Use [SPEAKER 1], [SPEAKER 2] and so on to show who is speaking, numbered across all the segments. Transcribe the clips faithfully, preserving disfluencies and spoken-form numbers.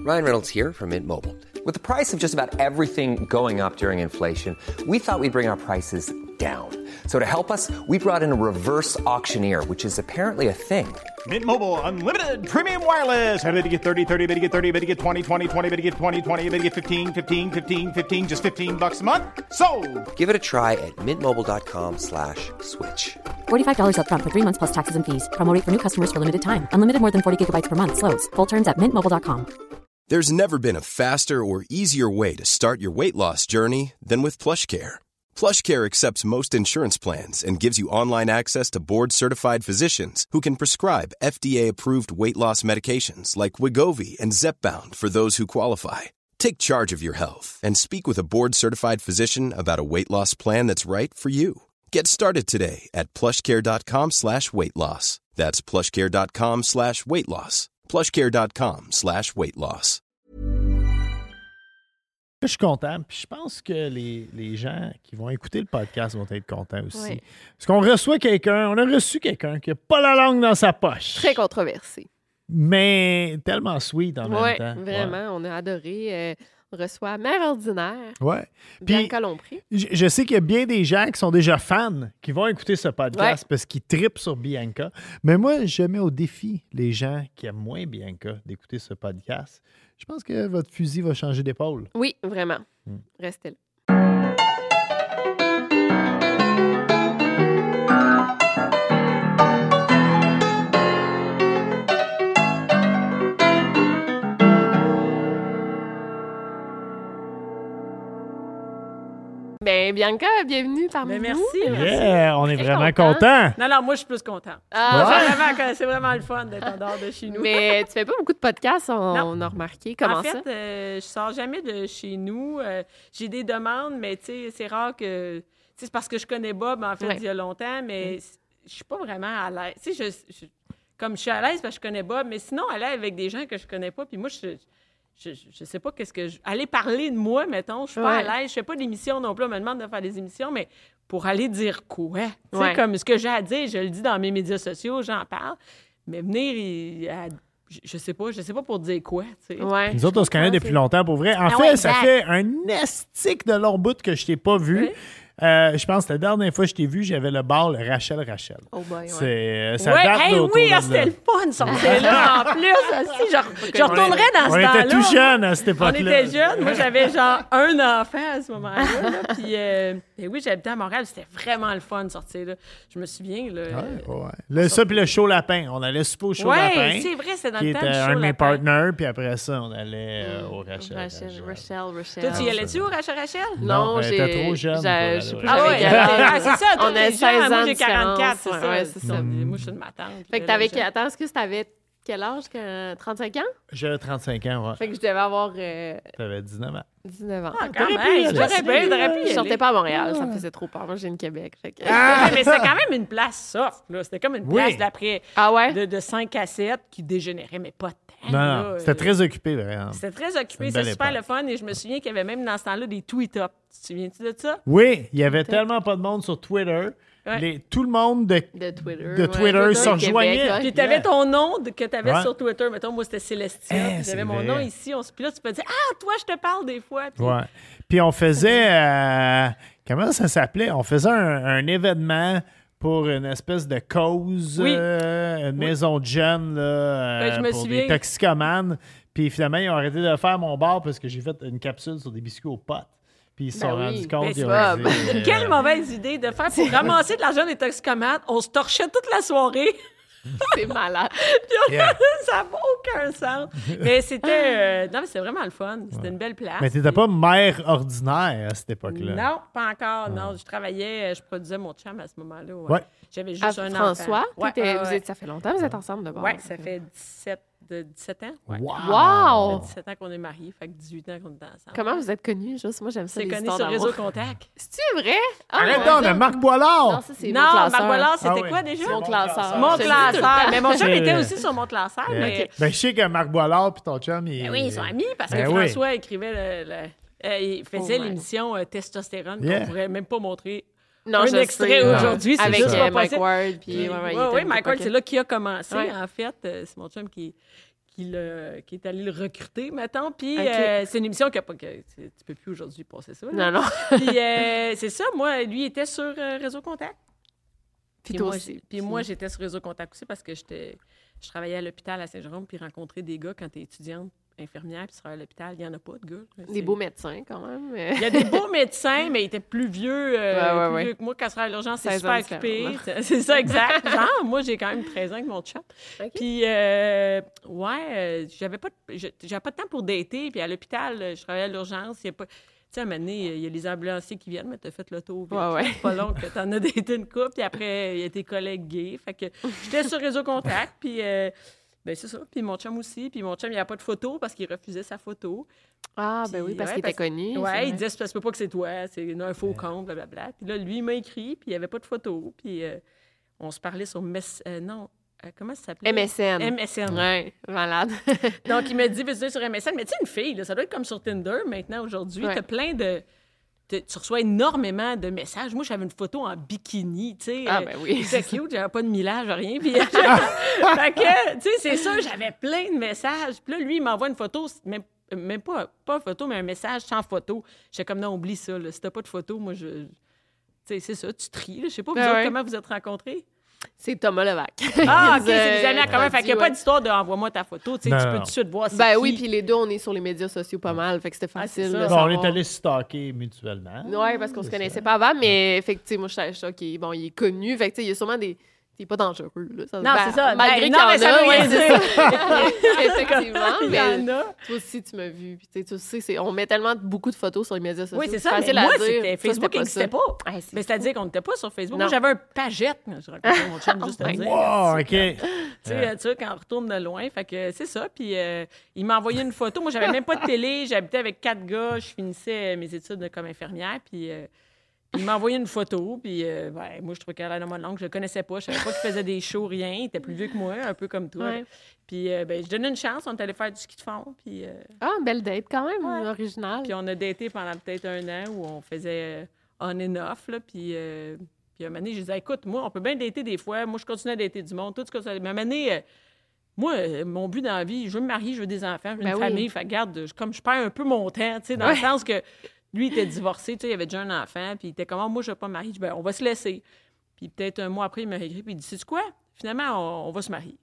[SPEAKER 1] Ryan Reynolds here from Mint Mobile. With the price of just about everything going up during inflation, we thought we'd bring our prices down. So to help us, we brought in a reverse auctioneer, which is apparently a thing.
[SPEAKER 2] Mint Mobile Unlimited Premium Wireless. How to get thirty, thirty, how to get thirty, how to get twenty, twenty, twenty, how to get twenty, twenty, how to get fifteen, fifteen, fifteen, fifteen, just fifteen bucks a month? Sold!
[SPEAKER 1] Give it a try at mintmobile.com slash switch.
[SPEAKER 3] forty-five dollars up front for three months plus taxes and fees. Promo rate for new customers for limited time. Unlimited more than forty gigabytes per month. Slows full terms at mint mobile dot com.
[SPEAKER 4] There's never been a faster or easier way to start your weight loss journey than with PlushCare. PlushCare accepts most insurance plans and gives you online access to board-certified physicians who can prescribe F D A-approved weight loss medications like Wegovy and Zepbound for those who qualify. Take charge of your health and speak with a board-certified physician about a weight loss plan that's right for you. Get started today at plushcare.com slash weight loss. That's plushcare.com slash weight loss. plushcare.com slash weight loss.
[SPEAKER 5] Je suis content, puis je pense que les, les gens qui vont écouter le podcast vont être contents aussi.
[SPEAKER 6] Oui.
[SPEAKER 5] Parce qu'on reçoit quelqu'un, on a reçu quelqu'un qui n'a pas la langue dans sa poche.
[SPEAKER 6] Très controversé.
[SPEAKER 5] Mais tellement sweet en
[SPEAKER 6] Ouais,
[SPEAKER 5] même temps.
[SPEAKER 6] vraiment,
[SPEAKER 5] Ouais.
[SPEAKER 6] on a adoré. Euh, on reçoit Mère Ordinaire,
[SPEAKER 5] Ouais. Puis,
[SPEAKER 6] Bianca Lompré.
[SPEAKER 5] je, je sais qu'il y a bien des gens qui sont déjà fans, qui vont écouter ce podcast
[SPEAKER 6] Ouais.
[SPEAKER 5] parce qu'ils trippent sur Bianca. Mais moi, je mets au défi les gens qui aiment moins Bianca d'écouter ce podcast. Je pense que votre fusil va changer d'épaule.
[SPEAKER 6] Oui, vraiment.
[SPEAKER 5] Hmm.
[SPEAKER 6] Restez là. Ben, Bianca, bienvenue parmi
[SPEAKER 7] Ben,
[SPEAKER 6] nous.
[SPEAKER 7] merci.
[SPEAKER 5] Yeah, on est
[SPEAKER 6] Très
[SPEAKER 5] vraiment
[SPEAKER 6] content.
[SPEAKER 5] contents.
[SPEAKER 7] Non, non, moi, je suis plus contente.
[SPEAKER 6] Ah,
[SPEAKER 5] Ouais.
[SPEAKER 7] C'est vraiment, c'est vraiment le fun d'être en dehors de chez nous.
[SPEAKER 6] mais tu fais pas beaucoup de podcasts, on,
[SPEAKER 7] Non.
[SPEAKER 6] on a remarqué. Comment
[SPEAKER 7] en fait,
[SPEAKER 6] ça?
[SPEAKER 7] euh, je sors jamais de chez nous. Euh, j'ai des demandes, mais tu sais, c'est rare que... tu sais, c'est parce que je connais Bob, en fait,
[SPEAKER 6] Ouais.
[SPEAKER 7] il y a longtemps, mais je suis pas vraiment à l'aise. Tu sais, je, je- comme je suis à l'aise parce que je connais Bob, mais sinon, aller avec des gens que je connais pas, puis moi, je... Je, je, je sais pas qu'est-ce que je... Aller parler de moi, mettons, je suis pas
[SPEAKER 6] Ouais.
[SPEAKER 7] à l'aise. Je fais pas d'émissions non plus. On me demande de faire des émissions, mais pour aller dire quoi? Tu sais,
[SPEAKER 6] Ouais.
[SPEAKER 7] comme ce que j'ai à dire, je le dis dans mes médias sociaux, j'en parle. Mais venir, il- à- je, je sais pas, je sais pas pour dire quoi, tu sais.
[SPEAKER 6] Ouais.
[SPEAKER 5] Nous autres, on se connaît depuis longtemps, pour vrai. En
[SPEAKER 7] Ah
[SPEAKER 5] fait,
[SPEAKER 7] ouais,
[SPEAKER 5] ça
[SPEAKER 7] exact.
[SPEAKER 5] fait un estique de long bout que je t'ai pas vu.
[SPEAKER 7] Oui.
[SPEAKER 5] Euh, je pense que la dernière fois que je t'ai vu, j'avais le bal Rachel Rachel.
[SPEAKER 6] Oh boy, ouais.
[SPEAKER 5] C'est, euh, ça
[SPEAKER 7] Ouais,
[SPEAKER 5] date
[SPEAKER 7] hey,
[SPEAKER 5] d'autour
[SPEAKER 7] oui,
[SPEAKER 5] de
[SPEAKER 7] ah,
[SPEAKER 5] là.
[SPEAKER 7] c'était le fun, sortir-là, en plus. aussi, je, je
[SPEAKER 5] On
[SPEAKER 7] retournerais
[SPEAKER 5] est-
[SPEAKER 7] dans ce
[SPEAKER 5] On
[SPEAKER 7] temps-là.
[SPEAKER 5] était tout jeunes à cette
[SPEAKER 7] On
[SPEAKER 5] époque-là.
[SPEAKER 7] était jeunes. Moi, j'avais genre un enfant à ce moment-là. là. Puis, euh, et oui, j'habitais à Montréal. C'était vraiment le fun de sortir là. Je me souviens. Là,
[SPEAKER 5] Ouais, ouais. Le, ça, puis le show lapin. On allait super au show
[SPEAKER 7] Ouais,
[SPEAKER 5] lapin.
[SPEAKER 7] c'est vrai, c'est dans
[SPEAKER 5] Qui
[SPEAKER 7] le
[SPEAKER 5] était
[SPEAKER 7] temps du
[SPEAKER 5] un
[SPEAKER 7] show
[SPEAKER 5] de mes
[SPEAKER 7] lapin.
[SPEAKER 5] partenaires, puis après ça, on allait euh, au Rachel.
[SPEAKER 6] Rachel,
[SPEAKER 5] Rachel.
[SPEAKER 6] Rachel, Rachel.
[SPEAKER 7] Toi, tu y
[SPEAKER 5] Ah,
[SPEAKER 7] allais-tu au Rachel Rachel?
[SPEAKER 5] Non, elle
[SPEAKER 6] j'ai-
[SPEAKER 5] était trop jeune
[SPEAKER 6] j'ai-
[SPEAKER 5] pour aller
[SPEAKER 6] Je sais
[SPEAKER 5] au
[SPEAKER 6] plus,
[SPEAKER 7] Ah
[SPEAKER 6] j'avais
[SPEAKER 7] ouais,
[SPEAKER 6] quel âge.
[SPEAKER 7] ah, c'est ça.
[SPEAKER 6] On
[SPEAKER 7] toi,
[SPEAKER 6] a
[SPEAKER 7] t'es jeune,
[SPEAKER 6] seize
[SPEAKER 7] Moi,
[SPEAKER 6] ans
[SPEAKER 7] j'ai
[SPEAKER 6] de
[SPEAKER 7] quarante-quatre, c'est
[SPEAKER 6] différence.
[SPEAKER 7] ça.
[SPEAKER 6] Ouais, c'est ça.
[SPEAKER 7] Moi, je suis de ma tante.
[SPEAKER 6] Fait que t'avais... Attends, est-ce que t'avais quel âge? que- trente-cinq ans?
[SPEAKER 5] J'avais trente-cinq ans, ouais.
[SPEAKER 6] Fait que je devais avoir euh,
[SPEAKER 5] T'avais dix-neuf ans.
[SPEAKER 6] dix-neuf ans.
[SPEAKER 7] Ah, quand
[SPEAKER 5] T'aurais pu
[SPEAKER 7] même,
[SPEAKER 5] y aller.
[SPEAKER 7] j'aurais bien, t'aurais pu y
[SPEAKER 6] Je sortais
[SPEAKER 7] aller.
[SPEAKER 6] pas à Montréal, ça me faisait trop peur. Moi, j'ai une Québec. Fait que...
[SPEAKER 7] Ah, mais c'était quand même une place soft, là. C'était comme une
[SPEAKER 5] Oui.
[SPEAKER 7] place d'après
[SPEAKER 6] Ah ouais?
[SPEAKER 7] de, de cinq à sept qui dégénérait, mais pas tant.
[SPEAKER 5] Non,
[SPEAKER 7] là.
[SPEAKER 5] non, c'était très occupé, vraiment.
[SPEAKER 7] C'était très
[SPEAKER 5] C'est
[SPEAKER 7] occupé,
[SPEAKER 5] une
[SPEAKER 7] c'était
[SPEAKER 5] belle
[SPEAKER 7] super
[SPEAKER 5] époque.
[SPEAKER 7] le fun. Et je me souviens qu'il y avait même dans ce temps-là des tweet-ups. Tu te souviens-tu de ça?
[SPEAKER 5] Oui, il y avait tellement pas de monde sur Twitter.
[SPEAKER 7] Ouais.
[SPEAKER 5] Les- tout le monde de,
[SPEAKER 6] De Twitter.
[SPEAKER 5] de
[SPEAKER 6] ouais.
[SPEAKER 5] Twitter se
[SPEAKER 6] Québec,
[SPEAKER 5] rejoignait.
[SPEAKER 6] ouais.
[SPEAKER 7] Puis t'avais
[SPEAKER 5] Yeah.
[SPEAKER 7] ton nom de- que t'avais
[SPEAKER 5] Ouais.
[SPEAKER 7] sur Twitter. Mettons, moi, c'était Célestia.
[SPEAKER 5] Eh,
[SPEAKER 7] puis
[SPEAKER 5] c'est
[SPEAKER 7] j'avais mon
[SPEAKER 5] vrai.
[SPEAKER 7] nom ici. On... se- Puis là, tu peux dire « Ah, toi, je te parle des fois. » Puis-
[SPEAKER 5] Ouais. Puis on faisait... euh, comment ça s'appelait? On faisait un, un événement pour une espèce de cause,
[SPEAKER 7] Oui.
[SPEAKER 5] euh, une maison de jeunes là, euh,
[SPEAKER 7] Ben, je me
[SPEAKER 5] pour
[SPEAKER 7] souviens.
[SPEAKER 5] des toxicomanes. Puis finalement, ils ont arrêté de faire mon bar parce que j'ai fait une capsule sur des biscuits aux potes. Puis ils se sont
[SPEAKER 6] Ben oui.
[SPEAKER 5] rendus compte
[SPEAKER 7] Ben,
[SPEAKER 5] qu'ils ont
[SPEAKER 6] c'est
[SPEAKER 5] dit,
[SPEAKER 6] Bob.
[SPEAKER 5] euh,
[SPEAKER 7] Quelle mauvaise idée de faire pour ramasser de l'argent des toxicomates. On se torchait toute la soirée.
[SPEAKER 6] C'est malade.
[SPEAKER 5] Yeah.
[SPEAKER 7] Ça n'a aucun sens. Mais c'était... euh, Non, mais c'était vraiment le fun. C'était une belle place.
[SPEAKER 5] Mais t'étais pas mère ordinaire à cette époque-là.
[SPEAKER 7] Non, pas encore. Non, je travaillais, je produisais mon chum à ce moment-là. Ouais.
[SPEAKER 5] Ouais.
[SPEAKER 7] J'avais
[SPEAKER 6] Ah,
[SPEAKER 7] juste un
[SPEAKER 6] François,
[SPEAKER 7] enfant. Ouais,
[SPEAKER 6] t'étais-
[SPEAKER 7] ouais,
[SPEAKER 6] vous
[SPEAKER 7] ouais.
[SPEAKER 6] êtes- ça fait longtemps que vous êtes ensemble de bord.
[SPEAKER 7] Ouais, ça fait dix-sept, de dix-sept ans. Ouais.
[SPEAKER 5] Wow!
[SPEAKER 7] Ça
[SPEAKER 6] Wow!
[SPEAKER 7] fait dix-sept ans qu'on est mariés, fait que dix-huit ans qu'on est ensemble.
[SPEAKER 6] Comment vous êtes connus, juste? Moi, j'aime ça,
[SPEAKER 7] C'est
[SPEAKER 6] les
[SPEAKER 7] connu
[SPEAKER 6] histoires
[SPEAKER 7] sur
[SPEAKER 6] d'amour.
[SPEAKER 7] Réseau Contact.
[SPEAKER 6] C'est-tu vrai? Ah,
[SPEAKER 5] Arrête
[SPEAKER 6] mon
[SPEAKER 5] donc,
[SPEAKER 6] Dieu.
[SPEAKER 5] de Marc Boilard!
[SPEAKER 6] Non, ça, c'est
[SPEAKER 7] Non,
[SPEAKER 6] mon classeur.
[SPEAKER 7] Marc Boilard, c'était
[SPEAKER 5] Ah oui.
[SPEAKER 7] quoi déjà?
[SPEAKER 6] Mon classeur.
[SPEAKER 7] Mon
[SPEAKER 6] Je le dis tout le
[SPEAKER 7] classeur.
[SPEAKER 6] temps.
[SPEAKER 7] Mais mon chum
[SPEAKER 5] C'est-
[SPEAKER 7] était aussi sur mon classeur.
[SPEAKER 5] Euh,
[SPEAKER 7] Mais...
[SPEAKER 5] Ben, je sais que Marc Boilard puis ton chum, il...
[SPEAKER 7] Ben oui, ils sont amis parce que
[SPEAKER 5] Ben oui.
[SPEAKER 7] François écrivait le. le- euh, il faisait
[SPEAKER 6] Oh my.
[SPEAKER 7] l'émission euh, Testostérone
[SPEAKER 5] Yeah.
[SPEAKER 7] qu'on pourrait même pas montrer.
[SPEAKER 6] Non,
[SPEAKER 7] un
[SPEAKER 6] je
[SPEAKER 7] extrait
[SPEAKER 6] sais.
[SPEAKER 7] aujourd'hui, c'est
[SPEAKER 6] Avec
[SPEAKER 7] juste pas
[SPEAKER 6] euh, Mike
[SPEAKER 7] possible.
[SPEAKER 6] Ward. Puis,
[SPEAKER 7] Puis,
[SPEAKER 6] ouais, ouais, il
[SPEAKER 7] ouais,
[SPEAKER 6] était
[SPEAKER 7] ouais,
[SPEAKER 6] une
[SPEAKER 7] Mike Ward,
[SPEAKER 6] époque-
[SPEAKER 7] c'est là qu'il a commencé,
[SPEAKER 6] Ouais.
[SPEAKER 7] en fait. Euh, C'est mon chum qui, qui, le, qui est allé le recruter, mettons. Puis
[SPEAKER 6] OK.
[SPEAKER 7] euh, c'est une émission qui a pas... Que, tu peux plus aujourd'hui passer ça. là.
[SPEAKER 6] Non, non.
[SPEAKER 7] Puis euh, c'est ça, moi, lui, il était sur euh, Réseau Contact.
[SPEAKER 6] Puis
[SPEAKER 7] Puis
[SPEAKER 6] toi
[SPEAKER 7] moi,
[SPEAKER 6] aussi.
[SPEAKER 7] j'ai- Puis moi, j'étais sur Réseau Contact aussi parce que j'étais, je travaillais à l'hôpital à Saint-Jérôme puis rencontrer des gars quand t'es étudiante, infirmière, puis tu travailles à l'hôpital. Il n'y en a pas de gars.
[SPEAKER 6] Des
[SPEAKER 7] C'est-
[SPEAKER 6] beaux médecins, quand même.
[SPEAKER 7] Il y a des beaux médecins, mais ils étaient plus vieux, euh,
[SPEAKER 6] Ouais, ouais,
[SPEAKER 7] plus
[SPEAKER 6] ouais.
[SPEAKER 7] vieux que moi. Quand je travaillais à l'urgence, c'est
[SPEAKER 6] seize
[SPEAKER 7] super
[SPEAKER 6] ans
[SPEAKER 7] occupé.
[SPEAKER 6] différents.
[SPEAKER 7] C'est c'est ça, exact. Genre, moi, j'ai quand même treize ans avec mon chat.
[SPEAKER 6] OK.
[SPEAKER 7] Puis, euh, ouais, euh, j'avais pas, de- je- j'avais pas de temps pour dater. Puis à l'hôpital, euh, je travaillais à l'urgence. Il y a pas... Tu sais, à un moment donné, il y a les ambulanciers qui viennent, mais t'as fait le tour. Puis
[SPEAKER 6] Ouais, ouais.
[SPEAKER 7] C'est pas long que t'en as daté une couple. Puis après, il y a tes collègues gays. Fait que j'étais sur Réseau Contact. Puis, euh, ben c'est ça. Puis mon chum aussi. Puis mon chum, il n'y avait pas de photo parce qu'il refusait sa photo.
[SPEAKER 6] Ah, ben
[SPEAKER 7] Puis,
[SPEAKER 6] oui, parce
[SPEAKER 7] ouais,
[SPEAKER 6] qu'il était
[SPEAKER 7] parce-
[SPEAKER 6] connu. c'est
[SPEAKER 7] Ouais,
[SPEAKER 6] vrai.
[SPEAKER 7] il disait, ça se peut pas que c'est toi, c'est un faux compte, blablabla. Puis là, lui, il m'a écrit, puis il n'y avait pas de photo. Puis euh, on se parlait sur Mess... euh, non, euh, comment ça s'appelait?
[SPEAKER 6] M S N.
[SPEAKER 7] M S N.
[SPEAKER 6] Ouais, malade.
[SPEAKER 7] Donc, il m'a dit, veux-tu sur M S N? Mais tu sais, une fille, là, ça doit être comme sur Tinder maintenant, aujourd'hui.
[SPEAKER 6] Ouais.
[SPEAKER 7] T'as plein de... t'as- Tu reçois énormément de messages. Moi, j'avais une photo en bikini, tu sais.
[SPEAKER 6] Ah,
[SPEAKER 7] euh,
[SPEAKER 6] ben oui.
[SPEAKER 7] C'était cute, j'avais pas de millage, rien. Puis, fait que, tu sais, c'est ça, j'avais plein de messages. Puis là, lui, il m'envoie une photo, même, même pas, pas une photo, mais un message sans photo. J'étais comme, non, oublie ça, là. Si t'as pas de photo, moi, je... Tu sais, c'est ça, tu tries, là. Je sais pas, vous
[SPEAKER 6] Ben
[SPEAKER 7] autres,
[SPEAKER 6] ouais.
[SPEAKER 7] comment vous êtes rencontrés?
[SPEAKER 6] C'est Thomas Levac.
[SPEAKER 7] Ah, OK,
[SPEAKER 6] Il
[SPEAKER 7] c'est
[SPEAKER 6] nous
[SPEAKER 7] des
[SPEAKER 6] a
[SPEAKER 7] amis en commun. Fait qu'il n'y a
[SPEAKER 6] dit,
[SPEAKER 7] pas
[SPEAKER 6] ouais.
[SPEAKER 7] d'histoire de envoie-moi ta photo. Tu sais,
[SPEAKER 5] Non,
[SPEAKER 7] tu peux
[SPEAKER 5] non.
[SPEAKER 7] tout de suite voir c'est
[SPEAKER 6] Ben
[SPEAKER 7] qui.
[SPEAKER 6] oui, puis les deux, on est sur les médias sociaux pas mal, fait que c'était
[SPEAKER 7] Ah, c'est
[SPEAKER 6] facile
[SPEAKER 7] ça.
[SPEAKER 6] de
[SPEAKER 5] Bon, on
[SPEAKER 6] savoir.
[SPEAKER 5] est allés stalker mutuellement.
[SPEAKER 6] Oui, parce qu'on se
[SPEAKER 5] C'est
[SPEAKER 6] connaissait
[SPEAKER 5] ça.
[SPEAKER 6] pas avant, mais effectivement, je suis OK, bon, il est connu, fait que tu sais, il y a sûrement des... T'es pas dangereux, là. Ça,
[SPEAKER 7] Non, c'est ça.
[SPEAKER 6] Malgré
[SPEAKER 7] Ben,
[SPEAKER 6] qu'il y
[SPEAKER 7] non,
[SPEAKER 6] en
[SPEAKER 7] mais ça
[SPEAKER 6] a,
[SPEAKER 7] veut
[SPEAKER 6] ouais,
[SPEAKER 7] rien
[SPEAKER 6] c'est
[SPEAKER 7] dire.
[SPEAKER 6] ça. Effectivement,
[SPEAKER 7] Il y
[SPEAKER 6] mais
[SPEAKER 7] en a.
[SPEAKER 6] toi aussi, tu m'as vu. Puis tu sais, tu sais, c'est- on met tellement beaucoup de photos sur les médias sociaux.
[SPEAKER 7] Oui, c'est ça.
[SPEAKER 6] facile
[SPEAKER 7] Mais
[SPEAKER 6] à
[SPEAKER 7] moi,
[SPEAKER 6] dire.
[SPEAKER 7] c'était
[SPEAKER 6] Ça,
[SPEAKER 7] Facebook
[SPEAKER 6] c'était
[SPEAKER 7] n'existait
[SPEAKER 6] ça.
[SPEAKER 7] pas.
[SPEAKER 6] Ah, c'est
[SPEAKER 7] Mais c'est-à-dire qu'on n'était pas sur Facebook.
[SPEAKER 6] Non.
[SPEAKER 7] Moi, j'avais un pagette. Je racontais mon chum juste à
[SPEAKER 6] my
[SPEAKER 7] dire.
[SPEAKER 5] Oh, OK.
[SPEAKER 7] Tu sais, tu sais, quand on retourne de loin. Fait que c'est ça. Puis euh, il m'a envoyé une photo. Moi, j'avais même pas de télé. J'habitais avec quatre gars. Je finissais mes études comme infirmière. Puis euh, il m'a envoyé une photo. Puis euh, ouais, moi, je trouvais qu'elle avait une langue. Je le connaissais pas. Je savais pas qu'il faisait des shows, rien. Il était plus vieux que moi, un peu comme toi.
[SPEAKER 6] Ouais.
[SPEAKER 7] Puis euh, ben, je donnais une chance. On est allé faire du ski de fond. Puis, euh,
[SPEAKER 6] Ah, belle date quand même,
[SPEAKER 7] Ouais.
[SPEAKER 6] original.
[SPEAKER 7] puis on a daté pendant peut-être un an où on faisait euh, on and off. Là, puis, euh, puis un moment donné, je disais, écoute, moi, on peut bien dater des fois. Moi, je continue à dater du monde. Tout ce que ça... Mais un moment donné, euh, moi, euh, mon but dans la vie, je veux me marier, je veux des enfants, je veux
[SPEAKER 6] Ben
[SPEAKER 7] une
[SPEAKER 6] oui.
[SPEAKER 7] famille. Fait que, regarde, je- comme je perds un peu mon temps, tu sais, dans
[SPEAKER 6] Ouais.
[SPEAKER 7] le sens que lui, il était divorcé, tu sais, il avait déjà un enfant, puis il était comme, Ah, moi, je ne vais pas me marier. Je dis, ben, on va se laisser. Puis peut-être un mois après, il m'a écrit, puis il dit, sais-tu quoi? Finalement, on, on va se marier.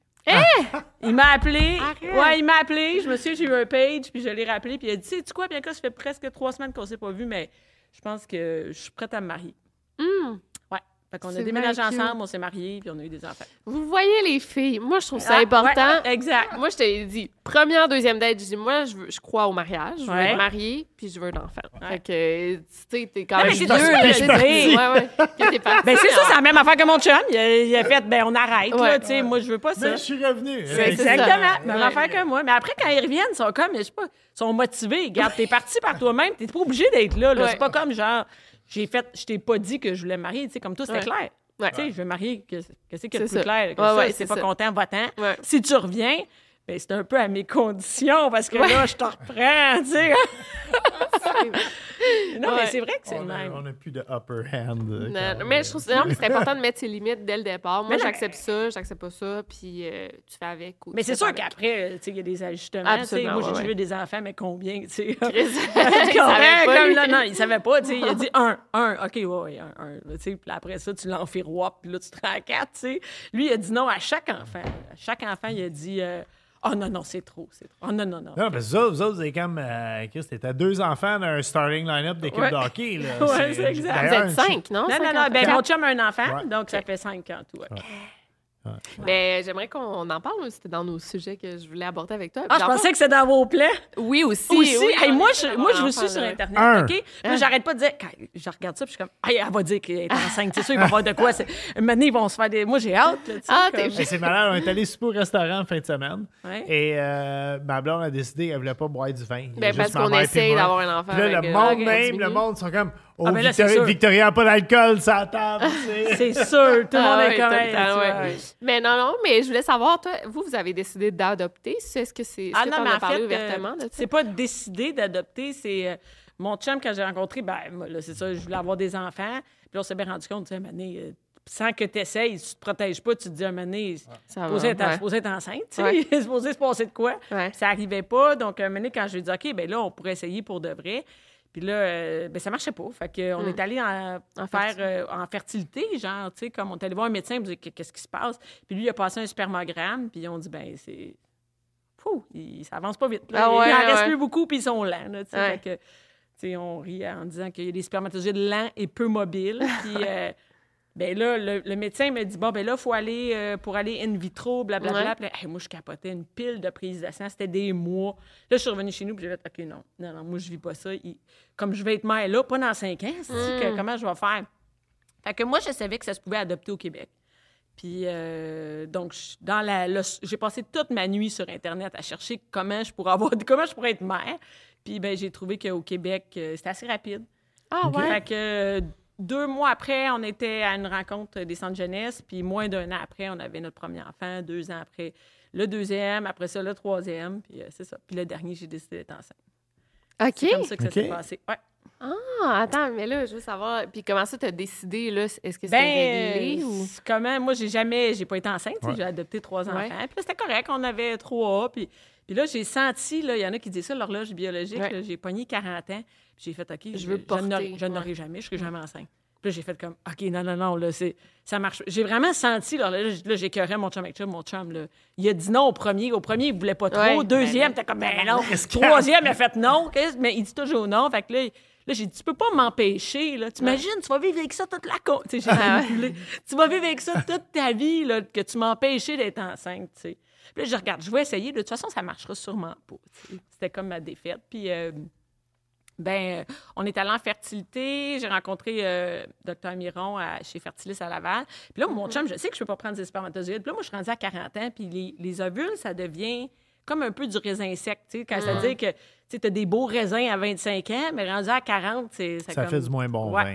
[SPEAKER 7] Il m'a appelé.
[SPEAKER 6] Arrête.
[SPEAKER 7] Ouais, il m'a appelé. Je me souviens, j'ai eu un page, puis je l'ai rappelé, puis il a dit, sais-tu quoi, bien que ça fait presque trois semaines qu'on s'est pas vu, mais je pense que je suis prête à me marier.
[SPEAKER 6] Hum.
[SPEAKER 7] Ouais. Fait qu'on a
[SPEAKER 6] C'est
[SPEAKER 7] déménagé
[SPEAKER 6] bien cute.
[SPEAKER 7] ensemble, on s'est mariés, puis on a eu des enfants.
[SPEAKER 6] Vous voyez les filles, moi, je trouve ça
[SPEAKER 7] Ah,
[SPEAKER 6] important.
[SPEAKER 7] ouais, exact.
[SPEAKER 6] Moi, je t'ai dit, première, deuxième date, je dis, moi, je, veux- je crois au mariage, je veux
[SPEAKER 7] Ouais.
[SPEAKER 6] être mariée, puis je veux un enfant.
[SPEAKER 7] Ouais.
[SPEAKER 6] Fait que, tu sais, t'es quand
[SPEAKER 7] Non,
[SPEAKER 6] même
[SPEAKER 7] mais c'est
[SPEAKER 6] vieux,
[SPEAKER 7] ça,
[SPEAKER 6] là,
[SPEAKER 7] je
[SPEAKER 6] tu sais,
[SPEAKER 7] dis.
[SPEAKER 6] ouais, ouais, que t'es parti.
[SPEAKER 7] Ben, c'est ça, c'est la même affaire que mon chum. Il a, il a fait, ben, on arrête,
[SPEAKER 6] Ouais.
[SPEAKER 7] là, tu sais. Moi, je veux pas ça.
[SPEAKER 5] Mais je suis revenu.
[SPEAKER 6] C'est- c'est ça.
[SPEAKER 7] Exactement. Même
[SPEAKER 6] Ouais.
[SPEAKER 7] affaire que moi. Mais après, quand ils reviennent, ils sont comme, je sais pas, ils sont motivés. Regarde, t'es parti par toi-même, t'es pas obligé d'être là, là.
[SPEAKER 6] Ouais.
[SPEAKER 7] C'est pas comme genre, j'ai fait, je t'ai pas dit que je voulais me marier, tu sais, comme toi, c'était
[SPEAKER 6] Ouais.
[SPEAKER 7] clair.
[SPEAKER 6] Ouais.
[SPEAKER 7] Tu sais, je veux me marier, qu'est-ce qu'est-ce qu'il y a de
[SPEAKER 6] C'est
[SPEAKER 7] plus
[SPEAKER 6] ça.
[SPEAKER 7] clair que
[SPEAKER 6] Ouais,
[SPEAKER 7] ça?
[SPEAKER 6] ouais,
[SPEAKER 7] Si
[SPEAKER 6] c'est
[SPEAKER 7] t'es pas
[SPEAKER 6] ça.
[SPEAKER 7] content, va-t'en.
[SPEAKER 6] Ouais.
[SPEAKER 7] Si tu reviens, ben, c'est un peu à mes conditions, parce que
[SPEAKER 6] Ouais.
[SPEAKER 7] là, je te reprends, tu sais. Non, mais
[SPEAKER 6] Ouais.
[SPEAKER 7] c'est vrai que c'est le
[SPEAKER 5] On a-
[SPEAKER 7] même.
[SPEAKER 5] on n'a plus de upper hand. euh,
[SPEAKER 6] Non,
[SPEAKER 5] quand
[SPEAKER 6] non,
[SPEAKER 5] on-
[SPEAKER 6] mais je trouve ça- non, mais c'est important de mettre ses limites dès le départ. Moi,
[SPEAKER 7] Mais non,
[SPEAKER 6] j'accepte ça, j'accepte pas ça, puis euh, tu fais avec. Ou
[SPEAKER 7] Mais
[SPEAKER 6] tu
[SPEAKER 7] c'est
[SPEAKER 6] fais
[SPEAKER 7] sûr
[SPEAKER 6] pas avec.
[SPEAKER 7] qu'après, tu sais, il y a des ajustements. tu sais.
[SPEAKER 6] Absolument,
[SPEAKER 7] Moi, j'ai
[SPEAKER 6] ouais,
[SPEAKER 7] toujours
[SPEAKER 6] ouais.
[SPEAKER 7] eu des enfants, mais combien, tu sais?
[SPEAKER 6] Chris,
[SPEAKER 7] Tu
[SPEAKER 6] il savait
[SPEAKER 7] comprends?
[SPEAKER 6] pas,
[SPEAKER 7] Comme
[SPEAKER 6] lui.
[SPEAKER 7] là, non, il savait pas, tu sais. Il a dit un, un. OK, ouais, ouais, un, un. Tu sais, puis après ça, tu l'enfiroies, puis là, tu te rends à quatre, tu sais. Lui, il a dit non à chaque enfant. À chaque enfant, il a dit euh, oh non, non, c'est trop, c'est trop. Oh non, non, non.
[SPEAKER 5] Non, parce que vous autres, vous autres, vous avez comme. Euh, Chris, t'étais deux enfants d'un starting line-up d'équipe
[SPEAKER 7] Ouais.
[SPEAKER 5] de hockey. Là.
[SPEAKER 7] Ouais, c'est exact.
[SPEAKER 6] Vous
[SPEAKER 5] d'ailleurs,
[SPEAKER 6] êtes
[SPEAKER 5] une-
[SPEAKER 6] cinq, non?
[SPEAKER 7] Non,
[SPEAKER 6] Cinq
[SPEAKER 7] non, non.
[SPEAKER 6] enfants?
[SPEAKER 7] Ben,
[SPEAKER 6] Quatre.
[SPEAKER 7] mon chum a un enfant,
[SPEAKER 5] Ouais.
[SPEAKER 7] donc ça fait cinq ans, tout. Ouais.
[SPEAKER 6] Mais j'aimerais qu'on en parle, c'était dans nos sujets que je voulais aborder avec toi.
[SPEAKER 7] Ah, je
[SPEAKER 6] Dans le
[SPEAKER 7] pensais que c'était dans vos plans.
[SPEAKER 6] fond- Oui, aussi.
[SPEAKER 7] Aussi.
[SPEAKER 6] oui,
[SPEAKER 7] Hey,
[SPEAKER 6] on
[SPEAKER 7] moi,
[SPEAKER 6] essaie
[SPEAKER 7] je, moi, je
[SPEAKER 6] d'avoir
[SPEAKER 7] me
[SPEAKER 6] un
[SPEAKER 7] suis
[SPEAKER 6] enfant,
[SPEAKER 7] sur
[SPEAKER 6] là.
[SPEAKER 7] Internet,
[SPEAKER 5] Un.
[SPEAKER 7] OK? Puis là, j'arrête pas de dire... Quand je regarde ça, puis je suis comme... Hey, elle va dire qu'elle est enceinte. C'est sûr, il va y avoir de quoi. C'est... Maintenant, ils vont se faire des... Moi, j'ai hâte, là, tu sais,
[SPEAKER 6] Ah,
[SPEAKER 7] comme-
[SPEAKER 6] t'es-
[SPEAKER 5] Mais c'est malade, on est allé super au restaurant en fin de semaine.
[SPEAKER 7] Ouais.
[SPEAKER 5] Et euh, ma blonde a décidé qu'elle voulait pas boire du vin. Il y a
[SPEAKER 6] Ben,
[SPEAKER 5] juste
[SPEAKER 6] parce
[SPEAKER 5] ma
[SPEAKER 6] qu'on
[SPEAKER 5] mère puis
[SPEAKER 6] essaye
[SPEAKER 5] moi.
[SPEAKER 6] d'avoir un enfant
[SPEAKER 5] Puis là,
[SPEAKER 6] avec,
[SPEAKER 5] le
[SPEAKER 6] euh,
[SPEAKER 5] monde
[SPEAKER 6] ok,
[SPEAKER 5] même,
[SPEAKER 6] diminué.
[SPEAKER 5] le monde sont comme Oh,
[SPEAKER 7] Ah, ben là, c'est
[SPEAKER 5] Victoria,
[SPEAKER 7] sûr.
[SPEAKER 5] Victoria a pas d'alcool, ça la table. tu sais.
[SPEAKER 7] C'est sûr, tout le
[SPEAKER 6] Ah
[SPEAKER 7] monde
[SPEAKER 6] ouais,
[SPEAKER 7] est comme...
[SPEAKER 6] tout le
[SPEAKER 7] hey,
[SPEAKER 6] temps,
[SPEAKER 7] tu
[SPEAKER 6] ouais.
[SPEAKER 7] vois, ouais.
[SPEAKER 6] Mais non, non, mais je voulais savoir, toi, vous, vous avez décidé d'adopter. Est-ce que c'est. Est-ce
[SPEAKER 7] Ah
[SPEAKER 6] que
[SPEAKER 7] non,
[SPEAKER 6] t'en
[SPEAKER 7] mais
[SPEAKER 6] as
[SPEAKER 7] en
[SPEAKER 6] parlé
[SPEAKER 7] fait,
[SPEAKER 6] ouvertement
[SPEAKER 7] euh,
[SPEAKER 6] de ça?
[SPEAKER 7] c'est pas décidé d'adopter, c'est euh, mon chum, quand j'ai rencontré, ben, moi, là, c'est ça, je voulais avoir des enfants. Puis là, on s'est bien rendu compte, tu sais, à un moment donné, euh, sans que tu essayes, tu te protèges pas, tu te dis à un moment donné,
[SPEAKER 6] Ça
[SPEAKER 7] supposé
[SPEAKER 6] va,
[SPEAKER 7] être,
[SPEAKER 6] ouais.
[SPEAKER 7] supposé être enceinte, tu sais,
[SPEAKER 6] Ouais.
[SPEAKER 7] supposé se passer de quoi.
[SPEAKER 6] Ouais.
[SPEAKER 7] Puis ça arrivait pas. Donc, à un moment donné, quand je lui ai dit, OK, ben là, on pourrait essayer pour de vrai. Puis là, euh, ben ça marchait pas. Fait qu'on
[SPEAKER 6] Mm.
[SPEAKER 7] est allé en,
[SPEAKER 6] En
[SPEAKER 7] faire
[SPEAKER 6] fertilité.
[SPEAKER 7] euh, en fertilité, genre, tu sais, comme on est allé voir un médecin, il me dit, qu'est-ce qui se passe? Puis lui, il a passé un spermogramme, puis on dit, ben c'est... Fou, il, ça avance pas vite. Là.
[SPEAKER 6] Ah ouais,
[SPEAKER 7] il en reste
[SPEAKER 6] ouais.
[SPEAKER 7] plus beaucoup, puis ils sont lents, là, tu sais.
[SPEAKER 6] Ouais.
[SPEAKER 7] Fait que, tu sais, on rit en disant qu'il y a des spermatozoïdes lents et peu mobiles. Puis, euh, ben là, le, le médecin me dit, bon, ben là, il faut aller euh, pour aller in vitro, blablabla.
[SPEAKER 6] Ouais.
[SPEAKER 7] Puis là, hey, moi, je capotais une pile de prises de sang. C'était des mois. Là, je suis revenue chez nous, puis j'ai fait, OK, non, non, non, moi, je vis pas ça. Il- Comme je vais être mère là, pas dans cinq ans, c'est
[SPEAKER 6] Mm.
[SPEAKER 7] que, comment je vais faire? Fait que moi, je savais que ça se pouvait adopter au Québec. Puis, euh, donc, je- dans la, le- j'ai passé toute ma nuit sur Internet à chercher comment je pourrais avoir, comment je pourrais être mère. Puis, ben, j'ai trouvé qu'au Québec, euh, c'était assez rapide.
[SPEAKER 6] Ah ouais?
[SPEAKER 7] Fait que euh, deux mois après, on était à une rencontre des centres jeunesse. Puis, moins d'un an après, on avait notre premier enfant. Deux ans après, le deuxième. Après ça, le troisième. Puis, euh, c'est ça. Puis, le dernier, j'ai décidé d'être enceinte.
[SPEAKER 6] OK.
[SPEAKER 7] C'est comme ça que ça
[SPEAKER 5] OK.
[SPEAKER 7] s'est passé. Ouais.
[SPEAKER 6] Ah, attends, mais là, je veux savoir. Puis comment ça, t'as décidé, là? Est-ce que c'était
[SPEAKER 7] Ben,
[SPEAKER 6] réglé
[SPEAKER 7] euh,
[SPEAKER 6] ou.
[SPEAKER 7] c'est comment? Moi, j'ai jamais, j'ai pas été enceinte, tu sais,
[SPEAKER 5] Ouais.
[SPEAKER 7] j'ai adopté trois enfants.
[SPEAKER 6] Ouais.
[SPEAKER 7] Puis là, c'était correct, on avait trois. Puis, puis là, j'ai senti, là, il y en a qui disent ça, l'horloge biologique,
[SPEAKER 6] Ouais.
[SPEAKER 7] là, j'ai pogné quarante ans. Puis j'ai fait, OK,
[SPEAKER 6] Je
[SPEAKER 7] je,
[SPEAKER 6] veux
[SPEAKER 7] je
[SPEAKER 6] porter,
[SPEAKER 7] n'aurai, je
[SPEAKER 6] ouais.
[SPEAKER 7] n'aurai jamais, je serai jamais enceinte. Puis là, j'ai fait comme, OK, non, non, non, là, c'est, ça marche. J'ai vraiment senti, là, là, là j'écœurais mon chum avec chum, mon chum, là. Il a dit non au premier. Au premier, il voulait pas trop.
[SPEAKER 6] Ouais.
[SPEAKER 7] Au deuxième, t'es comme, ben non. Troisième, il a fait non. Qu'est-ce- Mais il dit toujours non. Fait que là, là j'ai dit, tu peux pas m'empêcher, là. T'imagines, tu vas vivre avec ça toute la con. Tu sais, j'ai
[SPEAKER 6] Ah ouais.
[SPEAKER 7] manipulé. Tu vas vivre avec ça toute ta vie, là, que tu m'empêchais d'être enceinte, tu sais. Puis là, je regarde, je vais essayer. De toute façon, ça marchera sûrement pas. Tu sais. C'était comme ma défaite. Puis, euh, ben, euh, on est allé en fertilité. J'ai rencontré euh, docteur Miron à- chez Fertilis à Laval. Puis là, mon chum, je sais que je peux pas prendre des spermatozoïdes. Puis là, moi, je suis rendue à quarante ans. Puis les, les ovules, ça devient comme un peu du raisin sec. Tu sais, quand ça veut dire que tu as des beaux raisins à vingt-cinq ans, mais rendu à quarante, c'est
[SPEAKER 5] Ça
[SPEAKER 7] comme...
[SPEAKER 5] fait du moins bon
[SPEAKER 7] Ouais,
[SPEAKER 5] vin.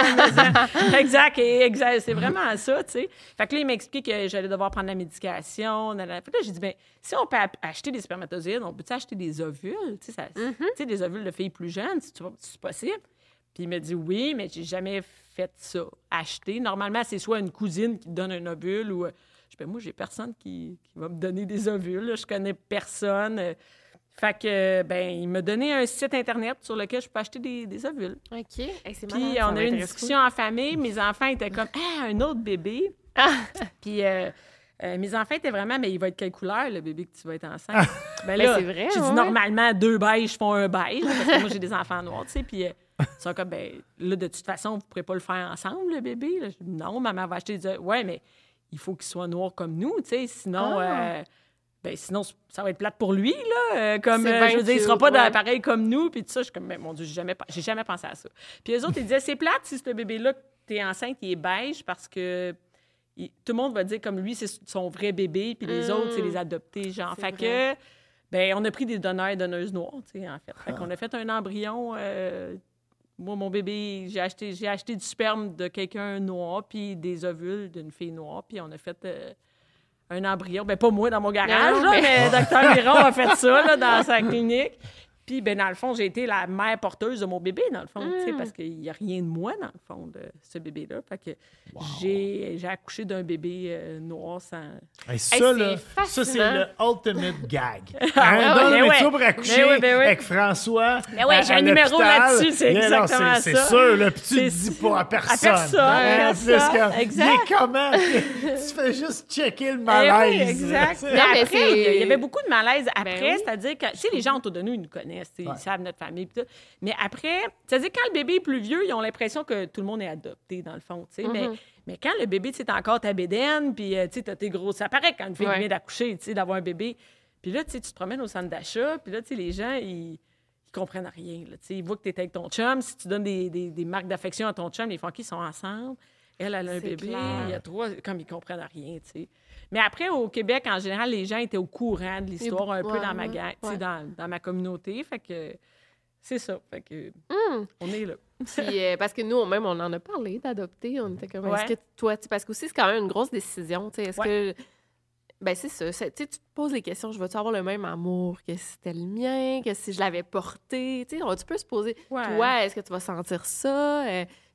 [SPEAKER 7] c'est- exact, et exact. C'est vraiment ça, tu sais. Fait que là, il m'explique que j'allais devoir prendre la médication. nanana. Fait que là, j'ai dit, bien, si on peut ap- acheter des spermatozoïdes, on peut-tu acheter des ovules? Tu sais, ça- tu sais, des ovules de filles plus jeunes, si tu vois- si c'est possible. Puis il me dit, oui, mais j'ai jamais fait ça. Acheter. Normalement, c'est soit une cousine qui te donne un ovule ou... euh, Je dis, ben, moi, j'ai personne qui, qui va me donner des ovules. là. Je connais personne. Euh, Fait que, ben, il m'a donné un site Internet sur lequel je peux acheter des, des ovules.
[SPEAKER 6] OK. Hey, c'est
[SPEAKER 7] Puis
[SPEAKER 6] malade, ça
[SPEAKER 7] on a eu une
[SPEAKER 6] m'intéresse
[SPEAKER 7] discussion en famille. Mes enfants étaient comme, ah, un autre bébé. Puis euh, euh, mes enfants étaient vraiment, mais il va être quelle couleur, le bébé que tu vas être enceinte? Ben
[SPEAKER 6] Ben, c'est vrai,
[SPEAKER 7] j'ai dit,
[SPEAKER 6] ouais.
[SPEAKER 7] normalement, deux beiges font un beige, là, parce que moi, j'ai des enfants noirs, tu sais. Puis euh, ils sont comme, ben, là, de toute façon, vous ne pourrez pas le faire ensemble, le bébé. Là. Je dis, non, maman va acheter des. Ouais, mais il faut qu'il soit noir comme nous, tu sais. Sinon.
[SPEAKER 6] Ah.
[SPEAKER 7] euh, Ben, sinon, ça va être plate pour lui, là. Euh, comme,
[SPEAKER 6] C'est
[SPEAKER 7] euh,
[SPEAKER 6] bien
[SPEAKER 7] je veux dire, il sera
[SPEAKER 6] cute,
[SPEAKER 7] pas dans-
[SPEAKER 6] ouais.
[SPEAKER 7] pareil comme nous, puis tout ça. Je suis comme, mais mon Dieu, j'ai jamais, pe- j'ai jamais pensé à ça. Puis eux autres, ils disaient, c'est plate si ce bébé-là, que t'es enceinte, il est beige parce que il- tout le monde va dire comme lui, c'est son vrai bébé, puis les
[SPEAKER 6] Mm.
[SPEAKER 7] autres, c'est les adoptés, genre.
[SPEAKER 6] C'est
[SPEAKER 7] Fait
[SPEAKER 6] vrai.
[SPEAKER 7] que, ben, on a pris des donneurs et donneuses noirs, tu sais, en fait. Fait qu'on a fait un embryon. euh, moi, mon bébé, j'ai acheté, j'ai acheté du sperme de quelqu'un noir, puis des ovules d'une fille noire, puis on a fait euh, un embryon. Ben pas moi dans mon garage,
[SPEAKER 6] Non,
[SPEAKER 7] là,
[SPEAKER 6] mais-
[SPEAKER 7] mais docteur Miron a fait ça là, dans sa clinique. Puis, ben, dans le fond, j'ai été la mère porteuse de mon bébé, dans le fond, tu sais, parce qu'il n'y a rien de moi, dans le fond, de ce bébé-là. Fait que j'ai, j'ai accouché d'un bébé euh, noir sans...
[SPEAKER 5] Hey, ça,
[SPEAKER 6] Hey,
[SPEAKER 5] là,
[SPEAKER 6] c'est
[SPEAKER 5] ça, c'est
[SPEAKER 6] fascinant.
[SPEAKER 5] le ultimate gag.
[SPEAKER 7] Ah,
[SPEAKER 5] Hein,
[SPEAKER 7] ouais,
[SPEAKER 5] dans
[SPEAKER 7] mais
[SPEAKER 5] le
[SPEAKER 7] ouais.
[SPEAKER 5] métro pour accoucher
[SPEAKER 7] Mais oui, ben oui.
[SPEAKER 5] avec François.
[SPEAKER 7] Mais ouais,
[SPEAKER 5] à-
[SPEAKER 7] j'ai
[SPEAKER 5] à
[SPEAKER 7] un numéro
[SPEAKER 5] l'hôpital.
[SPEAKER 7] là-dessus, c'est
[SPEAKER 5] Mais non,
[SPEAKER 7] exactement
[SPEAKER 5] c'est-
[SPEAKER 7] ça.
[SPEAKER 5] C'est sûr, là, puis tu
[SPEAKER 7] C'est-
[SPEAKER 5] le dis pas à personne.
[SPEAKER 7] personne,
[SPEAKER 5] Hein,
[SPEAKER 7] personne.
[SPEAKER 5] parce que
[SPEAKER 7] Exact.
[SPEAKER 5] il est comment? tu fais juste checker le
[SPEAKER 7] Eh
[SPEAKER 5] malaise.
[SPEAKER 7] oui, exact.
[SPEAKER 5] là.
[SPEAKER 7] Mais
[SPEAKER 6] Non, mais
[SPEAKER 7] après,
[SPEAKER 6] c'est-
[SPEAKER 7] il y- il y avait beaucoup de malaise après,
[SPEAKER 6] Ben oui.
[SPEAKER 7] c'est-à-dire que, tu sais, les gens autour de nous, ils nous connaissent, tu sais,
[SPEAKER 5] Ouais.
[SPEAKER 7] ils savent notre famille, pis tout. Mais après, c'est-à-dire quand le bébé est plus vieux, ils ont l'impression que tout le monde est adopté, dans le fond, tu sais. mais,
[SPEAKER 6] Mm-hmm.
[SPEAKER 7] mais quand le bébé, tu sais, t'as encore ta bédaine, puis, euh, tu sais, t'as tes gros... Ça paraît quand une fille
[SPEAKER 6] Ouais.
[SPEAKER 7] vient d'accoucher, tu sais, d'avoir un bébé. Puis là, tu sais, tu te promènes au centre d'achat, puis là, tu sais, les gens, ils... Ils comprennent rien. Là, tu sais, ils voient que tu es avec ton chum. Si tu donnes des, des, des marques d'affection à ton chum, les funky sont ensemble. Elle, elle a un
[SPEAKER 6] C'est
[SPEAKER 7] bébé.
[SPEAKER 6] clair.
[SPEAKER 7] Il y a trois. Comme ils comprennent rien. tu sais. Mais après, au Québec, en général, les gens étaient au courant de l'histoire un peu
[SPEAKER 6] Ouais,
[SPEAKER 7] dans ma
[SPEAKER 6] ouais,
[SPEAKER 7] gang, tu sais,
[SPEAKER 6] ouais.
[SPEAKER 7] dans, dans ma communauté. Fait que c'est ça. Fait que
[SPEAKER 6] Hmm.
[SPEAKER 7] on est là.
[SPEAKER 6] Puis, euh, parce que nous, même, on en a parlé d'adopter. On était comme,
[SPEAKER 7] Ouais.
[SPEAKER 6] est-ce que toi, tu sais, parce que aussi, c'est quand même une grosse décision. Tu sais, est-ce que. Ben, c'est ça. c'est- Tu sais, tu te poses les questions. Je veux-tu avoir le même amour que si c'était le mien, que si je l'avais porté? Tu sais, on- tu peux se poser,
[SPEAKER 7] Ouais.
[SPEAKER 6] toi, est-ce que tu vas sentir ça? Euh,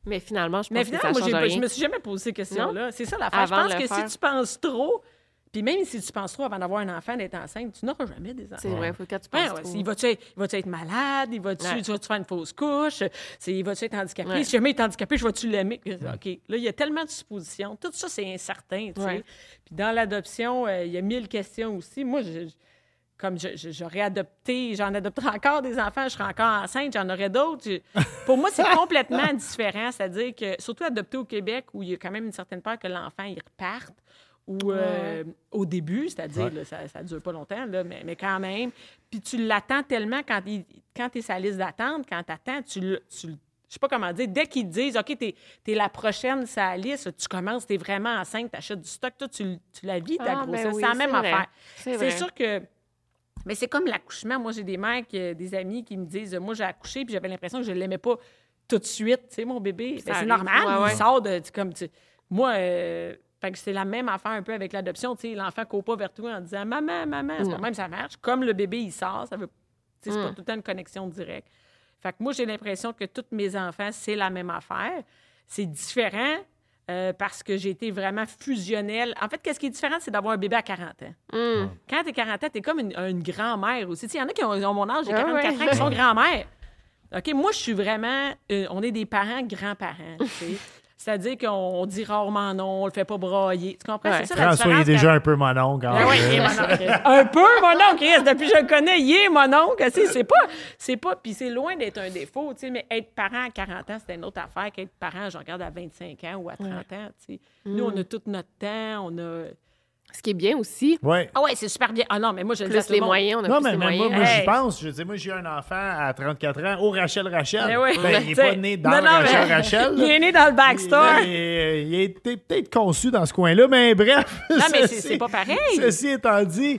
[SPEAKER 6] Mais finalement, je pense
[SPEAKER 7] Mais
[SPEAKER 6] que
[SPEAKER 7] finalement,
[SPEAKER 6] ça
[SPEAKER 7] moi,
[SPEAKER 6] change
[SPEAKER 7] j'ai,
[SPEAKER 6] rien.
[SPEAKER 7] je me suis jamais posé ces questions-là. C'est ça l'affaire.
[SPEAKER 6] Avant
[SPEAKER 7] je
[SPEAKER 6] de
[SPEAKER 7] pense
[SPEAKER 6] le
[SPEAKER 7] que
[SPEAKER 6] faire.
[SPEAKER 7] si tu penses trop, puis même si tu penses trop avant d'avoir un enfant, d'être enceinte, tu n'auras jamais des enfants.
[SPEAKER 6] C'est vrai, faut que tu
[SPEAKER 7] Ouais,
[SPEAKER 6] penses
[SPEAKER 7] ouais,
[SPEAKER 6] trop.
[SPEAKER 7] il va-tu être, il va-tu être malade? Il va-tu,
[SPEAKER 6] Ouais.
[SPEAKER 7] tu vas-tu faire une fausse couche? C'est, il va-tu être handicapé?
[SPEAKER 6] Ouais.
[SPEAKER 7] Si jamais il est handicapé, je vais-tu l'aimer? OK. Là, il y a tellement de suppositions. Tout ça, c'est incertain, tu sais.
[SPEAKER 6] Ouais.
[SPEAKER 7] Puis dans l'adoption, euh, il y a mille questions aussi. Moi, je, je- comme je- je- j'aurais adopté, j'en adopterai encore des enfants, je serai encore enceinte, j'en aurais d'autres. Je- Pour moi, c'est complètement différent. C'est-à-dire que, surtout adopté au Québec, où il y a quand même une certaine peur que l'enfant, il reparte. Ou euh, au début, c'est-à-dire,
[SPEAKER 5] Ouais.
[SPEAKER 7] là, ça ne dure pas longtemps, là, mais, mais quand même. Puis tu l'attends tellement quand, il, quand tu es sa liste d'attente, quand tu attends, tu le. Tu, le- je sais pas comment dire, dès qu'ils te disent, OK, tu es la prochaine sa liste, tu commences, tu es vraiment enceinte, tu achètes du stock, toi, tu, tu la vis, ta
[SPEAKER 6] Ah,
[SPEAKER 7] grossesse.
[SPEAKER 6] ben oui,
[SPEAKER 7] c'est la même
[SPEAKER 6] c'est vrai.
[SPEAKER 7] affaire.
[SPEAKER 6] C'est
[SPEAKER 7] C'est
[SPEAKER 6] vrai.
[SPEAKER 7] sûr que. Mais c'est comme l'accouchement. Moi, j'ai des mères, qui, des amis qui me disent, moi, j'ai accouché, puis j'avais l'impression que je ne l'aimais pas tout de suite, tu sais, mon bébé.
[SPEAKER 6] Ça
[SPEAKER 7] Ben, c'est
[SPEAKER 6] arrive.
[SPEAKER 7] normal,
[SPEAKER 6] Ouais,
[SPEAKER 7] il
[SPEAKER 6] ouais.
[SPEAKER 7] sort de. tu- Comme, tu- moi, euh, fait que c'est la même affaire un peu avec l'adoption. Tu sais, l'enfant court pas vers toi en disant maman, maman. C'est pas
[SPEAKER 6] Non.
[SPEAKER 7] même ça marche. Comme le bébé, il sort, ça veut. tu sais, C'est
[SPEAKER 6] Mm.
[SPEAKER 7] pas tout le temps une connexion directe. Fait que moi, j'ai l'impression que tous mes enfants, c'est la même affaire. C'est différent euh, parce que j'ai été vraiment fusionnelle. En fait, qu'est-ce qui est différent, c'est d'avoir un bébé à quarante ans.
[SPEAKER 6] Hum.
[SPEAKER 7] Quand t'es quarante ans, t'es comme une, une grand-mère aussi. Il y en a qui ont, ont mon âge, j'ai
[SPEAKER 6] Ah
[SPEAKER 7] quarante-quatre
[SPEAKER 6] ouais.
[SPEAKER 7] ans, qui sont grand-mères. OK, moi, je suis vraiment... euh, on est des parents grands-parents, tu sais. C'est-à-dire qu'on on dit rarement non, on le fait pas brailler. Tu comprends?
[SPEAKER 6] Ouais.
[SPEAKER 7] C'est ça la
[SPEAKER 5] François, il est
[SPEAKER 7] différence
[SPEAKER 5] déjà
[SPEAKER 7] quand-
[SPEAKER 5] un peu mon oncle.
[SPEAKER 7] Ben oui, il est mon oncle. Un peu mon oncle, Chris. Depuis que je le connais, il est mon oncle. Tu sais, C'est pas... C'est pas... Puis c'est loin d'être un défaut, tu sais. Mais être parent à quarante ans, c'est une autre affaire qu'être parent, je regarde, à vingt-cinq ans ou à trente ans, tu sais. Nous, on a tout notre temps, on a...
[SPEAKER 6] Ce qui est bien aussi,
[SPEAKER 5] Ouais.
[SPEAKER 7] Ah ouais, c'est super bien. Ah non, mais moi, je le dis à
[SPEAKER 6] plus
[SPEAKER 7] tout
[SPEAKER 6] les
[SPEAKER 7] le monde.
[SPEAKER 6] moyens, on a
[SPEAKER 5] Non,
[SPEAKER 6] plus
[SPEAKER 5] mais
[SPEAKER 6] les
[SPEAKER 5] même
[SPEAKER 6] moyens.
[SPEAKER 5] moi, moi j'y
[SPEAKER 7] Hey.
[SPEAKER 5] pense. Je dis, moi, j'ai eu un enfant à trente-quatre ans. Oh, Rachel, Rachel.
[SPEAKER 7] Ben oui.
[SPEAKER 5] Ben, il n'est
[SPEAKER 7] T'sais,
[SPEAKER 5] pas né dans
[SPEAKER 7] non, non,
[SPEAKER 5] Rachel,
[SPEAKER 7] mais-
[SPEAKER 5] Rachel.
[SPEAKER 7] Il est né dans le backstore.
[SPEAKER 5] Il, il- il a été peut-être conçu dans ce coin-là, mais bref.
[SPEAKER 7] Non, mais c'est-
[SPEAKER 5] ceci-
[SPEAKER 7] c'est pas pareil.
[SPEAKER 5] Ceci étant dit,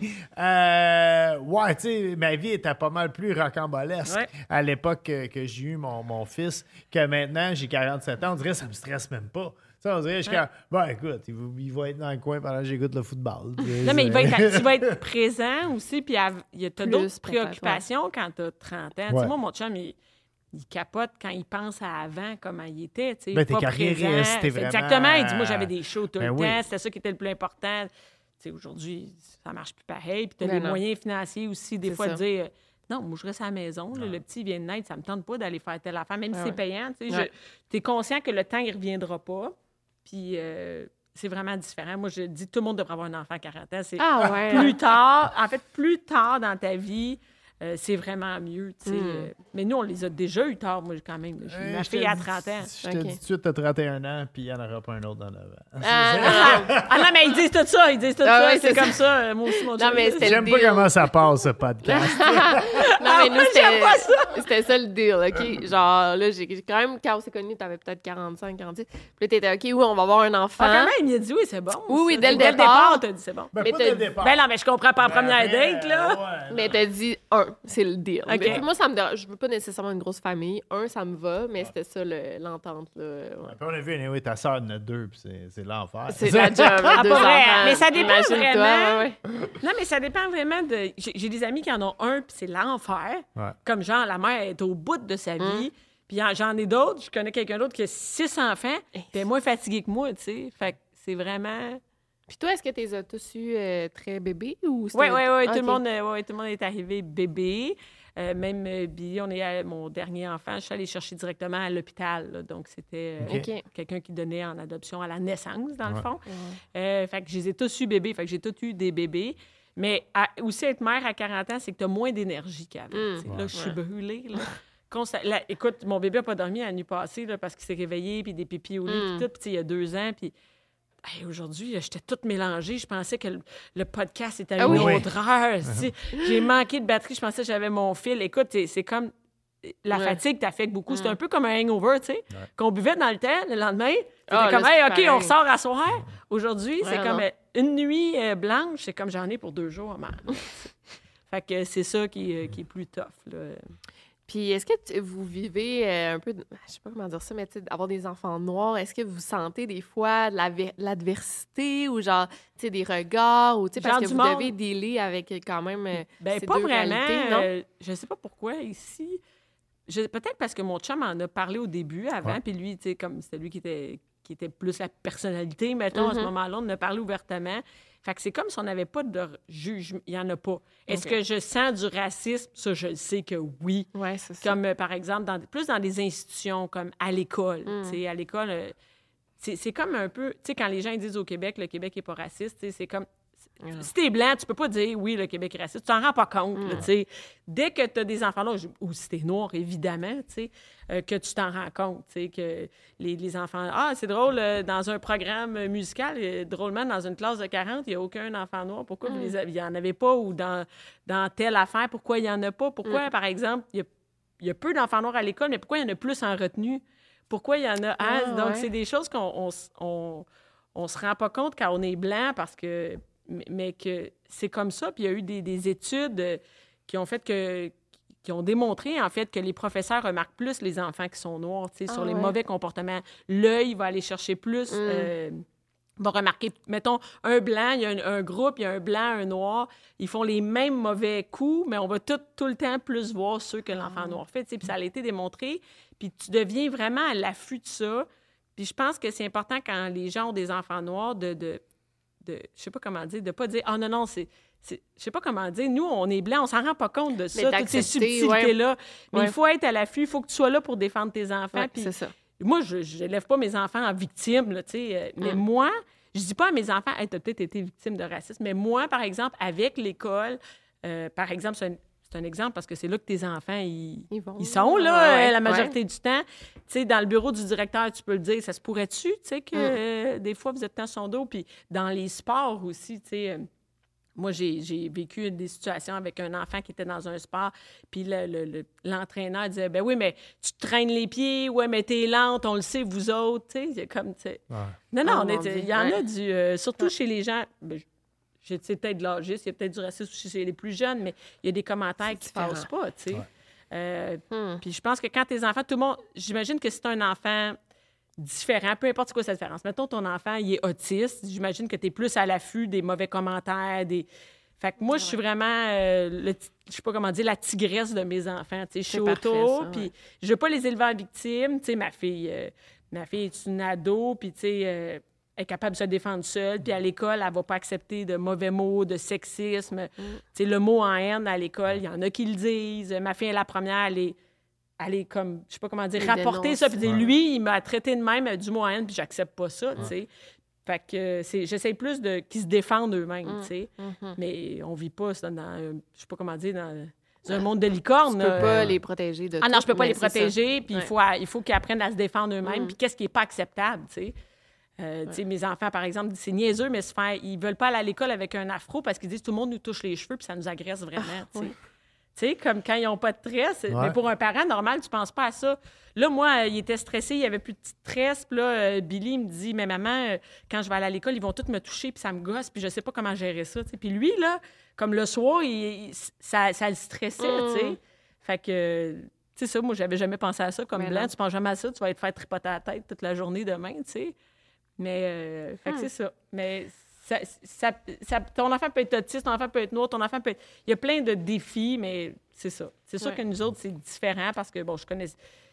[SPEAKER 5] euh, ouais, tu sais, ma vie était pas mal plus rocambolesque
[SPEAKER 7] Ouais.
[SPEAKER 5] à l'époque que, que j'ai eu mon, mon fils, que maintenant, j'ai quarante-sept ans. On dirait que ça me stresse même pas. Tu sais, on dirait, je suis comme, bon, écoute, il va, il va être dans le coin pendant que j'écoute le football.
[SPEAKER 7] Non, mais il va être, tu vas être présent aussi, puis av- il y a t'as
[SPEAKER 6] Plus,
[SPEAKER 7] d'autres
[SPEAKER 6] peut-être,
[SPEAKER 7] préoccupations quand tu as trente ans. Tu
[SPEAKER 5] Ouais.
[SPEAKER 7] sais, moi, mon chum, il, il capote quand il pense à avant, comment il était. Tu sais,
[SPEAKER 5] Ben, t'es
[SPEAKER 7] pas
[SPEAKER 5] carriériste,
[SPEAKER 7] présent.
[SPEAKER 5] t'es
[SPEAKER 7] C'est
[SPEAKER 5] vraiment-
[SPEAKER 7] Exactement. Il dit, moi, j'avais des shows tout
[SPEAKER 5] Ben
[SPEAKER 7] le
[SPEAKER 5] oui.
[SPEAKER 7] temps. C'était ça qui était le plus important. Tu sais, aujourd'hui, ça marche plus pareil. Puis tu as
[SPEAKER 6] Ben
[SPEAKER 7] les
[SPEAKER 6] non.
[SPEAKER 7] moyens financiers aussi, des
[SPEAKER 6] C'est
[SPEAKER 7] fois,
[SPEAKER 6] ça.
[SPEAKER 7] de dire... Non, moi, je reste à la maison. là, le petit vient de naître, ça me tente pas d'aller faire telle affaire, même si
[SPEAKER 6] Ouais,
[SPEAKER 7] c'est
[SPEAKER 6] ouais.
[SPEAKER 7] payant. Tu
[SPEAKER 6] Ouais.
[SPEAKER 7] es conscient que le temps, il reviendra pas. Puis euh, c'est vraiment différent. Moi, je dis tout le monde devrait avoir un enfant à quarante ans. C'est
[SPEAKER 6] Ah ouais.
[SPEAKER 7] plus tard, en fait, plus tard dans ta vie, euh, c'est vraiment mieux. tu sais.
[SPEAKER 6] Mm.
[SPEAKER 7] Euh, mais nous, on les a déjà eu tard, moi, quand même. J'ai eu
[SPEAKER 5] Euh,
[SPEAKER 7] ma
[SPEAKER 5] je
[SPEAKER 7] fille
[SPEAKER 5] te
[SPEAKER 7] à
[SPEAKER 5] dis-
[SPEAKER 7] trente ans.
[SPEAKER 5] Je te
[SPEAKER 6] Ok.
[SPEAKER 5] dis tout de suite, t'as trente et un ans, puis il n'y en aura pas un autre dans neuf ans.
[SPEAKER 6] Ah, non,
[SPEAKER 7] Ah non, mais ils disent tout ça. Ils disent tout
[SPEAKER 6] Ah
[SPEAKER 7] ça.
[SPEAKER 6] ouais,
[SPEAKER 7] c'est
[SPEAKER 6] c'est
[SPEAKER 7] comme
[SPEAKER 6] ça.
[SPEAKER 7] ça. euh, Moi aussi, mon
[SPEAKER 6] Non,
[SPEAKER 7] chum,
[SPEAKER 6] mais
[SPEAKER 7] il-
[SPEAKER 6] c'était-
[SPEAKER 5] J'aime
[SPEAKER 6] le
[SPEAKER 5] pas
[SPEAKER 6] deal.
[SPEAKER 5] comment ça passe, ce podcast.
[SPEAKER 6] non, mais nous,
[SPEAKER 7] moi,
[SPEAKER 6] c'était,
[SPEAKER 7] j'aime pas ça.
[SPEAKER 6] c'était ça le deal, OK? Genre, là, j'ai j'ai quand même, quand on s'est connus, t'avais peut-être quarante-cinq, quarante-six. Puis là, t'étais OK, oui, on va avoir un enfant.
[SPEAKER 7] Ah, quand même, il a dit oui, c'est bon.
[SPEAKER 6] Oui, oui,
[SPEAKER 7] ça.
[SPEAKER 6] dès le
[SPEAKER 7] Dès
[SPEAKER 6] départ.
[SPEAKER 7] t'as dit c'est bon.
[SPEAKER 5] Ben,
[SPEAKER 6] Mais
[SPEAKER 5] pas
[SPEAKER 6] t'as
[SPEAKER 5] dès le
[SPEAKER 6] dit-
[SPEAKER 5] départ.
[SPEAKER 7] Ben non, mais je comprends pas en première
[SPEAKER 5] Ben,
[SPEAKER 7] date, là.
[SPEAKER 5] ouais,
[SPEAKER 6] Mais
[SPEAKER 5] non.
[SPEAKER 6] t'as dit un, c'est le deal.
[SPEAKER 7] OK.
[SPEAKER 6] Mais moi, ça me dérange. Je veux pas nécessairement une grosse famille. Un, ça me va, mais c'était ça le- l'entente. Là. Ouais.
[SPEAKER 5] Puis on a vu, anyway, ta soeur en a deux, puis c'est, c'est l'enfer.
[SPEAKER 6] C'est la job,
[SPEAKER 7] Ah,
[SPEAKER 6] deux
[SPEAKER 7] pas vrai.
[SPEAKER 6] enfants.
[SPEAKER 7] Mais ça dépend
[SPEAKER 6] Imagine-toi,
[SPEAKER 7] vraiment.
[SPEAKER 6] ouais, ouais.
[SPEAKER 7] Non, mais ça dépend vraiment de. J'ai j'ai des amis qui en ont un, puis c'est l'enfer.
[SPEAKER 5] Ouais.
[SPEAKER 7] Comme genre, la mère est au bout de sa vie. Puis en- j'en ai d'autres. Je connais quelqu'un d'autre qui a six enfants, puis elle est moins fatiguée que moi, tu sais. Fait que c'est vraiment.
[SPEAKER 6] Puis toi, est-ce que t'es as tous eu euh, très bébé ou c'était-
[SPEAKER 7] Oui, oui, oui. Tout,
[SPEAKER 6] Ok.
[SPEAKER 7] le monde, euh, ouais, tout le monde est arrivé bébé. Euh, même euh, Billy, on est à mon dernier enfant, je suis allée chercher directement à l'hôpital. là. Donc, c'était euh,
[SPEAKER 6] OK.
[SPEAKER 7] quelqu'un qui donnait en adoption à la naissance, dans le
[SPEAKER 5] Ouais.
[SPEAKER 7] fond. Euh, fait que je les ai tous eu bébés. Fait que j'ai tous eu des bébés. Mais à- aussi, être mère à quarante ans, c'est que tu as moins d'énergie qu'avant.
[SPEAKER 6] Mm.
[SPEAKER 7] tu sais. Là, je suis brûlée. Là. Consta- là, écoute, mon bébé n'a pas dormi la nuit passée là, parce qu'il s'est réveillé, puis des pipis au lit,
[SPEAKER 6] Mm.
[SPEAKER 7] puis tout. Puis, tu sais, il y a deux ans, puis... Hey, aujourd'hui, j'étais toute mélangée. Je pensais que le, le podcast était à
[SPEAKER 6] Ah
[SPEAKER 7] une
[SPEAKER 6] oui?
[SPEAKER 7] autre heure. tu sais. J'ai manqué de batterie. Je pensais que j'avais mon fil. Écoute, c'est, c'est comme... La
[SPEAKER 6] Ouais.
[SPEAKER 7] fatigue t'affecte beaucoup. C'est
[SPEAKER 6] Mm.
[SPEAKER 7] un peu comme un hangover, tu sais, qu'on buvait dans le temps, le lendemain. C'était
[SPEAKER 6] Ah,
[SPEAKER 7] comme,
[SPEAKER 6] là,
[SPEAKER 7] hey,
[SPEAKER 6] c'est
[SPEAKER 7] OK,
[SPEAKER 6] pareil.
[SPEAKER 7] on ressort à soir. Aujourd'hui, c'est
[SPEAKER 6] Ouais,
[SPEAKER 7] comme
[SPEAKER 6] non.
[SPEAKER 7] euh, une nuit euh, blanche. C'est comme j'en ai pour deux jours. man. Fait que c'est ça qui, euh, qui est plus tough, là.
[SPEAKER 6] Puis est-ce que tu- vous vivez euh, un peu, de- je sais pas comment dire ça, mais tu sais, avoir des enfants noirs, est-ce que vous sentez des fois de la ver- l'adversité ou genre, tu sais, des regards ou tu sais, parce
[SPEAKER 7] Genre
[SPEAKER 6] que
[SPEAKER 7] du
[SPEAKER 6] vous
[SPEAKER 7] monde.
[SPEAKER 6] devez dealer avec quand même euh,
[SPEAKER 7] Ben,
[SPEAKER 6] ces
[SPEAKER 7] pas
[SPEAKER 6] deux
[SPEAKER 7] vraiment.
[SPEAKER 6] réalités, non?
[SPEAKER 7] euh, je sais pas pourquoi ici. je, peut-être parce que mon chum en a parlé au début, avant,
[SPEAKER 5] Ouais.
[SPEAKER 7] puis lui, tu sais, comme c'était lui qui était, qui était plus la personnalité, mettons, à ce
[SPEAKER 6] Mhm.
[SPEAKER 7] moment-là, on en a parlé ouvertement. Fait que c'est comme si on n'avait pas de jugement. Il n'y en a pas. Est-ce que je sens du racisme? Ça, je le sais que oui.
[SPEAKER 6] Ouais, c'est ça.
[SPEAKER 7] Comme, euh, par exemple, dans, plus dans des institutions, comme à l'école.
[SPEAKER 6] Mm.
[SPEAKER 7] Tu sais, à l'école, euh, c'est, c'est comme un peu... Tu sais, quand les gens disent au Québec, le Québec n'est pas raciste, tu sais, c'est comme... Si t'es blanc, tu peux pas dire « oui, le Québec est raciste ». Tu t'en rends pas compte, là, tu sais. Dès que tu as des enfants là, ou si t'es noir, évidemment, tu sais, euh, que tu t'en rends compte, tu sais, que les, les enfants... Ah, c'est drôle, euh, dans un programme musical, euh, drôlement, dans une classe de quarante, il n'y a aucun enfant noir. Pourquoi vous les avez... il n'y en avait pas? Ou dans, dans telle affaire, pourquoi il n'y en a pas? Pourquoi, par exemple, il y a, il y a peu d'enfants noirs à l'école, mais pourquoi il y en a plus en retenue? Pourquoi il y en a... Ah,
[SPEAKER 6] Ah,
[SPEAKER 7] donc,
[SPEAKER 6] ouais.
[SPEAKER 7] c'est des choses qu'on on, s- on, on se rend pas compte quand on est blanc, parce que... Mais, mais que c'est comme ça. Puis il y a eu des, des études euh, qui ont fait que qui ont démontré, en fait, que les professeurs remarquent plus les enfants qui sont noirs, tu sais,
[SPEAKER 6] Ah,
[SPEAKER 7] sur les
[SPEAKER 6] ouais.
[SPEAKER 7] mauvais comportements. L'œil va aller chercher plus...
[SPEAKER 6] Mm.
[SPEAKER 7] euh, va remarquer, mettons, un blanc, il y a un, un groupe, il y a un blanc, un noir, ils font les mêmes mauvais coups, mais on va tout, tout le temps plus voir ceux que l'enfant noir fait, tu sais, puis ça a été démontré, puis tu deviens vraiment à l'affût de ça, puis je pense que c'est important quand les gens ont des enfants noirs de... de de, je sais pas comment dire, de pas dire « Ah non, non, c'est... » c'est- Je sais pas comment dire. Nous, on est blancs, on s'en rend pas compte de ça, toutes ces
[SPEAKER 6] d'accepter,
[SPEAKER 7] subtilités-là. Mais
[SPEAKER 6] Ouais.
[SPEAKER 7] il faut être à l'affût, il faut que tu sois là pour défendre tes enfants.
[SPEAKER 6] Ouais,
[SPEAKER 7] puis
[SPEAKER 6] c'est ça.
[SPEAKER 7] moi, je n'élève pas mes enfants en victime, là, tu sais. euh, Mais moi, je dis pas à mes enfants hey, « tu as peut-être été victime de racisme », mais moi, par exemple, avec l'école, euh, par exemple, c'est un, c'est un exemple parce que c'est là que tes enfants, ils,
[SPEAKER 6] Ils vont.
[SPEAKER 7] ils sont, là,
[SPEAKER 6] Ouais, ouais,
[SPEAKER 7] euh, la majorité du temps. Tu sais, dans le bureau du directeur, tu peux le dire, ça se pourrait-tu, tu sais, que euh, des fois, vous êtes dans son dos. Puis dans les sports aussi, tu sais... euh, moi, j'ai, j'ai vécu des situations avec un enfant qui était dans un sport, puis le, le- le- l'entraîneur disait « Ben oui, mais tu te traînes les pieds, ouais, mais t'es lente, on le sait, vous autres. » Tu sais, c'est comme, tu sais...
[SPEAKER 5] Ouais.
[SPEAKER 7] Non, non,
[SPEAKER 6] Oh,
[SPEAKER 7] on
[SPEAKER 6] mon
[SPEAKER 7] est-
[SPEAKER 6] Dieu,
[SPEAKER 7] il y en a
[SPEAKER 6] ouais.
[SPEAKER 7] du... euh, surtout chez les gens... Ben, je- j'ai tu sais, peut-être de l'âgisme, il y a peut-être du racisme aussi chez les plus jeunes, mais il y a des commentaires
[SPEAKER 6] C'est
[SPEAKER 7] qui
[SPEAKER 6] différent.
[SPEAKER 7] passent pas, tu sais.
[SPEAKER 5] Ouais.
[SPEAKER 7] Euh,
[SPEAKER 6] Hmm.
[SPEAKER 7] Puis je pense que quand tes enfants, tout le monde... J'imagine que c'est un enfant différent, peu importe c'est quoi cette différence. Mettons, ton enfant, il est autiste, j'imagine que tu es plus à l'affût des mauvais commentaires, des... Fait que moi, je suis vraiment, euh, le ti- je sais pas comment dire, la tigresse de mes enfants. Tu sais, je suis
[SPEAKER 6] C'est parfait,
[SPEAKER 7] auto,
[SPEAKER 6] ça,
[SPEAKER 7] puis
[SPEAKER 6] ouais.
[SPEAKER 7] je veux pas les élever en victime. Tu sais, ma fille, euh, ma fille est une ado, puis tu sais, euh, elle est capable de se défendre seule. Puis à l'école, elle va pas accepter de mauvais mots, de sexisme. Tu sais, le mot en haine à l'école, il y en a qui le disent. Ma fille est la première, elle est, elle est comme, je sais pas comment dire,
[SPEAKER 6] Elle
[SPEAKER 7] rapporter
[SPEAKER 6] dénonce.
[SPEAKER 7] ça, puis dire,
[SPEAKER 5] Ouais.
[SPEAKER 7] lui, il m'a traité de même euh, du mot en haine, puis j'accepte pas ça, tu sais. Fait que euh, c'est, j'essaie plus de qu'ils se défendent eux-mêmes,
[SPEAKER 6] Mm.
[SPEAKER 7] tu sais.
[SPEAKER 6] Mhm.
[SPEAKER 7] Mais on vit pas ça dans, un- je sais pas comment dire, dans un monde de licorne.
[SPEAKER 6] Tu peux
[SPEAKER 7] là.
[SPEAKER 6] pas les protéger de
[SPEAKER 7] Ah non,
[SPEAKER 6] tout,
[SPEAKER 7] je peux pas
[SPEAKER 6] mais
[SPEAKER 7] les
[SPEAKER 6] c'est ça.
[SPEAKER 7] protéger, puis il
[SPEAKER 6] Ouais.
[SPEAKER 7] faut, à- il faut qu'ils apprennent à se défendre eux-mêmes,
[SPEAKER 6] Mm.
[SPEAKER 7] puis qu'est-ce qui est pas acceptable, tu sais. Euh, tu sais, mes enfants, par exemple, c'est niaiseux, mais se faire, ils veulent pas aller à l'école avec un afro parce qu'ils disent tout le monde nous touche les cheveux, puis ça nous agresse vraiment, tu sais. Tu sais, comme quand ils n'ont pas de tresse.
[SPEAKER 5] Ouais.
[SPEAKER 7] Mais pour un parent normal, tu penses pas à ça. Là, moi, euh, il était stressé, il avait plus de petite tresse. Puis là, euh, Billy me dit, mais maman, euh, quand je vais aller à l'école, ils vont tous me toucher, puis ça me gosse, puis je sais pas comment gérer ça. tu sais. Puis lui, là, comme le soir, il- il- ça, ça le stressait,
[SPEAKER 6] Mm.
[SPEAKER 7] tu sais. Fait que, tu sais, ça, moi, j'avais jamais pensé à ça. Comme
[SPEAKER 6] Mais
[SPEAKER 7] blanc,
[SPEAKER 6] non.
[SPEAKER 7] tu penses jamais à ça, tu vas être faire tripoter la tête toute la journée demain, tu sais. Mais, euh, fait que
[SPEAKER 6] Mm.
[SPEAKER 7] c'est ça. Mais ça, ça, ça- ton enfant peut être autiste, ton enfant peut être noir, ton enfant peut être... Il y a plein de défis, mais c'est ça. C'est sûr
[SPEAKER 6] Ouais.
[SPEAKER 7] que nous autres, c'est différent parce que, bon, je connais...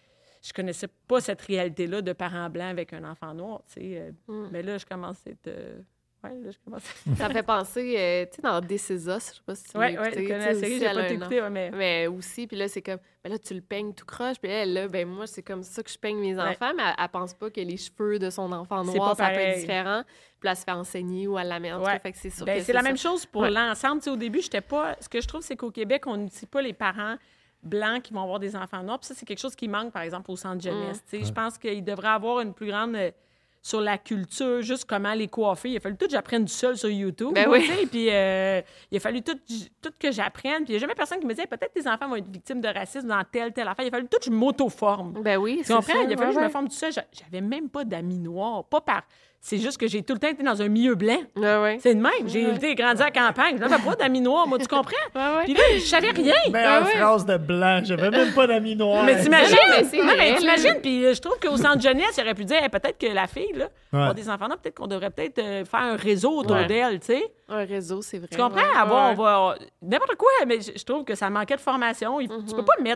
[SPEAKER 7] Je connaissais pas cette réalité-là de parents blancs avec un enfant noir, tu sais. euh,
[SPEAKER 6] Mm.
[SPEAKER 7] Mais là, je commence à être... euh, Ouais, là, je commence à...
[SPEAKER 6] Ça me fait penser, euh, tu sais, dans This Is Us, je sais pas si tu l'as
[SPEAKER 7] Ouais, ouais,
[SPEAKER 6] écouté,
[SPEAKER 7] je connais
[SPEAKER 6] tu
[SPEAKER 7] la
[SPEAKER 6] sais,
[SPEAKER 7] série,
[SPEAKER 6] aussi,
[SPEAKER 7] j'ai
[SPEAKER 6] elle
[SPEAKER 7] pas
[SPEAKER 6] a un
[SPEAKER 7] écouté, ouais, mais...
[SPEAKER 6] Mais aussi, puis là, c'est comme, ben là, tu le peignes tout croche, puis elle, là, ben moi, c'est comme ça que je peigne mes
[SPEAKER 7] Ouais.
[SPEAKER 6] enfants, mais elle, elle pense pas que les cheveux de son enfant
[SPEAKER 7] C'est
[SPEAKER 6] noir,
[SPEAKER 7] pas
[SPEAKER 6] ça peut être
[SPEAKER 7] pareil.
[SPEAKER 6] différent. Puis là, elle se fait enseigner ou elle la met en tout
[SPEAKER 7] Ouais.
[SPEAKER 6] cas, fait que c'est sûr
[SPEAKER 7] Ben,
[SPEAKER 6] que
[SPEAKER 7] c'est la
[SPEAKER 6] ça.
[SPEAKER 7] même chose pour
[SPEAKER 6] Ouais.
[SPEAKER 7] l'ensemble. Tu sais, au début, j'étais pas... Ce que je trouve, c'est qu'au Québec, on n'utilise pas les parents blancs qui vont avoir des enfants noirs. Puis ça, c'est quelque chose qui manque, par exemple, au centre
[SPEAKER 6] Mm.
[SPEAKER 7] jeunesse. Tu sais, Je pense qu'il devrait avoir une plus grande... euh, sur la culture, juste comment les coiffer. Il a fallu tout que j'apprenne du seul sur YouTube.
[SPEAKER 6] Ben
[SPEAKER 7] moi,
[SPEAKER 6] oui.
[SPEAKER 7] tu sais, Puis euh, il a fallu tout, tout que j'apprenne. Puis il n'y a jamais personne qui me disait peut-être tes enfants vont être victimes de racisme dans telle, telle affaire. Il a fallu tout que je m'auto-forme.
[SPEAKER 6] Ben oui,
[SPEAKER 7] Tu
[SPEAKER 6] c'est
[SPEAKER 7] comprends?
[SPEAKER 6] ça.
[SPEAKER 7] Il a fallu
[SPEAKER 6] ouais,
[SPEAKER 7] que je me
[SPEAKER 6] ouais.
[SPEAKER 7] forme tout seul. J'a- J'avais même pas d'amis noirs. Pas par... C'est juste que j'ai tout le temps été dans un milieu blanc.
[SPEAKER 6] Ouais, ouais.
[SPEAKER 7] C'est de même. J'ai été grandi à la campagne. Je n'avais pas d'amis noirs, moi, tu comprends?
[SPEAKER 6] Ouais, ouais.
[SPEAKER 7] Puis là, je savais rien.
[SPEAKER 5] Meilleure
[SPEAKER 6] ouais.
[SPEAKER 5] phrase de blanc. J'avais même pas d'amis noirs.
[SPEAKER 7] Mais t'imagines?
[SPEAKER 6] Non, mais c'est
[SPEAKER 7] Non,
[SPEAKER 6] vrai,
[SPEAKER 7] mais
[SPEAKER 6] là.
[SPEAKER 7] t'imagines? Puis euh, je trouve qu'au centre jeunesse, il aurait pu dire hey, peut-être que la fille, là,
[SPEAKER 5] Ouais.
[SPEAKER 7] avoir des enfants là, peut-être qu'on devrait peut-être euh, faire un réseau autour
[SPEAKER 6] Ouais.
[SPEAKER 7] d'elle, tu sais.
[SPEAKER 6] Un réseau, c'est vrai.
[SPEAKER 7] Tu comprends?
[SPEAKER 6] ouais.
[SPEAKER 7] Ah, bon,
[SPEAKER 6] Ouais.
[SPEAKER 7] on va... N'importe quoi, mais je je trouve que ça manquait de formation. Il- Tu peux pas mettre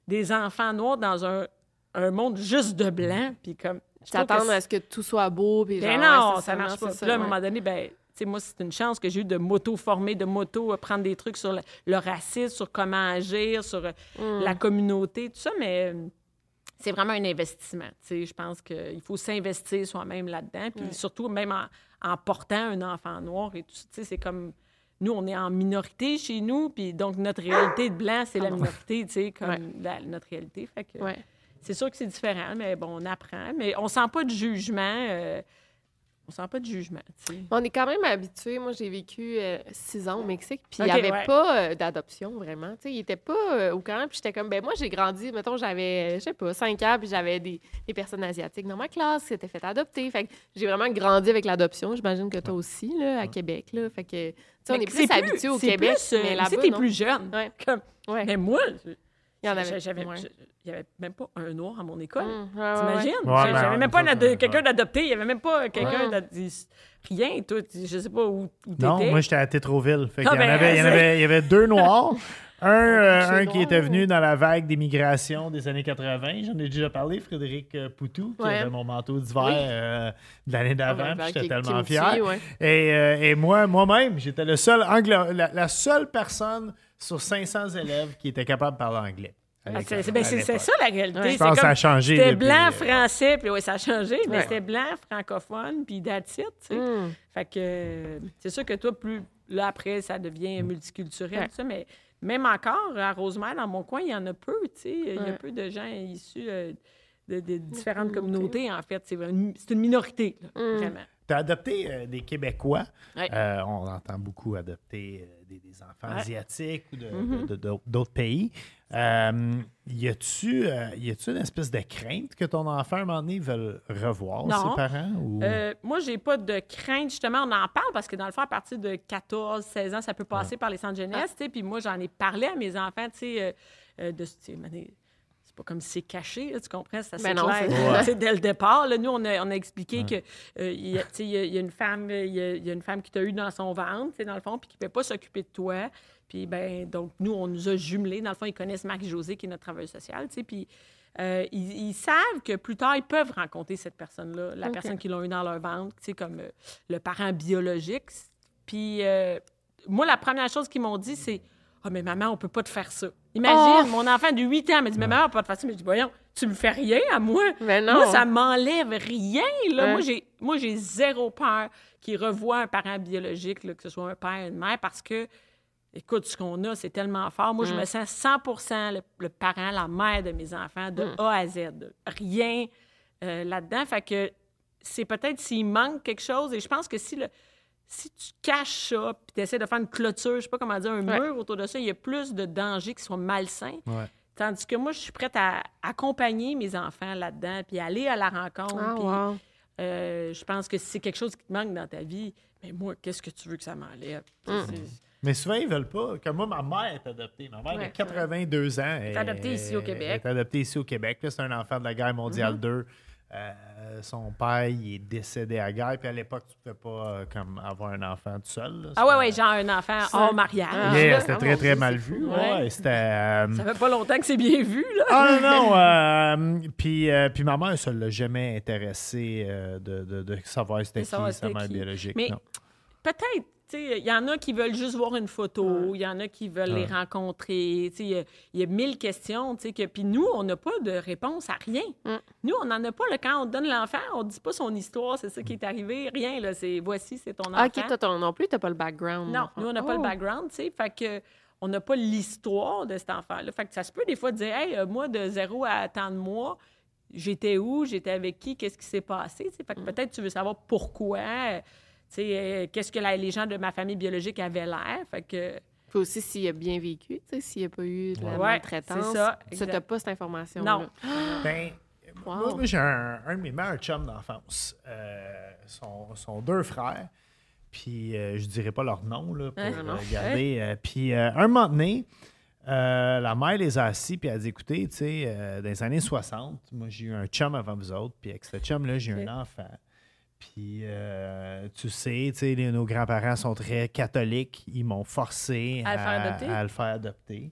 [SPEAKER 7] des enfants noirs dans un, un monde juste de blancs, puis comme...
[SPEAKER 6] T'attends à ce que tout soit beau, puis
[SPEAKER 7] ben
[SPEAKER 6] genre...
[SPEAKER 7] non,
[SPEAKER 6] ouais,
[SPEAKER 7] ça marche pas.
[SPEAKER 6] Ça,
[SPEAKER 7] Puis là, à un
[SPEAKER 6] ouais.
[SPEAKER 7] moment donné, ben... Tu sais, moi, c'est une chance que j'ai eu de m'auto-former, de m'auto-prendre des trucs sur le, le racisme, sur comment agir, sur mm. la communauté, tout ça, mais euh, c'est vraiment un investissement. Tu sais, je pense qu'il faut s'investir soi-même là-dedans, puis mm. surtout même en, en portant un enfant noir et tout ça. Tu sais, c'est comme... Nous, on est en minorité chez nous, puis donc notre réalité de blanc, c'est la minorité, tu sais, comme ouais. la, notre réalité. Fait que
[SPEAKER 6] ouais.
[SPEAKER 7] c'est sûr que c'est différent, mais bon, on apprend. Mais on sent pas de jugement... Euh, On sent pas de jugement, tu sais.
[SPEAKER 6] On est quand même habitués. Moi, j'ai vécu euh, six ans au Mexique, puis il
[SPEAKER 7] okay,
[SPEAKER 6] n'y avait
[SPEAKER 7] ouais.
[SPEAKER 6] pas euh, d'adoption, vraiment. Tu sais, il était pas euh, au camp, puis j'étais comme, ben moi, j'ai grandi, mettons, j'avais, je sais pas, cinq ans, puis j'avais des, des personnes asiatiques dans ma classe qui s'étaient fait adopter. Fait que j'ai vraiment grandi avec l'adoption. J'imagine que toi aussi, là, à Québec, là. Fait que, tu sais, on est plus habitués au Québec,
[SPEAKER 7] plus,
[SPEAKER 6] mais
[SPEAKER 7] euh,
[SPEAKER 6] là-bas,
[SPEAKER 7] si t'es
[SPEAKER 6] non.
[SPEAKER 7] plus jeune.
[SPEAKER 6] Ouais.
[SPEAKER 7] Comme...
[SPEAKER 6] Ouais.
[SPEAKER 7] Mais moi...
[SPEAKER 6] Il y en avait.
[SPEAKER 7] J'avais,
[SPEAKER 6] ouais.
[SPEAKER 7] il n'y avait même pas un noir à mon école.
[SPEAKER 6] Mmh, ouais,
[SPEAKER 7] T'imagines?
[SPEAKER 5] ouais. Ouais,
[SPEAKER 7] j'avais
[SPEAKER 5] ben,
[SPEAKER 7] même pas
[SPEAKER 5] ça,
[SPEAKER 7] ado-
[SPEAKER 5] ça,
[SPEAKER 7] quelqu'un
[SPEAKER 5] ouais.
[SPEAKER 7] d'adopté. Il n'y avait même pas quelqu'un
[SPEAKER 6] Ouais.
[SPEAKER 7] d'adopté. Rien, toi. Je sais pas où, où t'étais.
[SPEAKER 5] Non, moi, j'étais à Tétroville. Fait
[SPEAKER 7] Ah,
[SPEAKER 5] qu'il y en
[SPEAKER 7] ben,
[SPEAKER 5] avait, il y en
[SPEAKER 7] c'est-
[SPEAKER 5] avait, il y avait deux noirs. Un, euh, un qui
[SPEAKER 6] noir.
[SPEAKER 5] était venu dans la vague d'immigration des années quatre-vingts. J'en ai déjà parlé, Frédéric euh, Poutou, qui
[SPEAKER 6] Ouais.
[SPEAKER 5] avait mon manteau d'hiver
[SPEAKER 6] Oui.
[SPEAKER 5] euh, de l'année d'avant.
[SPEAKER 6] Ah, ben,
[SPEAKER 5] puis j'étais
[SPEAKER 6] qui-
[SPEAKER 5] tellement
[SPEAKER 6] qui
[SPEAKER 5] fier.
[SPEAKER 6] me tue, ouais.
[SPEAKER 5] Et, euh, et moi, moi-même, j'étais le seul anglo- la, la seule personne sur cinq cents élèves qui était capable de parler anglais. à
[SPEAKER 7] Ah, c'est,
[SPEAKER 5] l'école,
[SPEAKER 7] c'est, ben,
[SPEAKER 5] à
[SPEAKER 7] c'est, c'est
[SPEAKER 5] l'époque.
[SPEAKER 7] ça la réalité.
[SPEAKER 6] Ouais.
[SPEAKER 5] Je
[SPEAKER 7] C'est
[SPEAKER 5] pense que ça
[SPEAKER 7] comme-
[SPEAKER 5] a changé.
[SPEAKER 7] C'était
[SPEAKER 5] depuis,
[SPEAKER 7] blanc,
[SPEAKER 5] euh,
[SPEAKER 7] français, puis oui, ça a changé, mais
[SPEAKER 6] Ouais.
[SPEAKER 7] c'était blanc, francophone, puis that's it, tu sais.
[SPEAKER 6] Mmh.
[SPEAKER 7] Fait que euh, c'est sûr que toi, plus là, après, ça devient multiculturel,
[SPEAKER 6] Ouais.
[SPEAKER 7] tout ça, mais même encore, à Rosemère, dans mon coin, il y en a peu, tu sais. Il y a
[SPEAKER 6] Ouais.
[SPEAKER 7] peu de gens issus euh, de, de différentes
[SPEAKER 6] communautés.
[SPEAKER 7] communautés, en fait. C'est, vraiment- c'est une minorité, là,
[SPEAKER 6] Mmh.
[SPEAKER 7] vraiment.
[SPEAKER 5] Tu as adopté euh, des Québécois.
[SPEAKER 7] Ouais.
[SPEAKER 5] Euh, on entend beaucoup adopter euh, des, des enfants
[SPEAKER 7] Ouais.
[SPEAKER 5] asiatiques ou de-
[SPEAKER 7] Mhm.
[SPEAKER 5] de- de- d'autres pays. Euh, y a-tu euh, y a-tu une espèce de crainte que ton enfant, à un moment donné, veuille revoir
[SPEAKER 7] Non.
[SPEAKER 5] ses parents? Ou...
[SPEAKER 7] Euh, moi, j'ai pas de crainte. Justement, on en parle parce que dans le fond, à partir de quatorze, seize ans, ça peut passer par les centres jeunesse. tu sais. Puis moi, j'en ai parlé à mes enfants, tu sais, euh, euh, de tu sais, mané- c'est pas comme si c'est caché, là, tu comprends? C'est assez
[SPEAKER 6] Ben non,
[SPEAKER 7] clair,
[SPEAKER 6] c'est-
[SPEAKER 7] là, tu sais, dès le départ. Là, nous, on a, on a expliqué que euh, il y, a- tu sais, il y a- il y a une femme, il y a, il y a une femme qui t'a eu dans son ventre, tu sais, dans le fond, puis qui ne peut pas s'occuper de toi. Puis, ben, donc, nous, on nous a jumelés. Dans le fond, ils connaissent Marie-Josée, qui est notre travailleuse sociale, tu sais, puis euh, ils, ils savent que plus tard, ils peuvent rencontrer cette personne-là, la
[SPEAKER 6] OK.
[SPEAKER 7] personne qui l'ont eu dans leur ventre, tu sais, comme euh, le parent biologique. Puis, euh, moi, la première chose qu'ils m'ont dit, c'est « Ah, mais maman, on peut pas te faire ça. » Imagine,
[SPEAKER 6] Oh!
[SPEAKER 7] mon enfant de huit ans m'a dit « Mais maman, on peut pas te faire ça. » Mais je dis « Voyons, tu me fais rien à moi.
[SPEAKER 6] Mais non.
[SPEAKER 7] Moi, ça m'enlève rien. Là.
[SPEAKER 6] Ouais.
[SPEAKER 7] Moi, j'ai, moi, j'ai zéro peur qu'il revoie un parent biologique, là, que ce soit un père, une mère, parce que, écoute, ce qu'on a, c'est tellement fort. Moi, je
[SPEAKER 6] Mm.
[SPEAKER 7] me sens cent pour cent le, le parent, la mère de mes enfants, de
[SPEAKER 6] Mm.
[SPEAKER 7] A à Z. Rien euh, là-dedans. Fait que c'est peut-être s'il manque quelque chose. Et je pense que si le, si tu caches ça, puis tu essaies de faire une clôture, je sais pas comment dire, un
[SPEAKER 6] Ouais.
[SPEAKER 7] mur autour de ça, il y a plus de dangers qui sont malsains.
[SPEAKER 5] Ouais.
[SPEAKER 7] Tandis que moi, je suis prête à accompagner mes enfants là-dedans, puis aller à la rencontre.
[SPEAKER 6] Ah,
[SPEAKER 7] puis,
[SPEAKER 6] wow.
[SPEAKER 7] euh, je pense que si c'est quelque chose qui te manque dans ta vie, mais moi, qu'est-ce que tu veux que ça m'enlève?
[SPEAKER 6] Mm.
[SPEAKER 7] C'est-
[SPEAKER 5] Mais souvent, ils veulent pas. Comme moi, ma mère est adoptée. Ma mère
[SPEAKER 7] Ouais,
[SPEAKER 5] a quatre-vingt-deux ans. Elle
[SPEAKER 7] est adoptée ici au Québec.
[SPEAKER 5] Elle est adoptée ici au Québec. Là, c'est un enfant de la guerre mondiale
[SPEAKER 7] Mm-hmm.
[SPEAKER 5] deux. Euh, son père, il est décédé à la guerre. Puis à l'époque, tu ne pouvais pas euh, comme, avoir un enfant tout seul. là.
[SPEAKER 7] Ah ouais,
[SPEAKER 5] C'était-
[SPEAKER 7] ouais, genre un enfant hors mariage.
[SPEAKER 6] Ah,
[SPEAKER 5] Yeah,
[SPEAKER 6] là,
[SPEAKER 5] c'était
[SPEAKER 6] ah,
[SPEAKER 5] très,
[SPEAKER 6] mon
[SPEAKER 5] très
[SPEAKER 6] Dieu,
[SPEAKER 5] mal
[SPEAKER 6] c'est
[SPEAKER 5] vu.
[SPEAKER 6] fou.
[SPEAKER 5] Ouais,
[SPEAKER 7] Ouais.
[SPEAKER 5] c'était... euh,
[SPEAKER 7] Ça fait pas longtemps que c'est bien vu, là.
[SPEAKER 5] Ah non, non. euh, puis, euh, puis ma mère, ça ne l'a jamais intéressé euh, de, de, de savoir c'était
[SPEAKER 7] De
[SPEAKER 5] qui
[SPEAKER 7] savoir
[SPEAKER 5] sa
[SPEAKER 7] c'était
[SPEAKER 5] mère
[SPEAKER 7] qui.
[SPEAKER 5] biologique.
[SPEAKER 7] Mais
[SPEAKER 5] non.
[SPEAKER 7] peut-être, tu sais, il y en a qui veulent juste voir une photo, il y en a qui veulent les rencontrer, tu sais, il y a- il y, a mille questions, tu sais, que... Puis nous, on n'a pas de réponse à rien.
[SPEAKER 6] Mm.
[SPEAKER 7] Nous, on n'en a pas, là, quand on donne l'enfant, on ne dit pas son histoire, c'est ça qui est arrivé, rien, là, c'est voici, c'est ton enfant.
[SPEAKER 6] Ah, OK, toi, toi non plus, t'as pas le background.
[SPEAKER 7] Non,
[SPEAKER 6] l'enfant.
[SPEAKER 7] nous, on n'a pas
[SPEAKER 6] Oh.
[SPEAKER 7] le background, tu sais. Fait que on n'a pas l'histoire de cet enfant-là. Fait que ça se peut des fois dire, hey, euh, moi, de zéro à tant de mois, j'étais où, j'étais avec qui, qu'est-ce qui s'est passé, tu sais. Fait que peut-être tu veux savoir pourquoi, euh, tu sais, euh, qu'est-ce que la- les gens de ma famille biologique avaient l'air. Fait que.
[SPEAKER 6] Puis aussi s'il a bien vécu, tu sais, s'il n'y a pas eu de la
[SPEAKER 7] Ouais,
[SPEAKER 6] maltraitance.
[SPEAKER 7] c'est ça,
[SPEAKER 6] Ça,
[SPEAKER 7] exact.
[SPEAKER 6] t'as pas cette information-là.
[SPEAKER 7] Non.
[SPEAKER 5] Ben,
[SPEAKER 6] Wow.
[SPEAKER 5] moi, moi, j'ai un, un de mes meilleurs chums d'enfance. Euh, sont, sont deux frères. Puis, euh, je dirais pas leur nom, là, pour
[SPEAKER 7] Hein?
[SPEAKER 5] euh,
[SPEAKER 6] Non.
[SPEAKER 5] regarder. Euh, puis, euh, un moment donné, euh, la mère les a assis, puis elle a dit, écoutez, tu sais, euh, dans les années soixante, moi, j'ai eu un chum avant vous autres, puis avec ce chum-là, j'ai eu
[SPEAKER 7] Ok.
[SPEAKER 5] un enfant. Puis, euh, tu sais, tu sais, les- nos grands-parents sont très catholiques. Ils m'ont forcé
[SPEAKER 7] À le faire adopter?
[SPEAKER 5] à le faire adopter.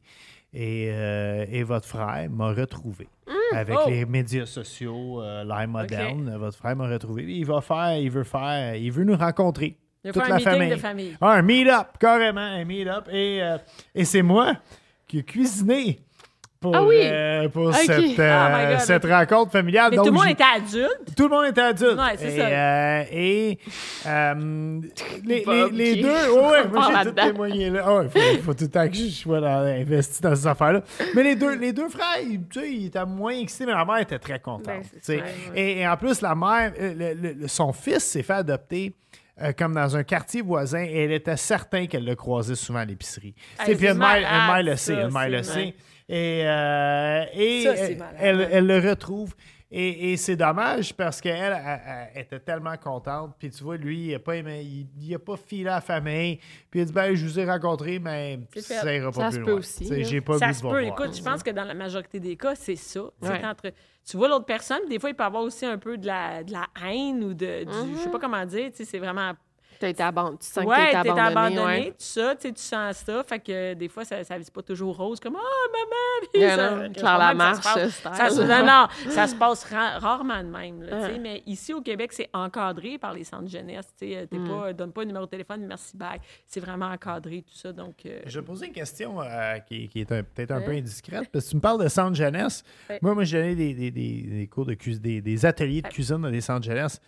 [SPEAKER 5] Et, euh, et votre frère m'a retrouvé. Mmh, Avec oh. les médias sociaux, euh, l'ère moderne, okay. votre frère m'a retrouvé. Il va faire, il veut faire, il veut nous rencontrer.
[SPEAKER 7] Il
[SPEAKER 5] toute
[SPEAKER 7] va
[SPEAKER 5] la
[SPEAKER 7] faire un
[SPEAKER 5] famille.
[SPEAKER 7] meeting de famille.
[SPEAKER 5] Ah, un meet-up, carrément, un meet-up. Et, euh, et c'est moi qui ai cuisiné pour,
[SPEAKER 6] ah oui.
[SPEAKER 5] euh, pour
[SPEAKER 6] okay.
[SPEAKER 5] cette, euh,
[SPEAKER 7] oh God,
[SPEAKER 5] cette rencontre familiale.
[SPEAKER 7] Mais
[SPEAKER 5] Donc,
[SPEAKER 7] tout le monde
[SPEAKER 5] j'ai...
[SPEAKER 7] était adulte.
[SPEAKER 5] Tout le monde était adulte.
[SPEAKER 7] Ouais, c'est
[SPEAKER 5] et,
[SPEAKER 7] ça.
[SPEAKER 5] Euh, et euh, les, les, les
[SPEAKER 6] okay.
[SPEAKER 5] deux, oh ouais, moi j'ai
[SPEAKER 6] là-dedans.
[SPEAKER 5] tout témoigné là. Oh, il faut, faut tout le temps que je sois dans, investi dans ces affaires-là. Mais les deux, les deux frères, ils, tu sais, ils étaient moins excités, mais la mère était très contente.
[SPEAKER 6] Ben,
[SPEAKER 5] c'est
[SPEAKER 6] vrai, ouais.
[SPEAKER 5] et, et en plus, la mère, le, le, le, son fils s'est fait adopter. Euh, comme dans un quartier voisin, et elle était certaine qu'elle le croisait souvent à l'épicerie.
[SPEAKER 7] Hey,
[SPEAKER 5] puis elle m'a le sait,
[SPEAKER 7] ça,
[SPEAKER 5] elle m'a le sait. Et, euh, et
[SPEAKER 7] ça,
[SPEAKER 5] elle, elle, elle le retrouve. Et, et c'est dommage parce qu'elle elle, elle était tellement contente. Puis tu vois, lui, il n'a pas, il, il pas filé à la famille. Puis il a dit, ben, je vous ai rencontré, mais ça ira pas
[SPEAKER 6] ça
[SPEAKER 5] plus
[SPEAKER 6] se
[SPEAKER 5] loin.
[SPEAKER 6] peut aussi.
[SPEAKER 5] J'ai pas
[SPEAKER 7] ça
[SPEAKER 5] vu
[SPEAKER 7] se
[SPEAKER 5] de
[SPEAKER 7] peut.
[SPEAKER 5] voir.
[SPEAKER 7] Écoute, je pense que dans la majorité des cas, c'est ça.
[SPEAKER 6] Ouais.
[SPEAKER 7] Entre, tu vois l'autre personne, des fois, il peut y avoir aussi un peu de la, de la haine ou de, du,
[SPEAKER 6] Mm-hmm.
[SPEAKER 7] je sais pas comment dire. C'est vraiment...
[SPEAKER 6] Tu as été abandonné. Tu sens
[SPEAKER 7] ouais,
[SPEAKER 6] que tu
[SPEAKER 7] t'es
[SPEAKER 6] abandonné.
[SPEAKER 7] abandonné,
[SPEAKER 6] Ouais.
[SPEAKER 7] tout ça, tu sens ça. Fait que des fois, ça ne vise pas toujours rose, comme « Oh, maman! » Puis
[SPEAKER 6] Yeah,
[SPEAKER 7] ça,
[SPEAKER 6] non, Claire Lamarche,
[SPEAKER 7] ça, se passe, ça, se, non, non, ça se passe ra- rarement de même. Là,
[SPEAKER 6] Ouais.
[SPEAKER 7] Mais ici, au Québec, c'est encadré par les centres jeunesse. Tu ne
[SPEAKER 6] Mm.
[SPEAKER 7] donnes pas un numéro de téléphone, merci, bye. C'est vraiment encadré, tout ça. Donc, euh...
[SPEAKER 5] Je vais poser une question euh, qui, qui est un, peut-être un
[SPEAKER 7] ouais.
[SPEAKER 5] peu indiscrète, parce que tu me parles de centre jeunesse.
[SPEAKER 7] Ouais.
[SPEAKER 5] Moi, moi, j'ai donné des, des, des, des cours de cuisine, des, des ateliers de
[SPEAKER 7] Ouais.
[SPEAKER 5] cuisine dans des centres jeunesse.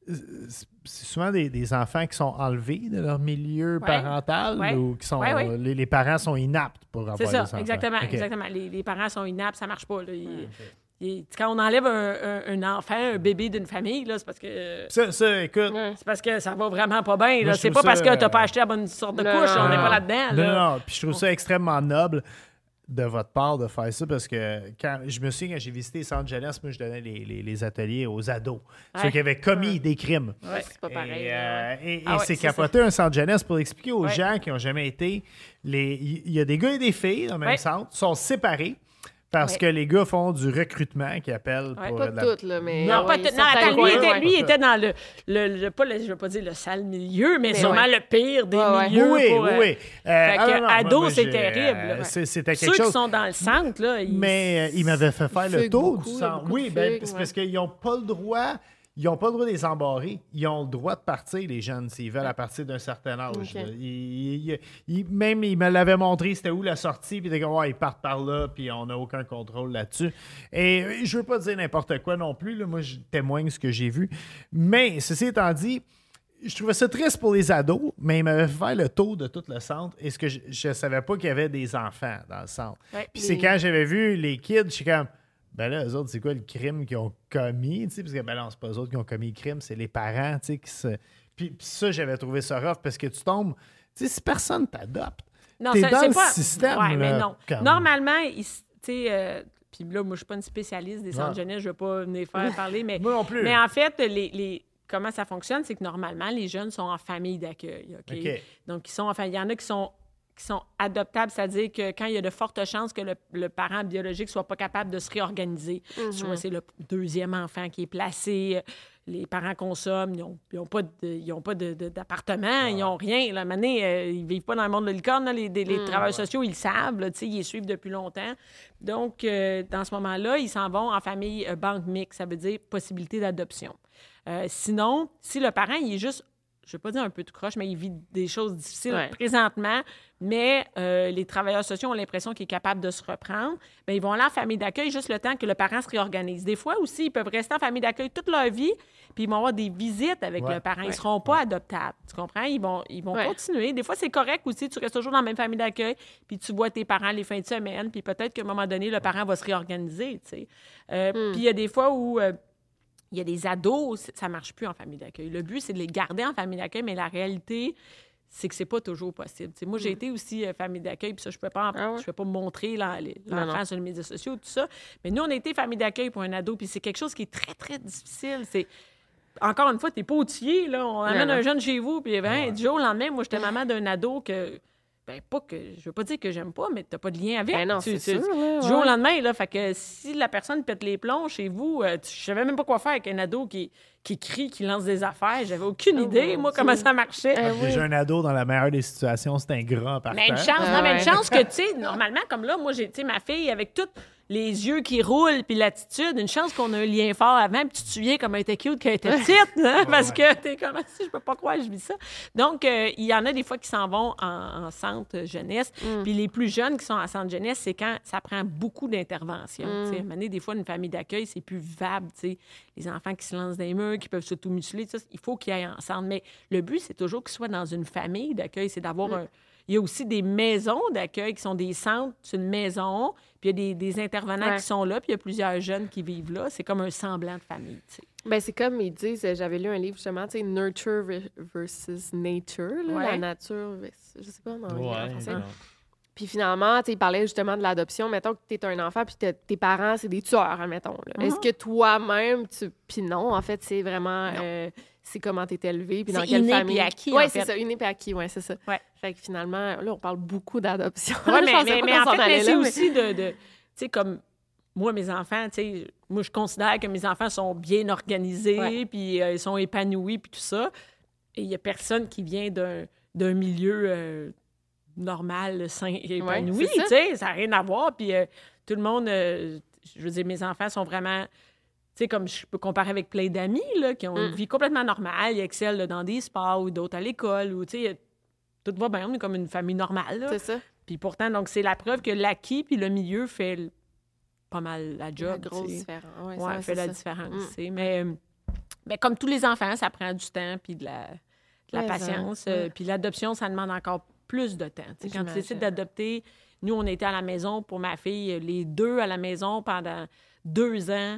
[SPEAKER 5] C'est souvent des, des enfants qui sont enlevés de leur milieu
[SPEAKER 7] Ouais.
[SPEAKER 5] parental
[SPEAKER 7] Ouais.
[SPEAKER 5] ou qui sont
[SPEAKER 7] Ouais, ouais.
[SPEAKER 5] Les, les parents sont inaptes pour avoir
[SPEAKER 7] c'est
[SPEAKER 5] des
[SPEAKER 7] ça,
[SPEAKER 5] enfants.
[SPEAKER 7] exactement.
[SPEAKER 5] OK.
[SPEAKER 7] exactement. Les, les parents sont inaptes, ça marche pas. Là. Ils- ils- quand on enlève un, un- un enfant, un bébé d'une famille, là, c'est parce que...
[SPEAKER 5] Ça, ça, écoute,
[SPEAKER 7] C'est parce que ça va vraiment pas bien.
[SPEAKER 5] Moi,
[SPEAKER 7] là.
[SPEAKER 5] je
[SPEAKER 7] C'est
[SPEAKER 5] trouve
[SPEAKER 7] pas parce
[SPEAKER 5] ça,
[SPEAKER 7] que t'as
[SPEAKER 5] euh,
[SPEAKER 7] pas acheté la bonne sorte de
[SPEAKER 6] non,
[SPEAKER 7] couche.
[SPEAKER 6] non,
[SPEAKER 7] On n'est
[SPEAKER 5] non.
[SPEAKER 7] pas là-dedans.
[SPEAKER 5] Non,
[SPEAKER 7] là.
[SPEAKER 5] non, non. Puis je trouve ça extrêmement noble de votre part de faire ça parce que quand je me souviens quand j'ai visité les centres jeunesse, moi je donnais les, les, les ateliers aux ados,
[SPEAKER 7] Ouais.
[SPEAKER 5] ceux qui avaient commis des crimes.
[SPEAKER 7] Ouais.
[SPEAKER 6] C'est pas pareil.
[SPEAKER 5] Et,
[SPEAKER 6] là,
[SPEAKER 5] euh,
[SPEAKER 6] ouais.
[SPEAKER 5] et- et
[SPEAKER 7] Ah ouais,
[SPEAKER 5] c'est
[SPEAKER 7] c'est
[SPEAKER 5] capoté un centre jeunesse pour expliquer aux
[SPEAKER 7] Ouais.
[SPEAKER 5] gens qui n'ont jamais été. les- Il y a des gars et des filles dans le même
[SPEAKER 7] Ouais.
[SPEAKER 5] centre, sont séparés parce
[SPEAKER 7] Ouais.
[SPEAKER 5] que les gars font du recrutement qu'ils appellent
[SPEAKER 7] Ouais.
[SPEAKER 5] pour
[SPEAKER 6] Pas
[SPEAKER 5] de la-
[SPEAKER 6] toutes, là, mais.
[SPEAKER 7] Non,
[SPEAKER 6] ouais,
[SPEAKER 7] pas
[SPEAKER 6] il y a
[SPEAKER 7] tout- non,
[SPEAKER 6] certains
[SPEAKER 7] attends, lui,
[SPEAKER 6] coins,
[SPEAKER 7] il était,
[SPEAKER 6] ouais.
[SPEAKER 7] lui, il était dans le, le, le- pas le, je veux pas dire le sale milieu, mais,
[SPEAKER 6] Mais
[SPEAKER 7] sûrement
[SPEAKER 6] ouais.
[SPEAKER 7] le pire des
[SPEAKER 6] Ouais, ouais.
[SPEAKER 7] milieux.
[SPEAKER 5] Oui,
[SPEAKER 7] pour,
[SPEAKER 5] oui,
[SPEAKER 7] euh,
[SPEAKER 5] oui.
[SPEAKER 7] Fait
[SPEAKER 5] Euh, ah
[SPEAKER 7] que
[SPEAKER 5] non, non,
[SPEAKER 7] ado,
[SPEAKER 5] moi, moi,
[SPEAKER 7] c'est
[SPEAKER 5] j'ai,
[SPEAKER 7] terrible.
[SPEAKER 5] euh,
[SPEAKER 7] là.
[SPEAKER 5] c'est- C'était
[SPEAKER 7] Ceux
[SPEAKER 5] quelque chose.
[SPEAKER 7] qui sont dans le centre, là, ils...
[SPEAKER 5] Mais euh, il m'avait fait faire le
[SPEAKER 6] Fugue
[SPEAKER 5] tour
[SPEAKER 6] beaucoup,
[SPEAKER 5] du
[SPEAKER 6] il y a
[SPEAKER 5] centre.
[SPEAKER 6] beaucoup
[SPEAKER 5] Oui,
[SPEAKER 6] de
[SPEAKER 5] ben,
[SPEAKER 6] fugues,
[SPEAKER 5] c'est
[SPEAKER 6] ouais.
[SPEAKER 5] parce qu'ils n'ont pas le droit. Ils n'ont pas le droit de les embarrer. Ils ont le droit de partir, les jeunes, s'ils veulent, à partir d'un certain âge.
[SPEAKER 6] Ok.
[SPEAKER 5] là. Ils- ils- ils- même, ils me l'avaient montré, c'était où la sortie, puis ils disaient, ouais, ils partent par là, puis on n'a aucun contrôle là-dessus. Et euh, je veux pas dire n'importe quoi non plus, là. Moi, je témoigne ce que j'ai vu. Mais, ceci étant dit, je trouvais ça triste pour les ados, mais ils m'avaient fait faire le tour de tout le centre, et ce que je ne savais pas qu'il y avait des enfants dans le centre.
[SPEAKER 7] Ouais.
[SPEAKER 5] Puis c'est quand j'avais vu les kids, je suis comme... Ben là, eux autres, c'est quoi le crime qu'ils ont commis? Tu sais, parce que ben non, c'est pas eux autres qui ont commis le crime, c'est les parents, tu sais, qui se. Puis, puis ça, j'avais trouvé ça rough parce que tu tombes. Tu sais, si personne t'adopte,
[SPEAKER 7] Non,
[SPEAKER 5] t'es
[SPEAKER 7] ça-
[SPEAKER 5] dans
[SPEAKER 7] c'est
[SPEAKER 5] le
[SPEAKER 7] pas...
[SPEAKER 5] système.
[SPEAKER 7] Ouais, mais
[SPEAKER 5] là,
[SPEAKER 7] non.
[SPEAKER 5] comme-
[SPEAKER 7] Normalement, ils- tu sais, euh, puis là, moi, je suis pas une spécialiste des centres
[SPEAKER 5] Ouais.
[SPEAKER 7] jeunesse, je vais pas venir faire parler, mais...
[SPEAKER 5] Moi non plus.
[SPEAKER 7] Mais en fait, les, les- comment ça fonctionne, c'est que normalement, les jeunes sont en famille d'accueil, OK?
[SPEAKER 5] OK.
[SPEAKER 7] Donc, ils sont, enfin, il y en a qui sont qui sont adoptables, c'est-à-dire que quand il y a de fortes chances que le, le parent biologique soit pas capable de se réorganiser, soit c'est le deuxième enfant qui est placé, les parents consomment, ils n'ont ils ont pas de- ils ont pas de- de- d'appartement, ils n'ont rien. Là, à un moment donné, euh, ils vivent pas dans le monde de licorne. là. Les, les- les travailleurs sociaux, ils le savent, là, tu sais, ils les suivent depuis longtemps. Donc, euh, dans ce moment-là, ils s'en vont en famille euh, banque mixte, ça veut dire possibilité d'adoption. Euh, sinon, si le parent, il est juste, je ne veux pas dire un peu de croche, mais il vit des choses difficiles
[SPEAKER 6] Ouais.
[SPEAKER 7] présentement, mais euh, les travailleurs sociaux ont l'impression qu'il est capable de se reprendre, bien, ils vont aller en famille d'accueil juste le temps que le parent se réorganise. Des fois aussi, ils peuvent rester en famille d'accueil toute leur vie, puis ils vont avoir des visites avec
[SPEAKER 5] Ouais.
[SPEAKER 7] le parent. Ils ne
[SPEAKER 6] Ouais.
[SPEAKER 7] seront pas adoptables, tu comprends? Ils vont, ils vont
[SPEAKER 6] Ouais.
[SPEAKER 7] continuer. Des fois, c'est correct aussi, tu restes toujours dans la même famille d'accueil, puis tu vois tes parents les fins de semaine, puis peut-être qu'à un moment donné, le parent va se réorganiser, tu sais. Euh, Puis il y a des fois où... euh, il y a des ados, c- ça ne marche plus en famille d'accueil. Le but, c'est de les garder en famille d'accueil, mais la réalité, c'est que c'est pas toujours possible. T'sais, moi, j'ai été aussi euh, famille d'accueil, puis ça, je ne peux pas, en-
[SPEAKER 6] Ah ouais?
[SPEAKER 7] je peux pas montrer l'en- les-
[SPEAKER 6] Non,
[SPEAKER 7] l'enfant
[SPEAKER 6] non.
[SPEAKER 7] sur les médias sociaux, tout ça. Mais nous, on a été famille d'accueil pour un ado, puis c'est quelque chose qui est très, très difficile. C'est... Encore une fois, tu n'es pas outillé, là. On amène
[SPEAKER 6] non.
[SPEAKER 7] un jeune chez vous, puis ben, du jour au lendemain, moi, j'étais maman d'un ado que... Ben, pas que... Je veux pas dire que j'aime pas, mais t'as pas de lien avec.
[SPEAKER 6] Ben non,
[SPEAKER 7] tu,
[SPEAKER 6] c'est
[SPEAKER 7] tu,
[SPEAKER 6] sûr, là,
[SPEAKER 7] du jour au
[SPEAKER 6] ouais.
[SPEAKER 7] lendemain, là. Fait que si la personne pète les plombs chez vous, euh, tu- je savais même pas quoi faire avec un ado qui, qui crie, qui lance des affaires. J'avais aucune
[SPEAKER 6] Oh,
[SPEAKER 7] idée,
[SPEAKER 6] mon
[SPEAKER 7] moi,
[SPEAKER 6] Dieu.
[SPEAKER 7] comment ça marchait.
[SPEAKER 6] Euh, oui.
[SPEAKER 5] Déjà, un ado, dans la meilleure des situations, c'est un grand par
[SPEAKER 7] Mais une
[SPEAKER 5] terre.
[SPEAKER 7] chance,
[SPEAKER 6] Ah
[SPEAKER 7] non, mais une
[SPEAKER 6] ouais.
[SPEAKER 7] chance que, tu sais, normalement, comme là, moi, j'ai, tu sais, ma fille, avec tous les yeux qui roulent, puis l'attitude, une chance qu'on a un lien fort avant, puis tu te souviens comme elle était cute quand elle était petite, hein, parce que t'es comme, si je peux pas croire que je vis ça. Donc, euh, il y en a des fois qui s'en vont en, en centre jeunesse, puis les plus jeunes qui sont en centre jeunesse, c'est quand ça prend beaucoup d'intervention. Tu sais, à un moment donné, des fois, une famille d'accueil, c'est plus vivable, tu sais, les enfants qui se lancent dans les murs, qui peuvent s'automuseler, tout ça, il faut qu'ils aillent ensemble. Mais le but, c'est toujours qu'ils soient dans une famille d'accueil, c'est d'avoir un... Il y a aussi des maisons d'accueil qui sont des centres, c'est une maison, puis il y a des, des intervenants
[SPEAKER 6] Ouais.
[SPEAKER 7] qui sont là, puis il y a plusieurs jeunes qui vivent là. C'est comme un semblant de famille, tu sais.
[SPEAKER 6] Ben, c'est comme ils disent, euh, j'avais lu un livre justement, tu sais, Nurture ve- versus Nature, là,
[SPEAKER 7] Ouais.
[SPEAKER 6] la nature, vers- je sais pas, en, en
[SPEAKER 5] Ouais,
[SPEAKER 6] français.
[SPEAKER 5] non.
[SPEAKER 6] Puis finalement, tu sais, il parlait justement de l'adoption. Mettons que tu es un enfant, puis t'as- tes parents, c'est des tueurs, admettons. Là. Est-ce que toi-même, tu. Puis non, en fait, c'est vraiment. euh, c'est comment tu es élevé, puis dans
[SPEAKER 7] C'est
[SPEAKER 6] quelle
[SPEAKER 7] inné
[SPEAKER 6] famille.
[SPEAKER 7] puis acquis,
[SPEAKER 6] Oui,
[SPEAKER 7] en
[SPEAKER 6] c'est
[SPEAKER 7] fait.
[SPEAKER 6] ça, inné puis acquis, oui, c'est ça.
[SPEAKER 7] Ouais.
[SPEAKER 6] Fait que finalement, là, on parle beaucoup d'adoption.
[SPEAKER 7] Ouais,
[SPEAKER 6] Je
[SPEAKER 7] mais,
[SPEAKER 6] pensais
[SPEAKER 7] mais,
[SPEAKER 6] pas
[SPEAKER 7] mais
[SPEAKER 6] qu'on
[SPEAKER 7] en
[SPEAKER 6] s'en
[SPEAKER 7] fait,
[SPEAKER 6] allait
[SPEAKER 7] mais c'est
[SPEAKER 6] là, mais-
[SPEAKER 7] aussi de... de tu sais, comme moi, mes enfants, tu sais, moi, je considère que mes enfants sont bien organisés,
[SPEAKER 6] Ouais.
[SPEAKER 7] puis euh, ils sont épanouis, puis tout ça. Et il y a personne qui vient d'un, d'un milieu euh, normal, sain et épanoui,
[SPEAKER 6] c'est ça.
[SPEAKER 7] tu sais, ça n'a rien à voir. Puis euh, tout le monde, euh, je veux dire, mes enfants sont vraiment... Tu sais, comme je peux comparer avec plein d'amis, là, qui ont
[SPEAKER 6] Mm.
[SPEAKER 7] une vie complètement normale. Ils excellent là, dans des sports ou d'autres à l'école, ou, tu sais, tout va bien, on est comme une famille normale, là.
[SPEAKER 6] C'est ça.
[SPEAKER 7] Puis pourtant, donc, c'est la preuve que l'acquis puis le milieu fait le- pas mal la
[SPEAKER 6] La
[SPEAKER 7] job.
[SPEAKER 6] grosse
[SPEAKER 7] tu sais.
[SPEAKER 6] différence. Ouais,
[SPEAKER 7] Ouais,
[SPEAKER 6] ça,
[SPEAKER 7] fait
[SPEAKER 6] c'est
[SPEAKER 7] la
[SPEAKER 6] ça.
[SPEAKER 7] différence.
[SPEAKER 6] Mm.
[SPEAKER 7] tu sais. Mais, euh, mais comme tous les enfants, ça prend du temps puis de la, de la
[SPEAKER 6] Mais
[SPEAKER 7] patience.
[SPEAKER 6] ça,
[SPEAKER 7] euh,
[SPEAKER 6] ouais.
[SPEAKER 7] Puis l'adoption, ça demande encore plus de temps. Tu sais, quand tu
[SPEAKER 6] J'imagine.
[SPEAKER 7] décides d'adopter, nous, on était à la maison pour ma fille, les deux à la maison pendant deux ans.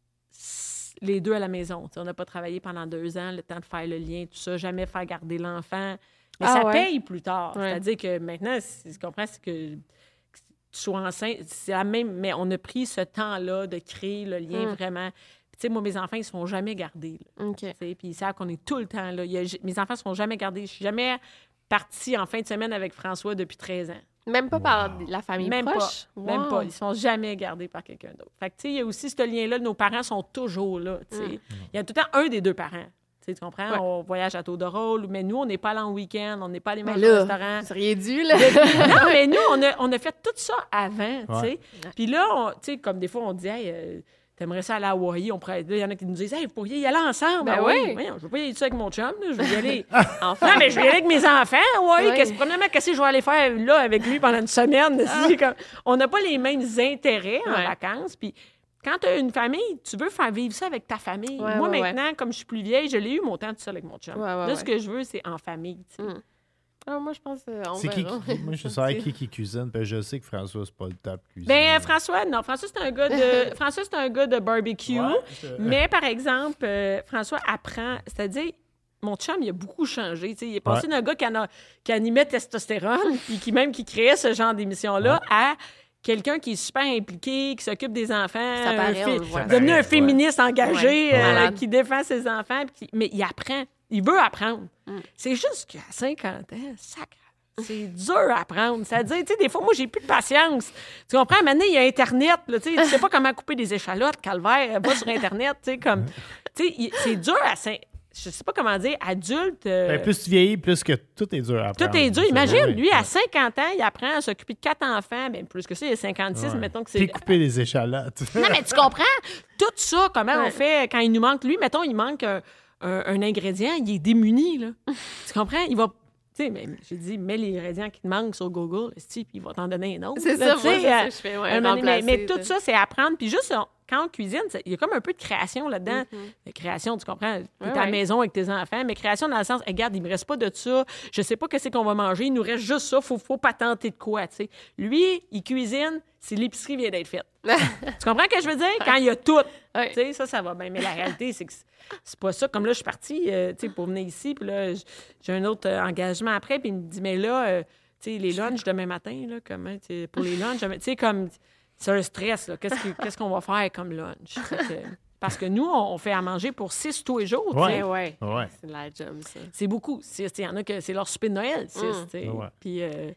[SPEAKER 7] s- Les deux à la maison. Tu sais, on n'a pas travaillé pendant deux ans, le temps de faire le lien, tout ça, jamais faire garder l'enfant. Mais
[SPEAKER 6] Ah
[SPEAKER 7] ça
[SPEAKER 6] ouais?
[SPEAKER 7] paye plus tard.
[SPEAKER 6] Ouais.
[SPEAKER 7] C'est-à-dire que maintenant, si tu comprends, c'est que que tu sois enceinte, c'est la même, mais on a pris ce temps-là de créer le lien
[SPEAKER 6] Mm.
[SPEAKER 7] vraiment. Puis, tu sais, moi, mes enfants, ils ne se font jamais garder. là.
[SPEAKER 6] OK.
[SPEAKER 7] Tu sais, puis ils savent qu'on est tout le temps là. Il y a- mes enfants ne se font jamais garder. Je suis jamais partie en fin de semaine avec François depuis treize ans.
[SPEAKER 6] Même pas par la famille
[SPEAKER 7] Même
[SPEAKER 6] proche?
[SPEAKER 7] pas. Même
[SPEAKER 6] Wow.
[SPEAKER 7] pas. Ils ne se font jamais garder par quelqu'un d'autre. Fait que, tu sais, il y a aussi ce lien-là. Nos parents sont toujours là. tu sais. Il y a tout le temps un des deux parents. Tu sais, tu comprends?
[SPEAKER 6] Mm. Ouais.
[SPEAKER 7] On voyage à tour de rôle, mais nous, on n'est pas allés en week-end, on n'est pas allés
[SPEAKER 6] Mais
[SPEAKER 7] manger au
[SPEAKER 6] là,
[SPEAKER 7] restaurant.
[SPEAKER 6] vous seriez dû, là.
[SPEAKER 7] Non, mais nous, on a, on a fait tout ça avant, tu sais.
[SPEAKER 5] Ouais.
[SPEAKER 7] Puis là, on- tu sais, comme des fois, on dit, hey, euh, t'aimerais ça aller à Hawaï? On pourrait... Là, il y en a qui nous disent, hey, vous pourriez y aller ensemble.
[SPEAKER 6] Ben
[SPEAKER 7] Ah
[SPEAKER 6] oui.
[SPEAKER 7] Voyons, je veux pas y aller tout seul avec mon chum, là. Je veux y aller.
[SPEAKER 6] Enfin.
[SPEAKER 7] Non, mais je vais y aller avec mes enfants, ouais.
[SPEAKER 6] Oui.
[SPEAKER 7] Qu'est-ce, premièrement, qu'est-ce que je vais aller faire là avec lui pendant une semaine? C'est comme- on n'a pas les mêmes intérêts en
[SPEAKER 6] Ouais.
[SPEAKER 7] vacances. Puis quand tu as une famille, tu veux faire vivre ça avec ta famille.
[SPEAKER 6] Ouais,
[SPEAKER 7] Moi,
[SPEAKER 6] ouais,
[SPEAKER 7] maintenant, comme je suis plus vieille, je l'ai eu mon temps tout seul avec mon chum.
[SPEAKER 6] Ouais, ouais,
[SPEAKER 7] là,
[SPEAKER 6] ouais.
[SPEAKER 7] ce que je veux, c'est en famille, tu sais.
[SPEAKER 6] Mm. Ah, moi, je pense qu'on
[SPEAKER 5] C'est qui,
[SPEAKER 6] verra.
[SPEAKER 5] qui- Moi, je sais qui qui cuisine, puis je sais que François, c'est pas le top cuisine.
[SPEAKER 7] Ben, euh, François, non. François, c'est un gars de, François, c'est un gars de barbecue.
[SPEAKER 5] Ouais, je-
[SPEAKER 7] Mais, par exemple, euh, François apprend, c'est-à-dire, mon chum, il a beaucoup changé. tu sais. Il est passé
[SPEAKER 5] Ouais.
[SPEAKER 7] d'un gars qui, en a- qui animait Testostérone, puis qui même qui créait ce genre d'émission-là, à quelqu'un qui est super impliqué, qui s'occupe des enfants.
[SPEAKER 6] Ça paraît,
[SPEAKER 7] un
[SPEAKER 6] on le voit.
[SPEAKER 7] devenu
[SPEAKER 5] Ça
[SPEAKER 7] un
[SPEAKER 5] paraît,
[SPEAKER 7] féministe engagé,
[SPEAKER 6] Ouais.
[SPEAKER 7] euh,
[SPEAKER 6] Malade.
[SPEAKER 7] qui défend ses enfants. puis qui- Mais il apprend. Il veut apprendre.
[SPEAKER 6] Mm.
[SPEAKER 7] C'est juste qu'à cinquante ans, sacré. C'est dur à apprendre. C'est-à-dire, tu sais, des fois, moi, j'ai plus de patience. Tu comprends? Maintenant, il y a Internet. Là, tu sais, tu sais pas comment couper des échalotes, calvaire, va sur Internet. Tu sais, comme. Tu sais, il- c'est dur à. cin- Je sais pas comment dire, adulte. euh,
[SPEAKER 5] Ben, plus tu vieillis, plus que tout est dur à apprendre.
[SPEAKER 7] tout est dur.
[SPEAKER 5] C'est
[SPEAKER 7] Imagine,
[SPEAKER 5] vrai.
[SPEAKER 7] lui, à cinquante ans, il apprend à s'occuper de quatre enfants. Bien, plus que ça, il a cinquante-six,
[SPEAKER 5] Ouais.
[SPEAKER 7] mettons que c'est.
[SPEAKER 5] Puis couper des échalotes.
[SPEAKER 7] Non, mais tu comprends? Tout ça, comment on
[SPEAKER 6] Ouais.
[SPEAKER 7] fait quand il nous manque. Lui, mettons, il manque un, un- un ingrédient, il est démuni, là. Tu comprends? Il va. Tu sais, mais j'ai dit, mets les ingrédients qui te manquent sur Google, esti, puis il va t'en donner un autre.
[SPEAKER 6] C'est
[SPEAKER 7] là,
[SPEAKER 6] ça,
[SPEAKER 7] tu
[SPEAKER 6] moi,
[SPEAKER 7] sais,
[SPEAKER 6] c'est ça
[SPEAKER 7] euh,
[SPEAKER 6] que je fais, ouais,
[SPEAKER 7] un moment donné, mais, mais
[SPEAKER 6] remplacer,
[SPEAKER 7] tout
[SPEAKER 6] tu
[SPEAKER 7] ça,
[SPEAKER 6] sais.
[SPEAKER 7] c'est apprendre. Puis juste, on- quand on cuisine, c'est- il y a comme un peu de création là-dedans. De création, tu comprends? Tu es
[SPEAKER 6] Ouais,
[SPEAKER 7] à la
[SPEAKER 6] ouais.
[SPEAKER 7] maison avec tes enfants, mais création dans le sens, regarde, il me reste pas de ça, je sais pas qu'est-ce qu'on va manger, il nous reste juste ça, faut, faut pas tenter de quoi, tu sais. Lui, il cuisine, si l'épicerie vient d'être faite. Tu comprends ce que je veux dire? Quand il y a tout.
[SPEAKER 6] Ouais.
[SPEAKER 7] Tu sais, ça, ça va bien. Mais la réalité, c'est que c'est- c'est pas ça. Comme là, je suis partie, euh, tu sais, pour venir ici, puis là, j- j'ai un autre euh, engagement après, puis il me dit, mais là, euh, tu sais, les lunchs demain matin, là, comment, tu sais, pour les lunchs, tu sais, comme, c'est un stress, là. Qu'est-ce que- qu'est-ce qu'on va faire comme lunch? Fait que- parce que nous, on on fait à manger pour six tous les jours, tu sais.
[SPEAKER 5] Ouais.
[SPEAKER 6] Eh ouais.
[SPEAKER 5] Ouais.
[SPEAKER 6] C'est de la job, ça.
[SPEAKER 7] C'est beaucoup. Six, il y en a que c'est leur souper de Noël, six,
[SPEAKER 6] Mm.
[SPEAKER 7] tu sais.
[SPEAKER 5] Ouais.
[SPEAKER 7] Puis, euh,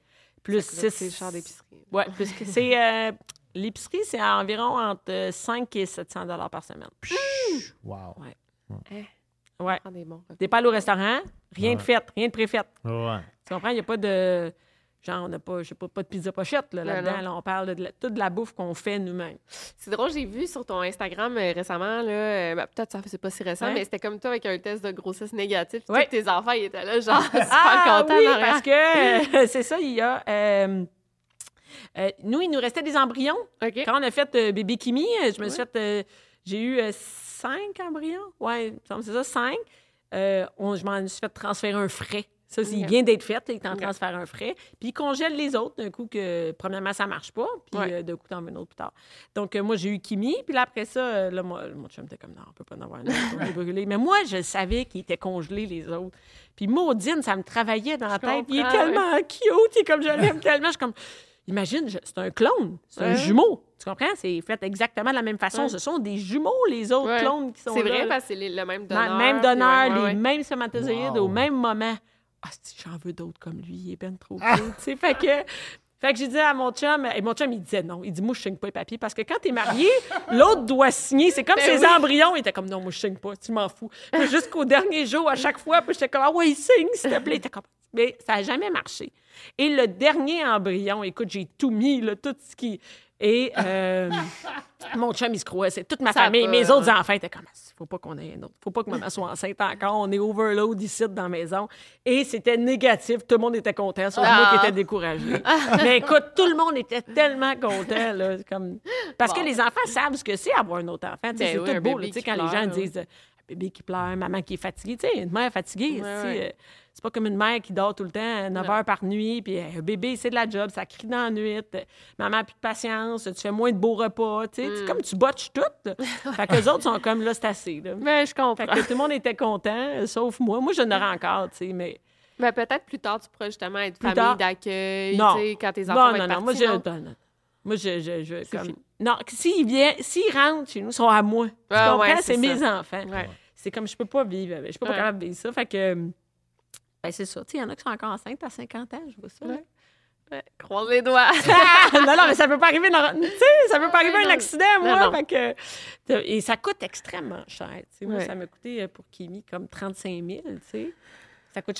[SPEAKER 7] plus
[SPEAKER 6] C'est
[SPEAKER 7] six.
[SPEAKER 6] le char d'épicerie.
[SPEAKER 7] Oui, plus que c'est... Euh, l'épicerie, c'est environ entre cinq et sept cents dollars par semaine.
[SPEAKER 5] Wow.
[SPEAKER 7] Ouais. Ouais.
[SPEAKER 6] Prends des bons repas.
[SPEAKER 7] T'es pas allé au restaurant, rien
[SPEAKER 5] Ouais.
[SPEAKER 7] de fait, rien de préfait.
[SPEAKER 5] Ouais.
[SPEAKER 7] Tu comprends? Il n'y a pas de... Genre, on n'a pas, je sais pas, pas de pizza pochette là,
[SPEAKER 6] Non,
[SPEAKER 7] là-dedans.
[SPEAKER 6] non.
[SPEAKER 7] Là, on parle de la, toute de la bouffe qu'on fait nous-mêmes.
[SPEAKER 6] C'est drôle, j'ai vu sur ton Instagram euh, récemment, là, euh, ben, peut-être ça c'est pas si récent,
[SPEAKER 7] Ouais.
[SPEAKER 6] mais c'était comme toi avec un test de grossesse négatif. Puis
[SPEAKER 7] Ouais.
[SPEAKER 6] tous tes enfants, ils étaient là, genre, super
[SPEAKER 7] Ah
[SPEAKER 6] contents.
[SPEAKER 7] oui,
[SPEAKER 6] en arrière.
[SPEAKER 7] parce que euh, c'est ça, il y a... euh, euh, nous, il nous restait des embryons.
[SPEAKER 6] OK.
[SPEAKER 7] Quand on a fait euh, bébé Kimi, euh, je me suis fait... euh, j'ai eu euh, cinq embryons. Oui, c'est ça, cinq. Euh, on- je m'en suis fait transférer un frais. Ça, c'est- il
[SPEAKER 6] OK.
[SPEAKER 7] vient d'être fait, là, il est en
[SPEAKER 6] OK.
[SPEAKER 7] transfert un frais. Puis il congèle les autres d'un coup que, premièrement, ça marche pas. Puis
[SPEAKER 6] Ouais.
[SPEAKER 7] euh, d'un coup, t'en veux un autre plus tard. Donc, euh, moi, j'ai eu Kimi. Puis là, après ça, euh, là, moi, mon chum était comme, non, on peut pas en avoir un autre. On est brûlé. Mais moi, je savais qu'ils étaient congelés, les autres. Puis Maudine, ça me travaillait dans la
[SPEAKER 6] Je
[SPEAKER 7] tête. Il est
[SPEAKER 6] comprends,
[SPEAKER 7] tellement cute. Il est comme, je l'aime tellement. Je suis comme, imagine, je- c'est un clone. C'est un
[SPEAKER 6] Ouais.
[SPEAKER 7] jumeau. Tu comprends? C'est fait exactement de la même façon.
[SPEAKER 6] Ouais.
[SPEAKER 7] Ce sont des jumeaux, les autres
[SPEAKER 6] Ouais.
[SPEAKER 7] clones qui sont
[SPEAKER 6] C'est
[SPEAKER 7] là.
[SPEAKER 6] vrai,
[SPEAKER 7] là.
[SPEAKER 6] parce que c'est les- le même
[SPEAKER 7] Dans le
[SPEAKER 6] donneur.
[SPEAKER 7] même
[SPEAKER 6] puis
[SPEAKER 7] donneur,
[SPEAKER 6] ouais, ouais,
[SPEAKER 7] les
[SPEAKER 6] ouais.
[SPEAKER 7] mêmes spermatozoïdes
[SPEAKER 5] Wow.
[SPEAKER 7] au même moment. Ah, si j'en veux d'autres comme lui, il est ben trop cool. Tu sais, fait que, fait que j'ai dit à mon chum, et mon chum, il disait non. Il dit, moi, je signe pas les papiers parce que quand t'es marié, l'autre doit signer. C'est comme
[SPEAKER 6] Ben
[SPEAKER 7] ses
[SPEAKER 6] oui.
[SPEAKER 7] embryons. Il était comme, non, moi, je signe pas, tu m'en fous. Puis jusqu'au dernier jour, à chaque fois, puis j'étais comme, ah ouais, il signe, s'il te plaît. Il était comme, mais ça n'a jamais marché. Et le dernier embryon, écoute, j'ai tout mis, là, tout ce qui. Et euh, mon chum, il se croit, c'est toute ma
[SPEAKER 6] Ça
[SPEAKER 7] famille.
[SPEAKER 6] va,
[SPEAKER 7] Mes
[SPEAKER 6] hein.
[SPEAKER 7] autres enfants étaient comme, faut pas qu'on ait un autre. Faut pas que maman soit enceinte encore. On est overload ici dans la maison. Et c'était négatif. Tout le monde était content, sauf
[SPEAKER 6] Ah.
[SPEAKER 7] moi qui étais découragée. Mais écoute, tout le monde était tellement content. Là, comme... Parce
[SPEAKER 6] Bon.
[SPEAKER 7] que les enfants savent ce que c'est avoir un autre enfant. Tu sais,
[SPEAKER 6] Ben
[SPEAKER 7] c'est
[SPEAKER 6] oui,
[SPEAKER 7] tout
[SPEAKER 6] un
[SPEAKER 7] beau.
[SPEAKER 6] bébé
[SPEAKER 7] là, tu sais,
[SPEAKER 6] qui
[SPEAKER 7] quand les
[SPEAKER 6] pleure,
[SPEAKER 7] gens
[SPEAKER 6] là.
[SPEAKER 7] disent euh, un bébé qui pleure, maman qui est fatiguée. Tu sais, une mère fatiguée,
[SPEAKER 6] Ouais,
[SPEAKER 7] c'est,
[SPEAKER 6] ouais.
[SPEAKER 7] euh, c'est pas comme une mère qui dort tout le temps, neuf
[SPEAKER 6] Non.
[SPEAKER 7] heures par nuit, puis euh, un bébé, c'est de la job, ça crie dans la nuit, euh, maman a plus de patience, tu fais moins de beaux repas, tu sais,
[SPEAKER 6] Mm.
[SPEAKER 7] c'est comme tu botches tout. là. Fait que les autres sont comme, là, c'est assez. Là.
[SPEAKER 6] Ben, je comprends.
[SPEAKER 7] Fait que tout le monde était content, euh, sauf moi. Moi, je n'aurais encore, tu sais, mais...
[SPEAKER 6] Ben, peut-être plus tard, tu pourras justement être
[SPEAKER 7] Plus
[SPEAKER 6] famille
[SPEAKER 7] tard.
[SPEAKER 6] d'accueil,
[SPEAKER 7] Non.
[SPEAKER 6] tu sais, quand tes enfants
[SPEAKER 7] Non,
[SPEAKER 6] vont
[SPEAKER 7] non,
[SPEAKER 6] être
[SPEAKER 7] non, moi,
[SPEAKER 6] partis,
[SPEAKER 7] je...
[SPEAKER 6] non?
[SPEAKER 7] non, non. Moi, je... je, je
[SPEAKER 6] C'est
[SPEAKER 7] comme...
[SPEAKER 6] fini.
[SPEAKER 7] Non, s'ils viennent, s'ils rentrent chez nous, ils sont à moi. Tu
[SPEAKER 6] Ah,
[SPEAKER 7] comprends?
[SPEAKER 6] ouais,
[SPEAKER 7] c'est
[SPEAKER 6] c'est
[SPEAKER 7] mes
[SPEAKER 6] ça.
[SPEAKER 7] enfants.
[SPEAKER 6] Ouais.
[SPEAKER 7] C'est comme, je peux pas vivre avec. Je peux pas
[SPEAKER 6] Ouais.
[SPEAKER 7] capable de vivre ça. Fait que... Ben, c'est ça. Tu sais, il y en a qui sont encore enceintes à cinquante ans, je vois ça. là.
[SPEAKER 6] Ouais. Croise les doigts.
[SPEAKER 7] Ah! non, non, mais ça peut pas arriver dans... Tu sais, ça peut pas arriver
[SPEAKER 6] Ouais,
[SPEAKER 7] un
[SPEAKER 6] non.
[SPEAKER 7] accident, moi.
[SPEAKER 6] Non, non.
[SPEAKER 7] Fait que... Et ça coûte extrêmement cher. Tu sais, moi,
[SPEAKER 6] Ouais.
[SPEAKER 7] ça m'a coûté euh, pour Kimi comme trente-cinq mille, tu sais. Ça coûte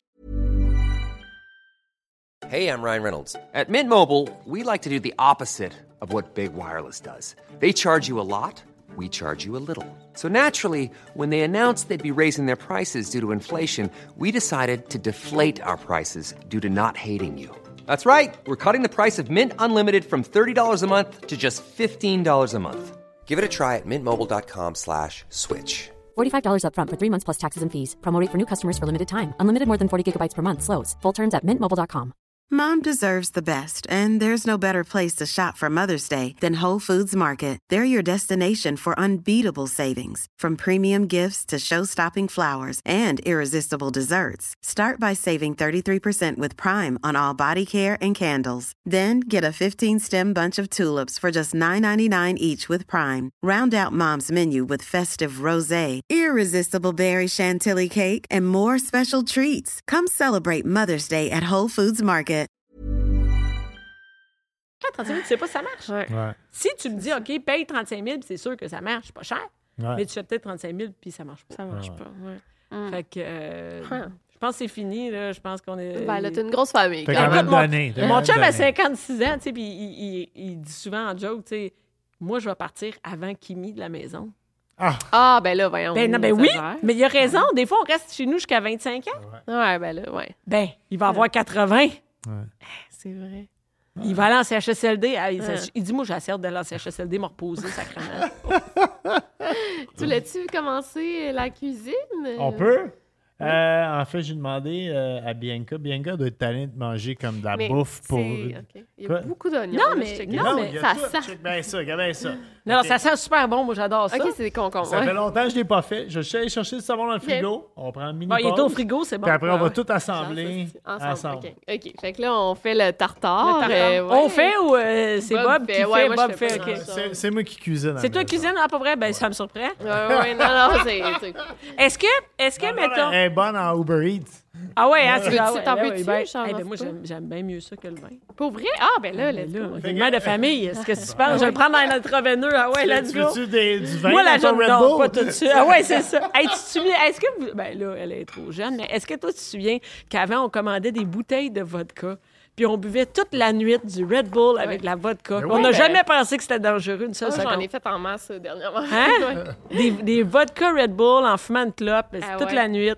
[SPEAKER 1] Hey, I'm Ryan Reynolds. At Mint Mobile, we like to do the opposite of what Big Wireless does. They charge you a lot, we charge you a little. So naturally, when they announced they'd be raising their prices due to inflation, we decided to deflate our prices due to not hating you. That's right. We're cutting the price of Mint Unlimited from thirty dollars a month to just fifteen dollars a month. Give it a try at mintmobile.com slash switch.
[SPEAKER 3] forty-five dollars upfront for three months plus taxes and fees. Promo rate for new customers for limited time. Unlimited more than forty gigabytes per month. Slows full terms at mint mobile dot com.
[SPEAKER 8] Mom deserves the best, and there's no better place to shop for Mother's Day than Whole Foods Market. They're your destination for unbeatable savings, from premium gifts to show-stopping flowers and irresistible desserts. Start by saving thirty-three percent with Prime on all body care and candles. Then get a fifteen-stem bunch of tulips for just nine ninety-nine each with Prime. Round out Mom's menu with festive rosé, irresistible berry chantilly cake, and more special treats. Come celebrate Mother's Day at Whole Foods Market.
[SPEAKER 7] trente-cinq mille, tu sais pas si ça marche.
[SPEAKER 6] Ouais.
[SPEAKER 5] Ouais.
[SPEAKER 7] Si tu me dis, OK, paye trente-cinq mille, puis c'est sûr que ça marche, c'est pas cher.
[SPEAKER 5] Ouais.
[SPEAKER 7] Mais tu fais peut-être trente-cinq mille, puis ça marche pas.
[SPEAKER 6] Ça marche pas, ouais.
[SPEAKER 7] Fait que euh,
[SPEAKER 6] Ouais.
[SPEAKER 7] je pense que c'est fini, là. Je pense qu'on est...
[SPEAKER 6] Ben là, t'as une grosse famille.
[SPEAKER 5] T'as
[SPEAKER 6] quand
[SPEAKER 5] quand
[SPEAKER 6] même.
[SPEAKER 5] même
[SPEAKER 7] mon,
[SPEAKER 5] donné. t'as
[SPEAKER 7] mon
[SPEAKER 5] quand même
[SPEAKER 7] chum a
[SPEAKER 5] donné.
[SPEAKER 7] cinquante-six ans, tu sais, puis il, il- il dit souvent en joke, tu sais, moi, je vais partir avant Kimi de la maison.
[SPEAKER 5] Ah,
[SPEAKER 6] Ah, ben là, voyons.
[SPEAKER 7] Ben, non, ben
[SPEAKER 6] on
[SPEAKER 7] oui,
[SPEAKER 6] exagère.
[SPEAKER 7] mais il a raison. Des fois, on reste chez nous jusqu'à vingt-cinq ans.
[SPEAKER 6] Ouais, ben là, ouais.
[SPEAKER 7] Ben, il va avoir quatre-vingts.
[SPEAKER 6] C'est vrai.
[SPEAKER 7] Il va aller en C H S L D. Ah, il,
[SPEAKER 6] Ouais.
[SPEAKER 7] il dit, moi, j'ai assez hâte d'aller en C H S L D, me reposer, sacrément.
[SPEAKER 6] Tu l'as-tu commencé la cuisine?
[SPEAKER 5] on peut? Euh, en fait, j'ai demandé euh, à Bianca. Bianca doit être allée de manger comme de la
[SPEAKER 6] Mais
[SPEAKER 5] bouffe pour.
[SPEAKER 6] c'est- OK. Il y a
[SPEAKER 5] Quoi?
[SPEAKER 6] beaucoup d'oignons.
[SPEAKER 7] Non,
[SPEAKER 6] là,
[SPEAKER 7] mais-
[SPEAKER 6] je check.
[SPEAKER 7] non, mais
[SPEAKER 5] il y a
[SPEAKER 6] ça
[SPEAKER 5] tout.
[SPEAKER 6] sent.
[SPEAKER 5] Check bien ça, regarde bien ça.
[SPEAKER 7] Non,
[SPEAKER 5] Ok.
[SPEAKER 7] ça sent super bon. Moi, j'adore ça.
[SPEAKER 6] OK, c'est des concombres.
[SPEAKER 5] Ça
[SPEAKER 6] ouais.
[SPEAKER 5] fait longtemps que je ne l'ai pas fait. Je suis allé chercher le savon dans le frigo. On prend un mini
[SPEAKER 7] Bon, il est au
[SPEAKER 5] pause.
[SPEAKER 7] frigo, c'est bon.
[SPEAKER 5] Puis après, on
[SPEAKER 6] Ouais,
[SPEAKER 5] va
[SPEAKER 6] ouais.
[SPEAKER 5] tout assembler
[SPEAKER 6] Ensemble.
[SPEAKER 5] ensemble.
[SPEAKER 6] OK. OK. Fait que là, on fait le tartare.
[SPEAKER 7] Le tartare.
[SPEAKER 6] euh, ouais.
[SPEAKER 7] On fait ou euh, c'est
[SPEAKER 6] Bob
[SPEAKER 7] Bob, qui
[SPEAKER 6] fait.
[SPEAKER 7] fait?
[SPEAKER 6] Ouais, moi, je
[SPEAKER 7] Bob
[SPEAKER 6] fais
[SPEAKER 7] fait,
[SPEAKER 6] pas
[SPEAKER 7] OK.
[SPEAKER 6] grand-chose.
[SPEAKER 5] C'est c'est moi qui cuisine. à
[SPEAKER 7] C'est
[SPEAKER 5] la
[SPEAKER 7] toi qui
[SPEAKER 5] maison.
[SPEAKER 7] cuisines, à peu près? Ben, ça me surprend.
[SPEAKER 6] Ouais, ouais, non, non, c'est... c'est-
[SPEAKER 7] Est-ce que, est-ce que,
[SPEAKER 5] Elle
[SPEAKER 7] mettons...
[SPEAKER 5] est bonne en Uber Eats.
[SPEAKER 7] Ah ouais, hein, c'est
[SPEAKER 6] Tu-
[SPEAKER 7] ah
[SPEAKER 6] tu
[SPEAKER 7] ouais,
[SPEAKER 6] t'en
[SPEAKER 7] ben
[SPEAKER 6] veux-tu,
[SPEAKER 7] oui, ben,
[SPEAKER 6] Charles,
[SPEAKER 7] eh ben, moi,
[SPEAKER 6] pas?
[SPEAKER 7] j'aime, j'aime bien mieux ça que le vin.
[SPEAKER 6] Pour vrai? Ah, ben là,
[SPEAKER 7] Ben
[SPEAKER 6] let's
[SPEAKER 7] là,
[SPEAKER 6] go.
[SPEAKER 7] une mère de famille, est-ce que tu penses? Je vais le prendre dans notre intraveineux. Ah ouais, let's
[SPEAKER 5] Tu
[SPEAKER 7] go.
[SPEAKER 5] veux-tu des- du vin
[SPEAKER 7] Moi,
[SPEAKER 5] dans
[SPEAKER 7] la
[SPEAKER 5] ton
[SPEAKER 7] jeune,
[SPEAKER 5] Red
[SPEAKER 7] non,
[SPEAKER 5] Bull?
[SPEAKER 7] pas tout de suite. Ah ouais, c'est ça. Hey, tu te souviens, est-ce que vous... Ben là, elle est trop jeune, mais est-ce que toi, tu te souviens qu'avant, on commandait des bouteilles de vodka, puis on buvait toute la nuit du Red Bull avec
[SPEAKER 6] Ouais.
[SPEAKER 7] la vodka.
[SPEAKER 5] Ben
[SPEAKER 7] on
[SPEAKER 5] oui,
[SPEAKER 7] n'a
[SPEAKER 6] ben-
[SPEAKER 7] jamais pensé que c'était dangereux, une seule
[SPEAKER 6] Moi, j'en
[SPEAKER 7] seconde.
[SPEAKER 6] ai fait en masse euh, dernièrement.
[SPEAKER 7] Hein?
[SPEAKER 6] Ouais.
[SPEAKER 7] Des, des vodka Red Bull en fumant une clope
[SPEAKER 6] Ah
[SPEAKER 7] toute
[SPEAKER 6] ouais.
[SPEAKER 7] la nuit.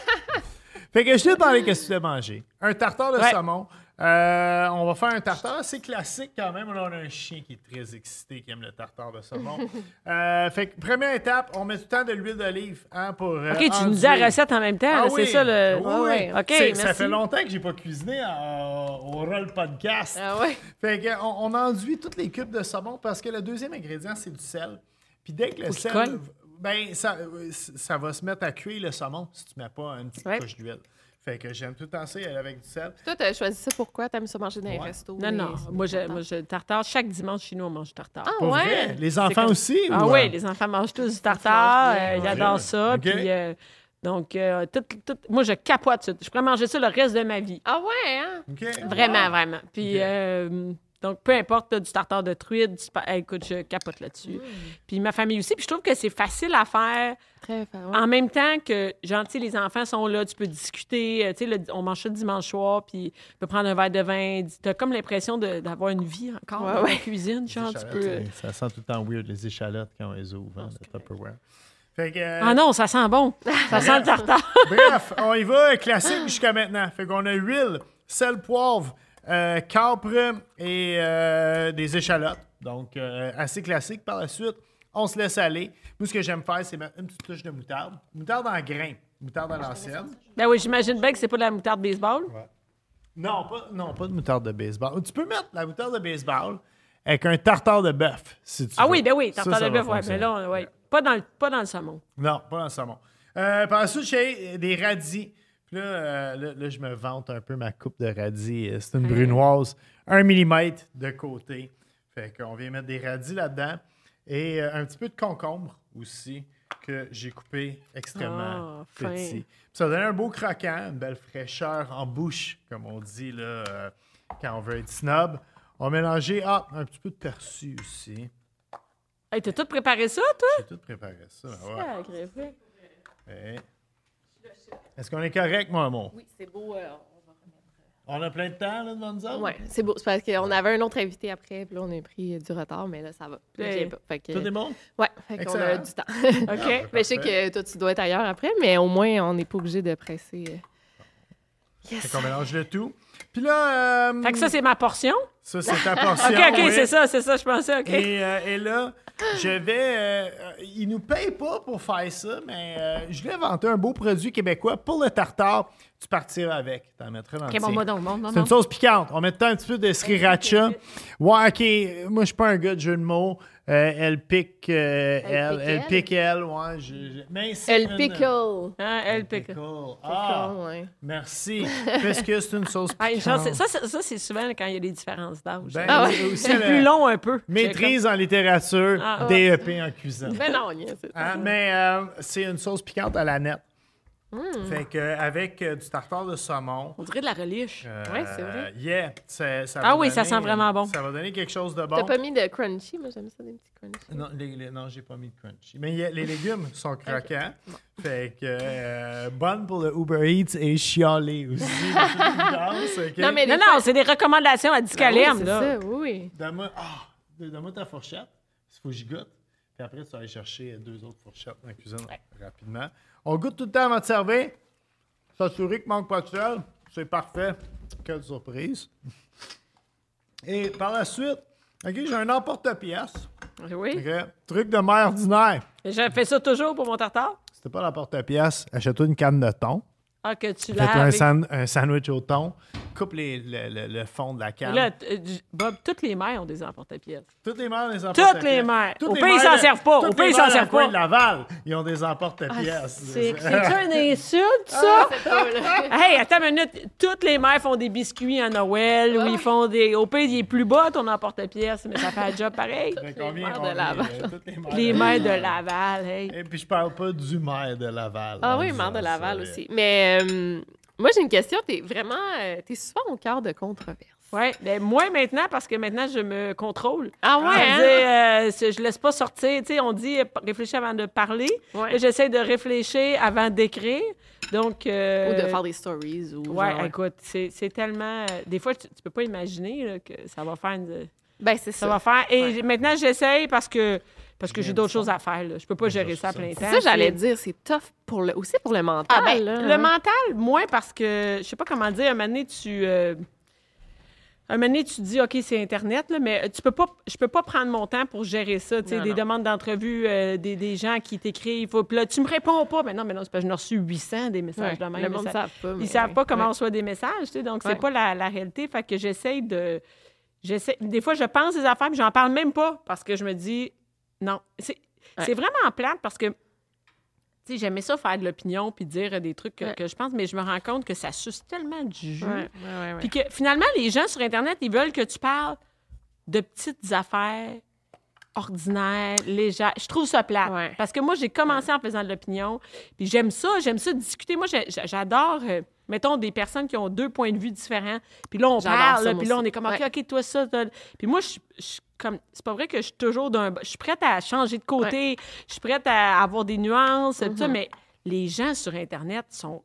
[SPEAKER 5] Fait que je t'ai demandé qu'est-ce que tu voulais manger. Un tartare de
[SPEAKER 7] Ouais.
[SPEAKER 5] saumon. Euh, on va faire un tartare assez classique quand même. Là, on a un chien qui est très excité, qui aime le tartare de saumon. euh, fait que première étape, on met tout le temps de l'huile d'olive hein, pour. euh,
[SPEAKER 7] OK, tu nous dis la
[SPEAKER 5] enduire.
[SPEAKER 7] recette en même temps.
[SPEAKER 5] Ah
[SPEAKER 7] là,
[SPEAKER 5] oui,
[SPEAKER 7] c'est ça le.
[SPEAKER 5] oui,
[SPEAKER 7] Ouais,
[SPEAKER 5] oui.
[SPEAKER 7] ouais. OK,
[SPEAKER 5] C'est-
[SPEAKER 7] merci.
[SPEAKER 5] Ça fait longtemps que j'ai pas cuisiné euh, au Roll Podcast.
[SPEAKER 6] Ah ouais.
[SPEAKER 5] Fait que, on, on enduit tous les cubes de saumon parce que le deuxième ingrédient, c'est du sel. Puis dès que le
[SPEAKER 7] Faut qu'il
[SPEAKER 5] sel.
[SPEAKER 7] colle.
[SPEAKER 5] Ben, ça, euh, ça va se mettre à cuire le saumon si tu mets pas une petite
[SPEAKER 7] Ouais.
[SPEAKER 5] couche d'huile. Fait que j'aime tout le temps ça, y aller avec du sel.
[SPEAKER 6] Toi, t'as choisi ça pourquoi? T'aimes ça manger dans les
[SPEAKER 5] Ouais.
[SPEAKER 6] restos?
[SPEAKER 7] Non,
[SPEAKER 6] les-
[SPEAKER 7] non. Moi, je, moi, je tartare. Chaque dimanche chez nous, on mange du tartare.
[SPEAKER 6] Ah,
[SPEAKER 5] Pour
[SPEAKER 6] ouais.
[SPEAKER 5] vrai? Les enfants
[SPEAKER 7] comme-
[SPEAKER 5] aussi?
[SPEAKER 7] Ah
[SPEAKER 5] ou,
[SPEAKER 7] oui,
[SPEAKER 5] euh,
[SPEAKER 7] les enfants mangent tous du tartare.
[SPEAKER 6] manges bien,
[SPEAKER 7] euh,
[SPEAKER 6] ouais.
[SPEAKER 7] ils adorent ça.
[SPEAKER 5] OK.
[SPEAKER 7] Puis, euh, donc, euh, tout, tout- moi, je capote ça. Je pourrais manger ça le reste de ma vie.
[SPEAKER 6] Ah ouais, hein?
[SPEAKER 5] OK.
[SPEAKER 7] Vraiment, vraiment. Puis,
[SPEAKER 5] OK.
[SPEAKER 7] euh, donc, peu importe, là, du tartare de truite, du spa- hey, écoute, je capote là-dessus. Puis, ma famille aussi. Puis, je trouve que c'est facile à faire.
[SPEAKER 6] Très fort.
[SPEAKER 7] En même temps que, genre, tu sais, les enfants sont là, tu peux discuter. euh, Tu sais, le- on mange ça le dimanche soir, puis tu peux prendre un verre de vin. Tu as comme l'impression de- d'avoir une vie encore
[SPEAKER 6] Ouais,
[SPEAKER 7] dans
[SPEAKER 6] ouais.
[SPEAKER 7] la cuisine. Genre, tu
[SPEAKER 5] Échalotes,
[SPEAKER 7] peux.
[SPEAKER 5] euh, Ça sent tout le temps weird, les échalotes, quand on les ouvre, hein, le Tupperware. Fait que, euh,
[SPEAKER 7] Ah non, ça sent bon. Ça sent le tartare.
[SPEAKER 5] Bref, on y va classique jusqu'à maintenant. Fait qu'on a huile, sel, poivre, euh, capre et euh, des échalotes. Donc, euh, assez classique. Par la suite, on se laisse aller. Moi, ce que j'aime faire, c'est mettre une petite touche de moutarde. Moutarde en grain. Moutarde à l'ancienne.
[SPEAKER 7] Ben oui, j'imagine bien que c'est pas de la moutarde baseball.
[SPEAKER 5] Non, pas, non, pas de moutarde de baseball. Tu peux mettre la moutarde de baseball avec un tartare de bœuf, si tu
[SPEAKER 7] Ah
[SPEAKER 5] veux.
[SPEAKER 7] oui, ben oui,
[SPEAKER 5] Ça,
[SPEAKER 7] tartare
[SPEAKER 5] ça
[SPEAKER 7] de
[SPEAKER 5] va
[SPEAKER 7] bœuf, ouais. Mais
[SPEAKER 5] fonctionner.
[SPEAKER 7] là, on- ouais. Pas, dans le, pas dans le saumon.
[SPEAKER 5] Non, pas dans le saumon. Euh, par la suite, j'ai des radis. Puis là, euh, là, là, je me vante un peu ma coupe de radis. Euh, C'est une brunoise, un millimètre de côté. Fait qu'on vient mettre des radis là-dedans. Et euh, un petit peu de concombre aussi, que j'ai coupé extrêmement
[SPEAKER 7] Ah, fin.
[SPEAKER 5] petit. Puis ça donne un beau croquant, une belle fraîcheur en bouche, comme on dit là, euh, quand on veut être snob. On va mélanger ah, un petit peu de persil aussi.
[SPEAKER 7] Hey, t'as tout préparé ça, toi?
[SPEAKER 5] J'ai tout préparé ça. Ouais.
[SPEAKER 7] Sacré.
[SPEAKER 5] Ouais. Est-ce qu'on est correct, mon amour?
[SPEAKER 6] Oui, c'est beau. euh,
[SPEAKER 5] On a plein de temps là, devant nous autres?
[SPEAKER 6] Ouais, c'est beau. C'est parce qu'on avait un autre invité après, puis là, on a pris euh, du retard, mais là, ça va. Là,
[SPEAKER 7] Hey.
[SPEAKER 6] j'ai pas. Fait que,
[SPEAKER 5] Tout est bon?
[SPEAKER 6] Ouais, fait qu'on a
[SPEAKER 5] Excellent.
[SPEAKER 6] du temps.
[SPEAKER 7] OK.
[SPEAKER 6] Mais je sais que toi, tu dois être ailleurs après, mais au moins, on n'est pas obligé de presser. euh.
[SPEAKER 5] Fait
[SPEAKER 6] Yes!
[SPEAKER 5] qu'on mélange le tout. Puis là, euh,
[SPEAKER 7] Fait que ça, c'est ma portion.
[SPEAKER 5] ça, c'est ta portion.
[SPEAKER 7] OK, OK,
[SPEAKER 5] oui.
[SPEAKER 7] c'est ça, c'est ça, je pensais, OK.
[SPEAKER 5] Et, euh, et là, je vais... euh, euh, ils nous payent pas pour faire ça, mais euh, je voulais inventer un beau produit québécois pour le tartare. Tu partiras avec. T'en mettras dans le
[SPEAKER 7] OK, bon,
[SPEAKER 5] tien.
[SPEAKER 7] moi donc, bon, bon,
[SPEAKER 5] C'est une
[SPEAKER 7] bon.
[SPEAKER 5] sauce piquante. On met un petit peu de sriracha. Ouais, OK. Moi, je suis pas un gars de jeu de mots. Euh, elle pique, euh, elle.
[SPEAKER 6] pique
[SPEAKER 5] Elle
[SPEAKER 6] elle?
[SPEAKER 5] pique elle. Ouais, je, je- mais c'est
[SPEAKER 6] El
[SPEAKER 5] une-
[SPEAKER 6] pickle.
[SPEAKER 7] Hein, elle pique.
[SPEAKER 5] Pickle. Ah,
[SPEAKER 6] Pickle, ouais.
[SPEAKER 5] merci. Parce que c'est une sauce
[SPEAKER 7] Ah, une
[SPEAKER 5] piquante.
[SPEAKER 7] chance, c'est- ça, c'est- ça, c'est souvent quand il y a des différences d'âge.
[SPEAKER 5] Ben,
[SPEAKER 6] Ah ouais.
[SPEAKER 5] oui, aussi,
[SPEAKER 7] C'est
[SPEAKER 5] le-
[SPEAKER 7] plus long un peu.
[SPEAKER 5] Maîtrise en littérature,
[SPEAKER 7] Ah,
[SPEAKER 5] D E P en cuisine.
[SPEAKER 6] Ben non, Nia, c'est ça.
[SPEAKER 5] Hein, mais euh, c'est une sauce piquante à la nette.
[SPEAKER 6] Hmm.
[SPEAKER 5] Fait que euh, avec euh, du tartare de saumon.
[SPEAKER 7] On dirait de la reliche.
[SPEAKER 5] euh,
[SPEAKER 6] Ouais, c'est vrai.
[SPEAKER 5] Yeah, ça, ça
[SPEAKER 7] Ah
[SPEAKER 5] va
[SPEAKER 7] oui, ça
[SPEAKER 5] donner-
[SPEAKER 7] sent vraiment bon.
[SPEAKER 5] Ça va donner quelque chose de bon.
[SPEAKER 6] T'as pas mis de crunchy? Moi, j'aime ça, des petits crunchy.
[SPEAKER 5] Non, les, les- non, j'ai pas mis de crunchy. Mais il y a- les légumes sont croquants. Fait que euh, bonne pour le Uber Eats et chialé aussi. Danse, ok?
[SPEAKER 6] Non, mais
[SPEAKER 7] Non,
[SPEAKER 6] des
[SPEAKER 7] non,
[SPEAKER 6] fois-
[SPEAKER 7] c'est des recommandations à
[SPEAKER 6] Ben oui,
[SPEAKER 7] Discalem,
[SPEAKER 6] c'est
[SPEAKER 7] là.
[SPEAKER 6] ça, oui, oui.
[SPEAKER 5] Donne-moi ah, donne-moi ta fourchette. Il faut que j'y goûte. Puis après, tu vas aller chercher deux autres fourchettes dans la cuisine rapidement. On goûte tout le temps avant de servir. S'assurer qu'il ne manque pas de sel. C'est parfait. Quelle surprise. Et par la suite, OK, j'ai un emporte-pièce.
[SPEAKER 7] Oui.
[SPEAKER 5] OK? Truc de mère ordinaire.
[SPEAKER 7] Je fais ça toujours pour mon tartare.
[SPEAKER 5] Si t'as pas l'emporte-pièce, achète-toi une canne de thon.
[SPEAKER 7] Ah, que tu
[SPEAKER 5] Fais-toi un,
[SPEAKER 7] laves.
[SPEAKER 5] san- un sandwich au thon. Coupe les- le, le- le fond de la
[SPEAKER 7] Et
[SPEAKER 5] canne.
[SPEAKER 7] là, t- euh, j- Bob, toutes les mères ont des emporte-pièces.
[SPEAKER 5] Toutes les mères ont des emporte-pièces.
[SPEAKER 7] Toutes les mères.
[SPEAKER 5] Toutes
[SPEAKER 7] Au
[SPEAKER 5] les
[SPEAKER 7] pays, ils
[SPEAKER 5] mères
[SPEAKER 7] s'en
[SPEAKER 5] de-
[SPEAKER 7] servent pas. Au
[SPEAKER 5] toutes
[SPEAKER 7] pays,
[SPEAKER 5] les
[SPEAKER 7] ils s'en
[SPEAKER 5] mères
[SPEAKER 7] servent
[SPEAKER 5] dans le coin
[SPEAKER 7] pas.
[SPEAKER 5] de Laval, ils ont des emporte-pièces.
[SPEAKER 7] C'est c'est une insulte, ça? Hey, attends une minute. Toutes les mères font des biscuits à Noël ou ils font des. Au pays, il est plus bas ton emporte-pièce, mais ça fait un job pareil.
[SPEAKER 5] Fait combien
[SPEAKER 6] mères
[SPEAKER 5] on
[SPEAKER 6] de
[SPEAKER 5] est,
[SPEAKER 6] Laval.
[SPEAKER 5] euh, toutes les mères
[SPEAKER 7] Les
[SPEAKER 5] de
[SPEAKER 7] mères de
[SPEAKER 5] Laval.
[SPEAKER 7] Laval, hey.
[SPEAKER 5] Et puis je parle pas du maire de Laval.
[SPEAKER 6] Ah
[SPEAKER 5] en
[SPEAKER 6] oui,
[SPEAKER 5] disant
[SPEAKER 6] mère de
[SPEAKER 5] ça,
[SPEAKER 6] Laval
[SPEAKER 5] euh.
[SPEAKER 6] aussi. Mais, euh, Moi, j'ai une question. T'es vraiment... Euh, t'es souvent au cœur de controverses.
[SPEAKER 7] Oui, ben moi maintenant, parce que maintenant, je me contrôle.
[SPEAKER 6] Ah ouais, hein?
[SPEAKER 7] Dire, euh, c'est- je laisse pas sortir. Tu sais, on dit euh, réfléchir avant de parler.
[SPEAKER 6] Ouais.
[SPEAKER 7] Là, j'essaie de réfléchir avant d'écrire. Donc... euh,
[SPEAKER 6] Ou de faire des stories. Ou
[SPEAKER 7] Ouais,
[SPEAKER 6] genre,
[SPEAKER 7] écoute, c'est c'est tellement... euh, Des fois, tu, tu peux pas imaginer là, que ça va faire... Une...
[SPEAKER 6] Ben, c'est
[SPEAKER 7] Ça
[SPEAKER 6] ça.
[SPEAKER 7] va faire... Et
[SPEAKER 6] Ouais.
[SPEAKER 7] j- maintenant, j'essaye parce que... Parce que j'ai d'autres choses à faire. Là. Je peux pas gérer ça à plein temps.
[SPEAKER 6] C'est ça, j'allais
[SPEAKER 7] C'est-
[SPEAKER 6] dire. C'est tough pour le... aussi pour le mental.
[SPEAKER 7] Ah, ben,
[SPEAKER 6] là,
[SPEAKER 7] le
[SPEAKER 6] hein.
[SPEAKER 7] mental, moins parce que, je sais pas comment dire, un moment donné, tu... euh, un moment donné, tu te dis, OK, c'est Internet, là, mais tu peux pas, je peux pas prendre mon temps pour gérer ça. Tu sais,
[SPEAKER 6] Non,
[SPEAKER 7] des
[SPEAKER 6] non.
[SPEAKER 7] demandes d'entrevue, euh, des, des gens qui t'écrivent. Faut, puis là, tu me réponds pas. Mais non, mais non, c'est parce que j'en ai reçu huit cents des messages
[SPEAKER 6] Ouais,
[SPEAKER 7] de même.
[SPEAKER 6] le
[SPEAKER 7] mais
[SPEAKER 6] monde
[SPEAKER 7] ça-
[SPEAKER 6] ne savent pas. mais
[SPEAKER 7] Ils savent
[SPEAKER 6] ouais.
[SPEAKER 7] pas comment
[SPEAKER 6] Ouais.
[SPEAKER 7] on reçoit des messages, tu sais, donc c'est
[SPEAKER 6] Ouais.
[SPEAKER 7] pas la, la réalité. Fait que j'essaye de... J'essaie... Des fois, je pense des affaires, puis j'en parle même pas parce que je me dis, non. C'est,
[SPEAKER 6] Ouais.
[SPEAKER 7] c'est vraiment plate parce que, tu sais, j'aimais ça faire de l'opinion puis dire des trucs que,
[SPEAKER 6] Ouais.
[SPEAKER 7] que je pense, mais je me rends compte que ça suce tellement du jus.
[SPEAKER 6] Ouais, ouais, ouais, ouais.
[SPEAKER 7] Puis que finalement, les gens sur Internet, ils veulent que tu parles de petites affaires ordinaires, légères. Je trouve ça plate.
[SPEAKER 6] Ouais.
[SPEAKER 7] Parce que moi, j'ai commencé en faisant de l'opinion. Puis j'aime ça, j'aime ça discuter. Moi, j'ai- j'ai- j'adore, euh, mettons, des personnes qui ont deux points de vue différents. Puis là, on
[SPEAKER 6] J'adore
[SPEAKER 7] parle,
[SPEAKER 6] ça,
[SPEAKER 7] là,
[SPEAKER 6] moi
[SPEAKER 7] puis là, on
[SPEAKER 6] aussi.
[SPEAKER 7] est comme, OK,
[SPEAKER 6] Ouais.
[SPEAKER 7] OK, toi, ça. toi. Puis moi, je je suis comme... C'est pas vrai que je suis toujours d'un... Je suis prête à changer de côté. Je suis prête à avoir des nuances, tout ça,
[SPEAKER 6] Mhm.
[SPEAKER 7] mais les gens sur Internet sont...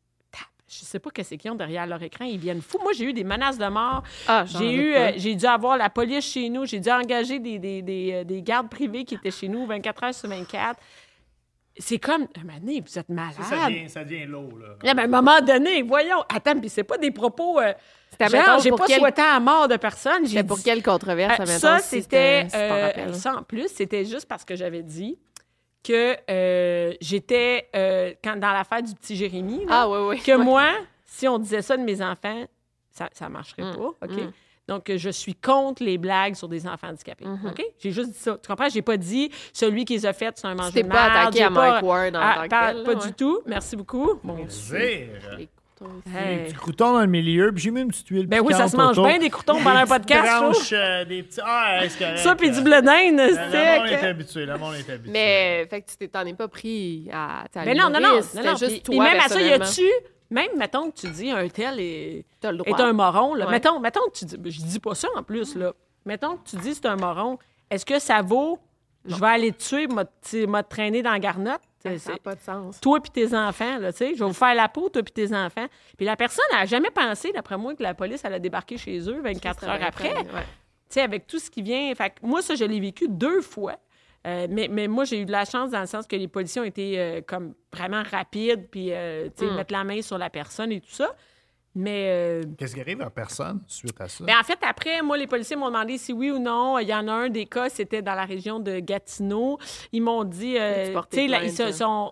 [SPEAKER 7] Je sais pas qu'est-ce qu'ils ont derrière leur écran. Ils viennent fous. Moi, j'ai eu des menaces de mort.
[SPEAKER 6] Ah, j'en
[SPEAKER 7] J'ai
[SPEAKER 6] doute
[SPEAKER 7] eu,
[SPEAKER 6] pas.
[SPEAKER 7] euh, j'ai dû avoir la police chez nous. J'ai dû engager des, des, des, euh, des gardes privés qui étaient chez nous vingt-quatre heures sur vingt-quatre. C'est comme, un moment donné, vous êtes malade.
[SPEAKER 5] Ça, ça devient, ça devient lourd, là.
[SPEAKER 7] Là, ben, à un moment donné, voyons. Attends, puis c'est pas des propos... Euh,
[SPEAKER 6] C'était,
[SPEAKER 7] genre,
[SPEAKER 6] mettons,
[SPEAKER 7] j'ai
[SPEAKER 6] pour
[SPEAKER 7] pas
[SPEAKER 6] quel-
[SPEAKER 7] souhaité la mort de personne. J'ai
[SPEAKER 6] C'était pour
[SPEAKER 7] dit-
[SPEAKER 6] quelle controverse,
[SPEAKER 7] Euh,
[SPEAKER 6] admettons,
[SPEAKER 7] ça,
[SPEAKER 6] si
[SPEAKER 7] c'était...
[SPEAKER 6] si t'en
[SPEAKER 7] euh,
[SPEAKER 6] rappelles?
[SPEAKER 7] ça, en plus, c'était juste parce que j'avais dit que euh, j'étais... euh, quand, dans l'affaire du petit Jérémy, là,
[SPEAKER 6] Ah, oui, oui.
[SPEAKER 7] que
[SPEAKER 6] Ouais.
[SPEAKER 7] moi, si on disait ça de mes enfants, ça ne marcherait
[SPEAKER 6] Mm.
[SPEAKER 7] pas, OK?
[SPEAKER 6] Mm.
[SPEAKER 7] Donc, euh, je suis contre les blagues sur des enfants handicapés,
[SPEAKER 6] Mhm.
[SPEAKER 7] OK? J'ai juste dit ça. Tu comprends? J'ai pas dit celui qui les a fait, c'est un mangeur
[SPEAKER 6] t'es
[SPEAKER 7] de
[SPEAKER 6] pas
[SPEAKER 7] marde.
[SPEAKER 6] attaqué
[SPEAKER 7] J'ai
[SPEAKER 6] à
[SPEAKER 7] pas-
[SPEAKER 6] Mike Ward en
[SPEAKER 7] Ah,
[SPEAKER 6] tant que
[SPEAKER 7] pas,
[SPEAKER 6] tel,
[SPEAKER 7] pas
[SPEAKER 6] là,
[SPEAKER 7] du
[SPEAKER 6] ouais.
[SPEAKER 7] tout. Merci beaucoup. Mon Dieu.
[SPEAKER 5] Zire.
[SPEAKER 6] Les croutons aussi.
[SPEAKER 7] Hey.
[SPEAKER 5] Du crouton dans le milieu, puis j'ai mis une petite huile
[SPEAKER 7] Ben oui, ça
[SPEAKER 5] piquante
[SPEAKER 7] se mange
[SPEAKER 5] autour.
[SPEAKER 7] bien des croutons pendant un
[SPEAKER 5] Des petites
[SPEAKER 7] podcast, je trouve.
[SPEAKER 5] branches, euh, des petits... Ah, c'est correct.
[SPEAKER 7] Ça, puis du
[SPEAKER 5] euh,
[SPEAKER 7] blé d'Inde,
[SPEAKER 5] Le, le monde est
[SPEAKER 7] c'est...
[SPEAKER 5] habitué, le monde est habitué.
[SPEAKER 6] Mais, fait que tu t'es- t'en es pas pris à. à
[SPEAKER 7] Mais non, non, non.
[SPEAKER 6] l'humoriste,
[SPEAKER 7] non, non.
[SPEAKER 6] c'était
[SPEAKER 7] Puis,
[SPEAKER 6] juste
[SPEAKER 7] puis
[SPEAKER 6] toi,
[SPEAKER 7] même à ça, y
[SPEAKER 6] personnellement.
[SPEAKER 7] a-tu... Même, mettons que tu dis un tel est,
[SPEAKER 6] T'as le droit.
[SPEAKER 7] est un moron, là.
[SPEAKER 6] Ouais.
[SPEAKER 7] Mettons, mettons que tu dis... Je dis pas ça, en plus, là. Mettons que tu dis c'est un moron. Est-ce que ça vaut... Je vais aller te tuer, m'a t- m'a traîné dans la garnotte?
[SPEAKER 6] Ça
[SPEAKER 7] C'est-
[SPEAKER 6] n'a pas de sens.
[SPEAKER 7] Toi puis tes enfants, là, tu sais. Je vais vous faire la peau, toi puis tes enfants. Puis la personne n'a jamais pensé, d'après moi, que la police allait débarquer chez eux vingt-quatre
[SPEAKER 6] C'était
[SPEAKER 7] heures
[SPEAKER 6] bien
[SPEAKER 7] après.
[SPEAKER 6] fait,
[SPEAKER 7] Tu
[SPEAKER 6] ouais.
[SPEAKER 7] sais, avec tout ce qui vient. Fait que moi, ça, je l'ai vécu deux fois. Euh, mais, mais moi, j'ai eu de la chance dans le sens que les policiers ont été euh, comme vraiment rapides, puis euh, tu sais,
[SPEAKER 6] Mm.
[SPEAKER 7] mettre la main sur la personne et tout ça. Mais euh,
[SPEAKER 5] Qu'est-ce qui arrive à personne suite à ça?
[SPEAKER 7] ben, en fait, après, moi, les policiers m'ont demandé si oui ou non. Il y en a un des cas, c'était dans la région de Gatineau. Ils m'ont dit, euh,
[SPEAKER 6] Tu portais
[SPEAKER 7] tu sais, la,
[SPEAKER 6] plainte,
[SPEAKER 7] ils se
[SPEAKER 6] là.
[SPEAKER 7] sont,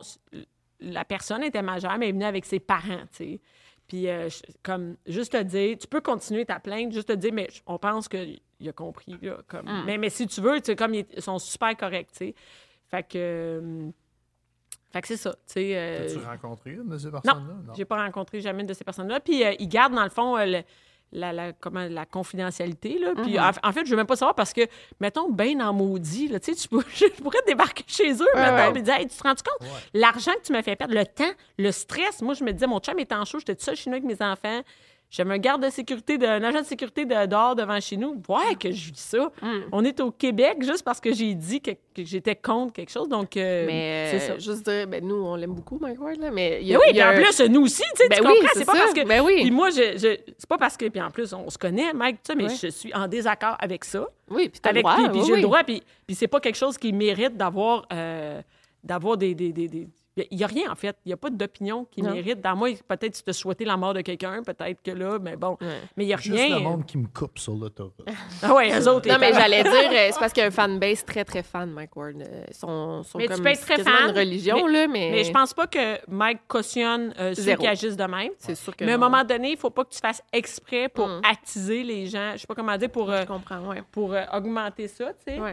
[SPEAKER 7] la personne était majeure, mais elle venait avec ses parents, tu sais. Puis, euh, je- comme, juste te dire, tu peux continuer ta plainte, juste te dire, mais on pense qu'il a compris, là, comme.
[SPEAKER 6] Mm.
[SPEAKER 7] Mais, mais si tu veux, tu sais, comme ils ils sont super corrects, tu sais. Fait que. euh, fait que c'est ça, tu sais. euh,
[SPEAKER 5] As-tu rencontré une de ces personnes-là?
[SPEAKER 7] non, j'ai pas rencontré jamais une de ces personnes-là. Puis euh, ils gardent, dans le fond, euh, le- la, la, comment, la confidentialité. Là. Puis
[SPEAKER 6] Mhm.
[SPEAKER 7] en, en fait, je veux même pas savoir parce que, mettons, ben en maudit, là, tu sais, tu peux- je pourrais débarquer chez eux,
[SPEAKER 6] Ouais,
[SPEAKER 7] mettons,
[SPEAKER 6] ouais.
[SPEAKER 7] puis dire, hey, tu te rends compte? L'argent que tu m'as fait perdre, le temps, le stress. Moi, je me disais, mon chum est en chaud, j'étais toute seule chez nous avec mes enfants. J'avais un garde de sécurité, de, un agent de sécurité de, dehors devant chez nous. Ouais, que je dis ça.
[SPEAKER 6] Mm.
[SPEAKER 7] On est au Québec juste parce que j'ai dit que, que j'étais contre quelque chose. Donc, euh,
[SPEAKER 6] Mais
[SPEAKER 7] c'est ça.
[SPEAKER 6] euh, juste dire, ben, nous, on l'aime beaucoup, Mike Ward, là, mais il y
[SPEAKER 7] Mais
[SPEAKER 6] a,
[SPEAKER 7] oui,
[SPEAKER 6] il y
[SPEAKER 7] puis
[SPEAKER 6] a
[SPEAKER 7] en
[SPEAKER 6] un-
[SPEAKER 7] plus, nous aussi, tu sais,
[SPEAKER 6] Ben
[SPEAKER 7] tu
[SPEAKER 6] oui,
[SPEAKER 7] comprends?
[SPEAKER 6] c'est
[SPEAKER 7] C'est pas
[SPEAKER 6] ça.
[SPEAKER 7] parce que...
[SPEAKER 6] Ben oui.
[SPEAKER 7] Puis moi, je, je- c'est pas parce que... Puis en plus, on se connaît, Mike, tu sais, mais
[SPEAKER 6] Ouais.
[SPEAKER 7] je suis en désaccord avec ça.
[SPEAKER 6] Oui, puis t'as le
[SPEAKER 7] Avec,
[SPEAKER 6] droit.
[SPEAKER 7] puis, puis
[SPEAKER 6] oui,
[SPEAKER 7] j'ai
[SPEAKER 6] oui.
[SPEAKER 7] le droit, puis, puis c'est pas quelque chose qui mérite d'avoir... euh, d'avoir des... des, des, des- il n'y a rien, en fait. Il n'y a pas d'opinion qui
[SPEAKER 6] Non.
[SPEAKER 7] mérite. Dans moi, peut-être tu te souhaiter la mort de quelqu'un, peut-être que là, mais bon.
[SPEAKER 6] Ouais.
[SPEAKER 7] Mais il n'y a
[SPEAKER 5] Juste
[SPEAKER 7] rien.
[SPEAKER 5] le monde qui me coupe sur l'autoroute.
[SPEAKER 7] Ah ouais, eux autres,
[SPEAKER 6] Non,
[SPEAKER 7] les
[SPEAKER 6] mais
[SPEAKER 7] parents.
[SPEAKER 6] j'allais dire, euh, c'est parce qu'il y a un fanbase très, très fan de Mike Ward. Euh, Ils sont, sont
[SPEAKER 7] Mais tu
[SPEAKER 6] comme,
[SPEAKER 7] peux être très
[SPEAKER 6] c'est quasiment
[SPEAKER 7] fan,
[SPEAKER 6] une religion,
[SPEAKER 7] mais-
[SPEAKER 6] là, mais...
[SPEAKER 7] Mais je pense pas que Mike cautionne euh, ceux
[SPEAKER 6] Zéro.
[SPEAKER 7] qui agissent de même.
[SPEAKER 6] C'est sûr que
[SPEAKER 7] Mais à un
[SPEAKER 6] non.
[SPEAKER 7] moment donné, il faut pas que tu fasses exprès pour
[SPEAKER 6] Mm.
[SPEAKER 7] attiser les gens. Je sais pas comment dire, pour, euh,
[SPEAKER 6] Je comprends, ouais.
[SPEAKER 7] pour euh, augmenter ça, tu sais.
[SPEAKER 6] Ouais.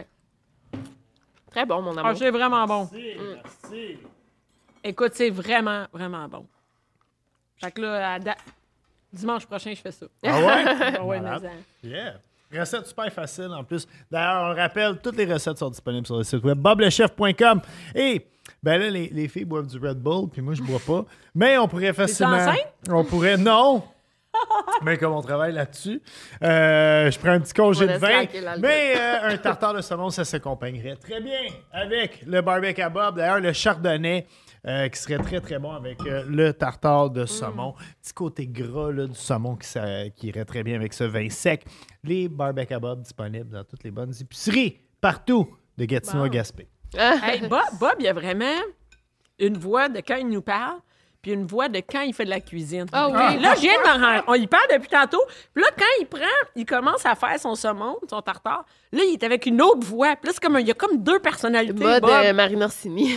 [SPEAKER 6] Très bon, mon
[SPEAKER 7] Ah,
[SPEAKER 6] amour.
[SPEAKER 7] c'est vraiment bon.
[SPEAKER 5] Merci.
[SPEAKER 7] Écoute, c'est vraiment, vraiment bon. Fait que là, à da- dimanche prochain, je fais ça.
[SPEAKER 5] Ah ouais?
[SPEAKER 7] Ah ouais,
[SPEAKER 5] Malade.
[SPEAKER 7] mais, euh,
[SPEAKER 5] Yeah. Recette super facile en plus. D'ailleurs, on rappelle, toutes les recettes sont disponibles sur le site web bob le chef point com. Et ben là, les, les filles boivent du Red Bull, puis moi, je bois pas. Mais on pourrait facilement...
[SPEAKER 7] T'es enceinte?
[SPEAKER 5] On pourrait... Non! Mais comme on travaille là-dessus, euh, je prends un petit congé de vin. Mais euh, un tartare de saumon, ça s'accompagnerait très bien avec le barbecue à Bob. D'ailleurs, le chardonnay euh, qui serait très, très bon avec euh, le tartare de saumon. Mm. Petit côté gras là, du saumon qui, ça, qui irait très bien avec ce vin sec. Les barbecues à Bob disponibles dans toutes les bonnes épiceries, partout de Gatineau à Gaspé.
[SPEAKER 7] Hey, Bob, Bob, il y a vraiment une voix de quand il nous parle, puis une voix de quand il fait de la cuisine.
[SPEAKER 6] Ah oui.
[SPEAKER 7] Là, je viens de m'en rendre. On y parle depuis tantôt. Puis là, quand il prend, il commence à faire son saumon, son tartare, là, il est avec une autre voix. Puis là, c'est comme un- il y a comme deux personnalités.
[SPEAKER 6] Mode
[SPEAKER 7] Bob.
[SPEAKER 6] euh, Marine Orsini.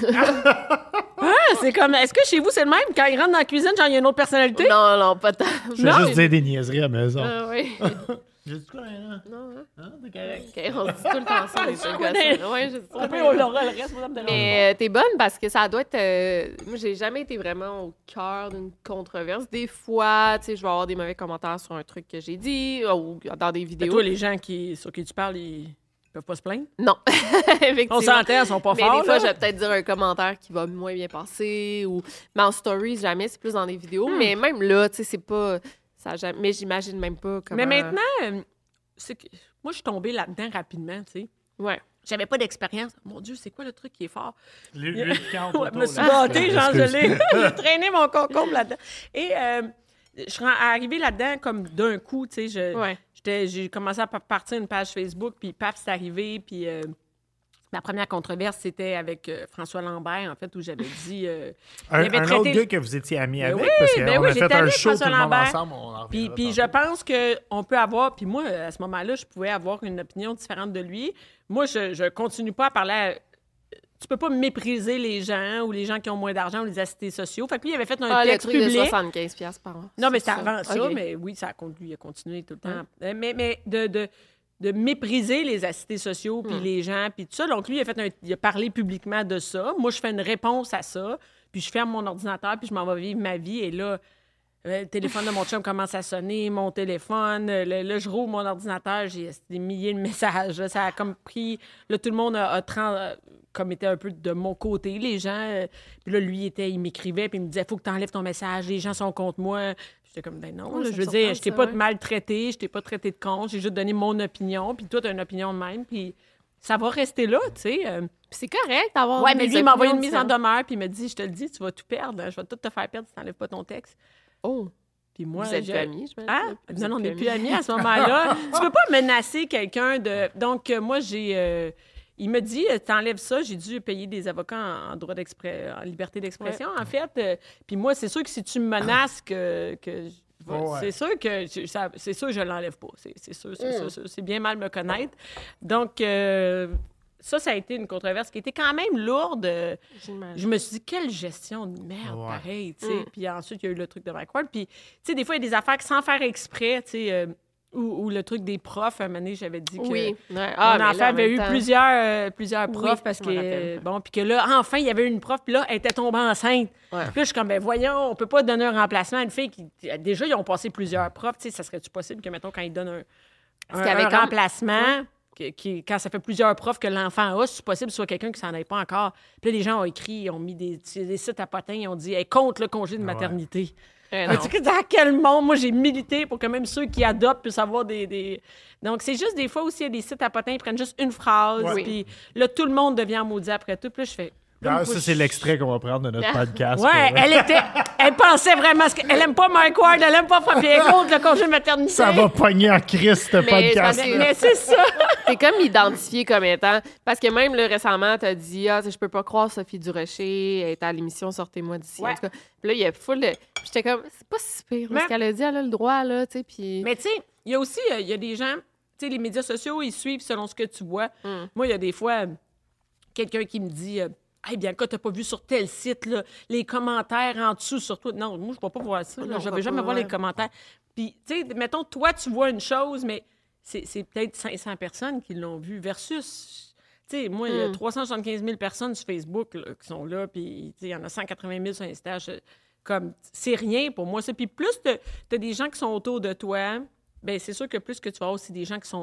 [SPEAKER 7] Ah, c'est comme, est-ce que chez vous, c'est le même? Quand il rentre dans la cuisine, genre, il y a une autre personnalité?
[SPEAKER 6] non, non, pas tant.
[SPEAKER 5] Je vais juste dire des niaiseries à la maison.
[SPEAKER 6] Ah oui.
[SPEAKER 5] J'ai dit quoi, là?
[SPEAKER 6] Non, hein?
[SPEAKER 5] Hein? T'es correct?
[SPEAKER 6] OK, on se dit tout le temps ça, les trucs
[SPEAKER 7] Ouais,
[SPEAKER 6] comme ça. Ouais, je sais
[SPEAKER 7] On peut,
[SPEAKER 6] pas.
[SPEAKER 7] on l'aura le reste, madame de
[SPEAKER 6] Mais euh, t'es bonne parce que ça doit être... euh, Moi, j'ai jamais été vraiment au cœur d'une controverse. Des fois, tu sais, je vais avoir des mauvais commentaires sur un truc que j'ai dit ou dans des
[SPEAKER 7] Mais
[SPEAKER 6] vidéos.
[SPEAKER 7] toi, les gens qui, sur qui tu parles, ils peuvent pas se plaindre?
[SPEAKER 6] Non, effectivement.
[SPEAKER 7] On s'entend, ils sont pas
[SPEAKER 6] Mais
[SPEAKER 7] forts,
[SPEAKER 6] des fois,
[SPEAKER 7] là.
[SPEAKER 6] je vais peut-être dire un commentaire qui va moins bien passer ou... Mais en stories, jamais, c'est plus dans des vidéos.
[SPEAKER 7] Hmm.
[SPEAKER 6] Mais même là, tu sais, c'est pas... Ça a jamais... Mais j'imagine même pas comment...
[SPEAKER 7] Mais maintenant, euh, c'est que moi, je suis tombée là-dedans rapidement, tu sais.
[SPEAKER 6] Ouais.
[SPEAKER 7] J'avais pas d'expérience. Mon Dieu, c'est quoi le truc qui est fort?
[SPEAKER 5] L'huile piquante
[SPEAKER 7] Ouais,
[SPEAKER 5] autour,
[SPEAKER 7] je me suis
[SPEAKER 5] là.
[SPEAKER 7] gâtée, genre, je
[SPEAKER 5] Excuse.
[SPEAKER 7] l'ai. J'ai traîné mon concombre là-dedans. Et euh, je suis arrivée là-dedans comme d'un coup, tu sais. Je,
[SPEAKER 6] Ouais.
[SPEAKER 7] j'étais- j'ai commencé à pa- partir une page Facebook, puis paf, c'est arrivé, puis... euh, ma première controverse, c'était avec euh, François Lambert, en fait, où j'avais dit... euh,
[SPEAKER 5] Un,
[SPEAKER 7] il avait
[SPEAKER 5] un
[SPEAKER 7] traité-
[SPEAKER 5] autre gars que vous étiez amis
[SPEAKER 7] Ben
[SPEAKER 5] avec,
[SPEAKER 7] oui,
[SPEAKER 5] parce qu'on
[SPEAKER 7] ben oui,
[SPEAKER 5] a fait
[SPEAKER 7] j'étais
[SPEAKER 5] un
[SPEAKER 7] avec
[SPEAKER 5] show tout
[SPEAKER 7] François
[SPEAKER 5] le monde
[SPEAKER 7] Lambert.
[SPEAKER 5] ensemble. On en
[SPEAKER 7] Puis,
[SPEAKER 5] reviendra
[SPEAKER 7] puis je
[SPEAKER 5] tantôt.
[SPEAKER 7] pense qu'on peut avoir... Puis moi, à ce moment-là, je pouvais avoir une opinion différente de lui. Moi, je, je continue pas à parler... à- Tu peux pas mépriser les gens ou les gens qui ont moins d'argent ou les assistés sociaux. Fait que lui, il avait fait un
[SPEAKER 6] Ah, le
[SPEAKER 7] texte
[SPEAKER 6] truc de
[SPEAKER 7] public.
[SPEAKER 6] soixante-quinze dollars par an.
[SPEAKER 7] Non, mais
[SPEAKER 6] c'est
[SPEAKER 7] c'était avant ça,
[SPEAKER 6] OK.
[SPEAKER 7] mais oui, ça a, con- lui, il a continué tout le temps. Euh, Mais, mais de, de, de mépriser les assistés sociaux, puis les gens, puis tout ça. Donc, lui, il a, fait un- il a parlé publiquement de ça. Moi, je fais une réponse à ça, puis je ferme mon ordinateur, puis je m'en vais vivre ma vie. Et là, euh, le téléphone de mon chum commence à sonner, mon téléphone. euh, Là, là, je rouvre mon ordinateur, j'ai des milliers de messages. Là, ça a comme pris... Là, tout le monde a, a trans- euh, comme était un peu de mon côté, les gens. euh, Puis là, lui, était, il m'écrivait, puis il me disait, faut que tu enlèves ton message, les gens sont contre moi. J'étais comme, ben non,
[SPEAKER 6] Ouais,
[SPEAKER 7] là,
[SPEAKER 6] ça
[SPEAKER 7] je
[SPEAKER 6] me
[SPEAKER 7] veux dire,
[SPEAKER 6] surprend,
[SPEAKER 7] je t'ai
[SPEAKER 6] ça,
[SPEAKER 7] pas
[SPEAKER 6] ouais.
[SPEAKER 7] maltraité, je t'ai pas traité de con, j'ai juste donné mon opinion, puis toi, tu as une opinion de même, puis ça va rester là, tu sais. euh.
[SPEAKER 6] Puis c'est correct d'avoir
[SPEAKER 7] Ouais, mais
[SPEAKER 6] des
[SPEAKER 7] lui, il m'a envoyé une
[SPEAKER 6] opinions
[SPEAKER 7] mise en
[SPEAKER 6] différentes.
[SPEAKER 7] demeure, puis il m'a dit, je te le dis, tu vas tout perdre, je vais tout te faire perdre si tu n'enlèves pas ton texte.
[SPEAKER 6] Oh,
[SPEAKER 7] Puis moi,
[SPEAKER 6] vous êtes
[SPEAKER 7] je-
[SPEAKER 6] plus amis, je
[SPEAKER 7] Ah,
[SPEAKER 6] Vous
[SPEAKER 7] non,
[SPEAKER 6] êtes
[SPEAKER 7] non, on n'est plus
[SPEAKER 6] amis.
[SPEAKER 7] amis à ce moment-là. Tu peux pas menacer quelqu'un de... Donc, euh, moi, j'ai... euh, Il me dit, euh, t'enlèves ça, j'ai dû payer des avocats en, en droit d'expression, en liberté d'expression, en fait. Euh, Puis moi, c'est sûr que si tu me menaces que... que je-
[SPEAKER 5] Ouais, ouais.
[SPEAKER 7] C'est sûr que je, ça- c'est sûr que je l'enlève pas. C'est, c'est sûr, c'est
[SPEAKER 6] Mm.
[SPEAKER 7] sûr, c'est- c'est bien mal me connaître. Donc, euh, ça, ça a été une controverse qui était quand même lourde. Euh,
[SPEAKER 6] J'imagine.
[SPEAKER 7] Je me suis dit, quelle gestion de merde,
[SPEAKER 5] Ouais.
[SPEAKER 7] pareil, tu sais.
[SPEAKER 6] Mm.
[SPEAKER 7] Puis ensuite, il y a eu le truc de Mike Ward. Puis, tu sais, des fois, il y a des affaires que sans faire exprès, tu sais, euh, ou, ou le truc des profs, à un moment donné, j'avais dit que...
[SPEAKER 6] Oui. Ouais.
[SPEAKER 7] Ah,
[SPEAKER 6] mais
[SPEAKER 7] mon
[SPEAKER 6] là,
[SPEAKER 7] enfant
[SPEAKER 6] en
[SPEAKER 7] avait
[SPEAKER 6] même
[SPEAKER 7] eu
[SPEAKER 6] temps-
[SPEAKER 7] plusieurs, euh, plusieurs
[SPEAKER 6] Oui,
[SPEAKER 7] profs parce
[SPEAKER 6] je
[SPEAKER 7] que,
[SPEAKER 6] me rappelle.
[SPEAKER 7] bon, puis que là, enfin, il y avait une prof, puis là, elle était tombée enceinte.
[SPEAKER 6] Ouais.
[SPEAKER 7] Puis là, je suis comme, ben voyons, on peut pas donner un remplacement à une fille qui, déjà, ils ont passé plusieurs profs, tu sais, ça serait-tu possible que, mettons, quand ils donnent un, un,
[SPEAKER 6] qu'il y avait
[SPEAKER 7] un
[SPEAKER 6] comme-
[SPEAKER 7] remplacement, que- qui, quand ça fait plusieurs profs que l'enfant a, c'est possible que ce soit quelqu'un qui s'en ait pas encore. Puis là, les gens ont écrit, ils ont mis des, des sites à potins, ils ont dit, hey, contre le congé de maternité.
[SPEAKER 6] Eh
[SPEAKER 7] Mais
[SPEAKER 6] non.
[SPEAKER 7] tu sais, dans quel monde, moi, j'ai milité pour que même ceux qui adoptent puissent avoir des... des... Donc, c'est juste des fois aussi, il y a des sites à potins, ils prennent juste une phrase,
[SPEAKER 5] Ouais.
[SPEAKER 7] puis là, tout le monde devient maudit après tout. Puis là, je fais...
[SPEAKER 5] Ah, ça, c'est l'extrait qu'on va prendre de notre podcast.
[SPEAKER 7] Ouais,
[SPEAKER 5] pour-
[SPEAKER 7] elle était... Elle pensait vraiment... Ce que... Elle aime pas Mike Ward, elle aime pas Frappier, elle est contre le congé de maternité.
[SPEAKER 5] Ça va pogner en crise, ce
[SPEAKER 6] Mais
[SPEAKER 5] podcast.
[SPEAKER 6] parce que-
[SPEAKER 7] Mais c'est ça!
[SPEAKER 6] T'es comme identifié comme étant. Parce que même là, récemment, t'as dit, ah, je peux pas croire Sophie Durocher, elle est à l'émission Sortez-moi d'ici.
[SPEAKER 7] Ouais.
[SPEAKER 6] En tout cas. Puis là, il y a full de. Puis j'étais comme, c'est pas si pire. là,
[SPEAKER 7] Mais-
[SPEAKER 6] Ce qu'elle a dit, elle a le droit, là, tu sais. Puis.
[SPEAKER 7] Mais tu sais, il y a aussi, euh, il y a des gens, tu sais, les médias sociaux, ils suivent selon ce que tu vois.
[SPEAKER 6] Mm.
[SPEAKER 7] Moi, il y a des fois, euh, quelqu'un qui me dit, euh, hey, Bianca, t'as pas vu sur tel site, là, les commentaires en dessous sur toi. Non, moi, je ne vais pas voir ça. là.
[SPEAKER 6] Non,
[SPEAKER 7] Je
[SPEAKER 6] on
[SPEAKER 7] vais
[SPEAKER 6] va
[SPEAKER 7] jamais
[SPEAKER 6] pas,
[SPEAKER 7] voir
[SPEAKER 6] ouais.
[SPEAKER 7] les commentaires. Puis, tu sais, mettons, toi, tu vois une chose, mais c'est, c'est peut-être cinq cents personnes qui l'ont vu versus. Tu sais, moi, il y a
[SPEAKER 6] Mm.
[SPEAKER 7] trois cent soixante-quinze mille personnes sur Facebook là, qui sont là, puis tu sais, il y en a cent quatre-vingt mille sur Insta. Je- Comme, c'est rien pour moi, ça. Puis plus tu as des gens qui sont autour de toi, ben c'est sûr que plus que tu vas avoir aussi des gens qui sont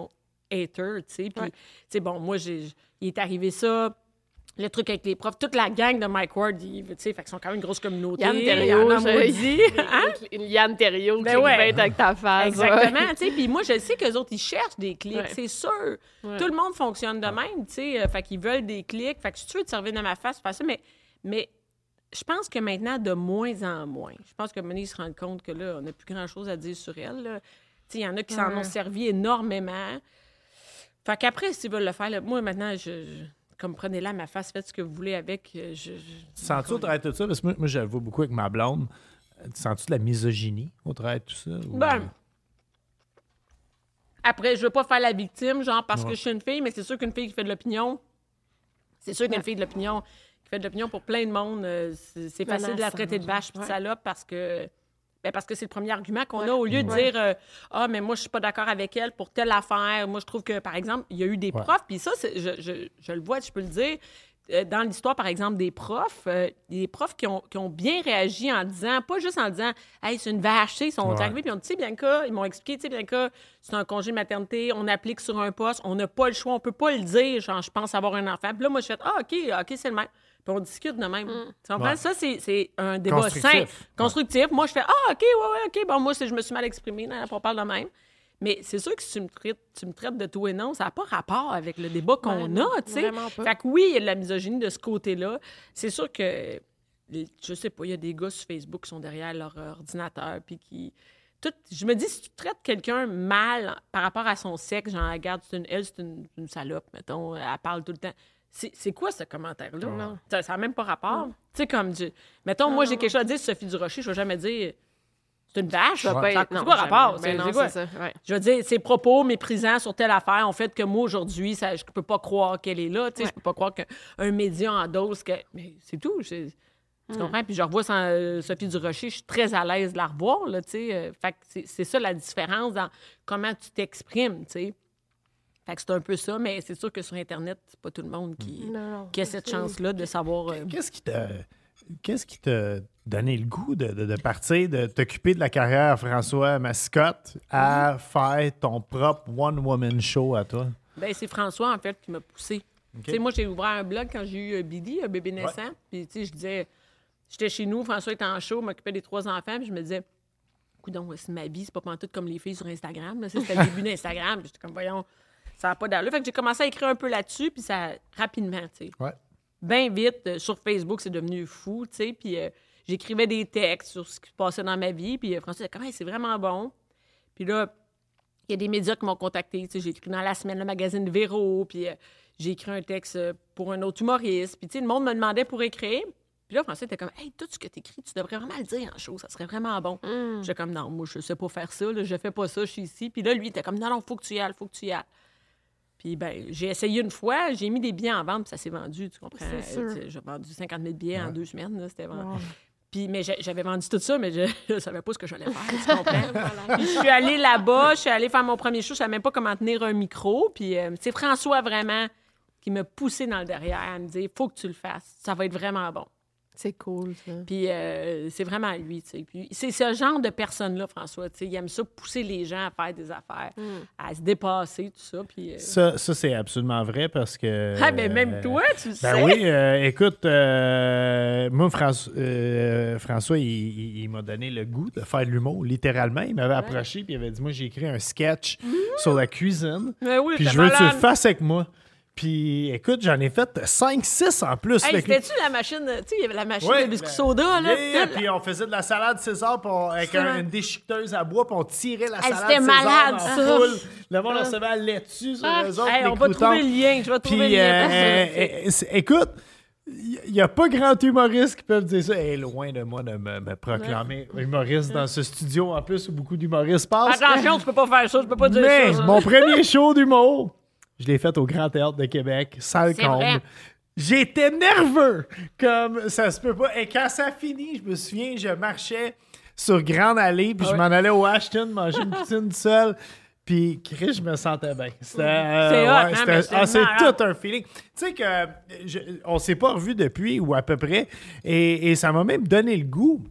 [SPEAKER 7] hater, tu sais. Puis,
[SPEAKER 6] Ouais.
[SPEAKER 7] tu sais, bon, moi, j'ai, il est arrivé ça, le truc avec les profs, toute la gang de Mike Ward, tu sais, fait qu'ils sont quand même une grosse communauté.
[SPEAKER 6] Yann
[SPEAKER 7] Il y en
[SPEAKER 6] Terriot,
[SPEAKER 7] a
[SPEAKER 6] je-
[SPEAKER 7] maudit. Hein?
[SPEAKER 6] Une Yann Terriot
[SPEAKER 7] Ben
[SPEAKER 6] qui
[SPEAKER 7] ouais.
[SPEAKER 6] va être avec ta face.
[SPEAKER 7] Exactement,
[SPEAKER 6] ouais.
[SPEAKER 7] tu sais. Puis moi, je sais qu'eux autres, ils cherchent des clics,
[SPEAKER 6] Ouais.
[SPEAKER 7] c'est sûr.
[SPEAKER 6] Ouais.
[SPEAKER 7] Tout le monde fonctionne de même, tu sais. euh, Fait qu'ils veulent des clics. Fait que si tu veux te servir de ma face, fais ça. Mais, mais je pense que maintenant, de moins en moins. Je pense que Monique se rend compte que là, on n'a plus grand-chose à dire sur elle. là. Tu sais, il y en a qui s'en
[SPEAKER 6] Ouais.
[SPEAKER 7] ont servi énormément. Fait qu'après, s'ils veulent le faire, là, moi, maintenant, je... je- comme prenez-la ma face, faites ce que vous voulez avec. euh, Je, je...
[SPEAKER 5] Sens-tu au travers de tout ça? Parce que moi, moi je le vois beaucoup avec ma blonde. Sens-tu de la misogynie au travers de tout ça? Ou...
[SPEAKER 7] Ben, après, je veux pas faire la victime, genre parce
[SPEAKER 5] Ouais.
[SPEAKER 7] que je suis une fille, mais c'est sûr qu'une fille qui fait de l'opinion, c'est sûr qu'une fille de l'opinion qui fait de l'opinion pour plein de monde, euh, c'est c'est facile de la traiter de vache puis de
[SPEAKER 6] Ouais.
[SPEAKER 7] salope parce que ben parce que c'est le premier argument qu'on a au lieu de dire euh, ah mais moi je suis pas d'accord avec elle pour telle affaire. Moi je trouve que par exemple il y a eu des
[SPEAKER 5] Ouais.
[SPEAKER 7] profs puis ça c'est- je, je, je le vois, je peux le dire. Euh, Dans l'histoire, par exemple, des profs, euh, des profs qui ont, qui ont bien réagi en disant, pas juste en disant, hey, c'est une vache, tu sais, ils sont
[SPEAKER 5] Ouais.
[SPEAKER 7] arrivés puis ils ont dit, tu sais, Bianca, ils m'ont expliqué, tu sais, Bianca, c'est un congé de maternité, on applique sur un poste, on n'a pas le choix, on peut pas le dire, genre, je pense avoir un enfant. Puis là, moi, je fais, ah, OK, OK, c'est le même. Puis on discute de même. Tu comprends?
[SPEAKER 5] Ouais.
[SPEAKER 7] Ça, c'est c'est un débat
[SPEAKER 5] Constructif.
[SPEAKER 7] sain, constructif. Moi, je fais, ah, OK, ouais, ouais, OK, bon, moi, c'est- je me suis mal exprimée, là, on parle de même. Mais c'est sûr que si tu me traites, tu me traites de tout et non, ça n'a pas rapport avec le débat qu'on
[SPEAKER 6] Ouais, non,
[SPEAKER 7] a, tu sais.
[SPEAKER 6] vraiment pas.
[SPEAKER 7] Fait que oui, il y a de la misogynie de ce côté-là. C'est sûr que, les- je sais pas, il y a des gars sur Facebook qui sont derrière leur ordinateur, puis qui... Tout, je me dis, si tu traites quelqu'un mal par rapport à son sexe, genre, regarde, c'est une, elle, c'est une, une salope, mettons, elle parle tout le temps. C'est c'est quoi ce commentaire-là?
[SPEAKER 6] Non.
[SPEAKER 7] Ça n'a même pas rapport. Tu sais, comme, du, mettons, moi, j'ai quelque chose à dire sur Sophie Durocher, je ne vais jamais dire, c'est une vache.
[SPEAKER 6] Ça va pas
[SPEAKER 7] Ça
[SPEAKER 6] être-
[SPEAKER 7] n'a
[SPEAKER 6] non,
[SPEAKER 7] pas
[SPEAKER 6] jamais.
[SPEAKER 7] rapport.
[SPEAKER 6] Ben
[SPEAKER 7] C'est
[SPEAKER 6] non,
[SPEAKER 7] c'est quoi?
[SPEAKER 6] c'est ça, ouais.
[SPEAKER 7] Je veux dire, ses propos méprisants sur telle affaire ont fait que moi, aujourd'hui, ça, je peux pas croire qu'elle est là. Tu sais,
[SPEAKER 6] Ouais.
[SPEAKER 7] Je peux pas croire qu'un média endosse que... Mais c'est tout. je- Tu comprends? Puis je revois sans, euh, Sophie Durocher, je suis très à l'aise de la revoir, là, tu sais. Euh, fait que c'est c'est ça la différence dans comment tu t'exprimes, tu sais. Fait que c'est un peu ça, mais c'est sûr que sur Internet, c'est pas tout le monde qui,
[SPEAKER 6] Non, non,
[SPEAKER 7] qui a cette chance-là de savoir... euh,
[SPEAKER 5] Qu'est-ce qui t'a Qu'est-ce qui t'a donné le goût de, de- de partir, de t'occuper de la carrière François Mascotte à faire ton propre one-woman show à toi?
[SPEAKER 7] Ben, c'est François, en fait, qui m'a poussé. Tu sais, moi, j'ai ouvert un blog quand j'ai eu euh, Billy, un bébé naissant. Puis, tu sais, je disais, j'étais chez nous, François était en show, m'occupait des trois enfants, puis je me disais, coudonc, c'est ma vie, c'est pas pantoute comme les filles sur Instagram. là. Ça, C'était le début d'Instagram. Puis j'étais comme, voyons, ça n'a pas d'allure. Fait que j'ai commencé à écrire un peu là-dessus, puis ça, rapidement, tu sais.
[SPEAKER 5] Ouais.
[SPEAKER 7] Bien vite, euh, sur Facebook, c'est devenu fou, tu sais. Puis euh, j'écrivais des textes sur ce qui se passait dans ma vie, puis euh, François disait, comment c'est vraiment bon. Puis là, il y a des médias qui m'ont contacté. Tu sais, j'ai écrit dans la semaine le magazine Véro, puis euh, j'ai écrit un texte euh, pour un autre humoriste. Puis tu sais, le monde me demandait pour écrire. Puis là, François était comme, hey, tout ce que tu écris, tu devrais vraiment le dire en show, ça serait vraiment bon. J'étais comme, non, moi, je sais pas faire ça, là, je fais pas ça, je suis ici. Puis là, lui, il était comme, non, non, faut que tu y ailles, faut que tu y ailles. Puis, ben, j'ai essayé une fois, j'ai mis des billets en vente, puis ça s'est vendu, tu comprends?
[SPEAKER 6] C'est sûr.
[SPEAKER 7] Euh, tu sais, J'ai vendu cinquante mille billets en deux semaines, là, c'était vendu. Puis, mais j'ai- j'avais vendu tout ça, mais je ne savais pas ce que j'allais faire, tu comprends? Puis je suis allée là-bas, je suis allée faire mon premier show, je savais même pas comment tenir un micro. Puis euh, c'est François vraiment qui m'a poussé dans le derrière à me dire, faut que tu le fasses, ça va être vraiment bon.
[SPEAKER 6] C'est cool, ça.
[SPEAKER 7] Puis euh, c'est vraiment lui, tu sais. Puis c'est ce genre de personne-là, François, tu sais. Il aime ça, pousser les gens à faire des affaires, à se dépasser, tout ça. Puis... euh,
[SPEAKER 5] Ça, ça c'est absolument vrai parce que.
[SPEAKER 7] Ah, ben même toi, tu le
[SPEAKER 5] Ben
[SPEAKER 7] sais.
[SPEAKER 5] oui, euh, écoute, euh, moi, François, euh, François il, il- il m'a donné le goût de faire de l'humour, littéralement. Il m'avait approché puis il avait dit, moi, j'ai écrit un sketch sur la cuisine,
[SPEAKER 7] Ben oui,
[SPEAKER 5] puis
[SPEAKER 7] t'es
[SPEAKER 5] je veux que tu le
[SPEAKER 7] malade.
[SPEAKER 5] fasses avec moi. Puis écoute, j'en ai fait cinq six en plus.
[SPEAKER 7] Hey,
[SPEAKER 5] avec lui.
[SPEAKER 7] c'était-tu la machine, tu sais, il y avait la machine
[SPEAKER 5] Ouais,
[SPEAKER 7] de biscuits
[SPEAKER 5] ben,
[SPEAKER 7] soda, là.
[SPEAKER 5] yeah,
[SPEAKER 7] Tout-
[SPEAKER 5] puis on faisait de la salade César puis on- avec
[SPEAKER 7] C'est
[SPEAKER 5] un-
[SPEAKER 7] vrai.
[SPEAKER 5] une déchiqueteuse à bois, puis on tirait la
[SPEAKER 7] Hey,
[SPEAKER 5] salade
[SPEAKER 7] c'était
[SPEAKER 5] César
[SPEAKER 7] malade,
[SPEAKER 5] en
[SPEAKER 7] ça.
[SPEAKER 5] foule. Le monde recevait la laitue sur
[SPEAKER 7] Ah,
[SPEAKER 5] les autres.
[SPEAKER 7] hey,
[SPEAKER 5] les
[SPEAKER 7] on va
[SPEAKER 5] croutons.
[SPEAKER 7] trouver le lien, je vais trouver
[SPEAKER 5] Puis,
[SPEAKER 7] le lien.
[SPEAKER 5] euh,
[SPEAKER 7] parce que-
[SPEAKER 5] euh, euh, c'est- écoute, il n'y a pas grand humoriste qui peuvent dire ça. Elle est loin de moi de me, me proclamer humoriste dans ce studio, en plus, où beaucoup d'humoristes passent.
[SPEAKER 7] Attention, tu peux pas faire ça, je peux pas dire
[SPEAKER 5] Mais
[SPEAKER 7] ça. ça.
[SPEAKER 5] mon premier show d'humour, je l'ai fait au Grand Théâtre de Québec, salle
[SPEAKER 7] C'est vrai.
[SPEAKER 5] comble. J'étais nerveux, comme ça se peut pas. Et quand ça finit, je me souviens, je marchais sur Grande Allée, puis
[SPEAKER 7] Ah
[SPEAKER 5] je m'en allais au Ashton manger une poutine seule. Puis, Chris, je me sentais bien. C'était euh,
[SPEAKER 7] C'est hot, hein,
[SPEAKER 5] c'était-
[SPEAKER 7] mais c'est
[SPEAKER 5] ah, c'est
[SPEAKER 7] marrant.
[SPEAKER 5] tout un feeling. Tu sais que euh, je- on s'est pas revus depuis, ou à peu près, et, et ça m'a même donné le goût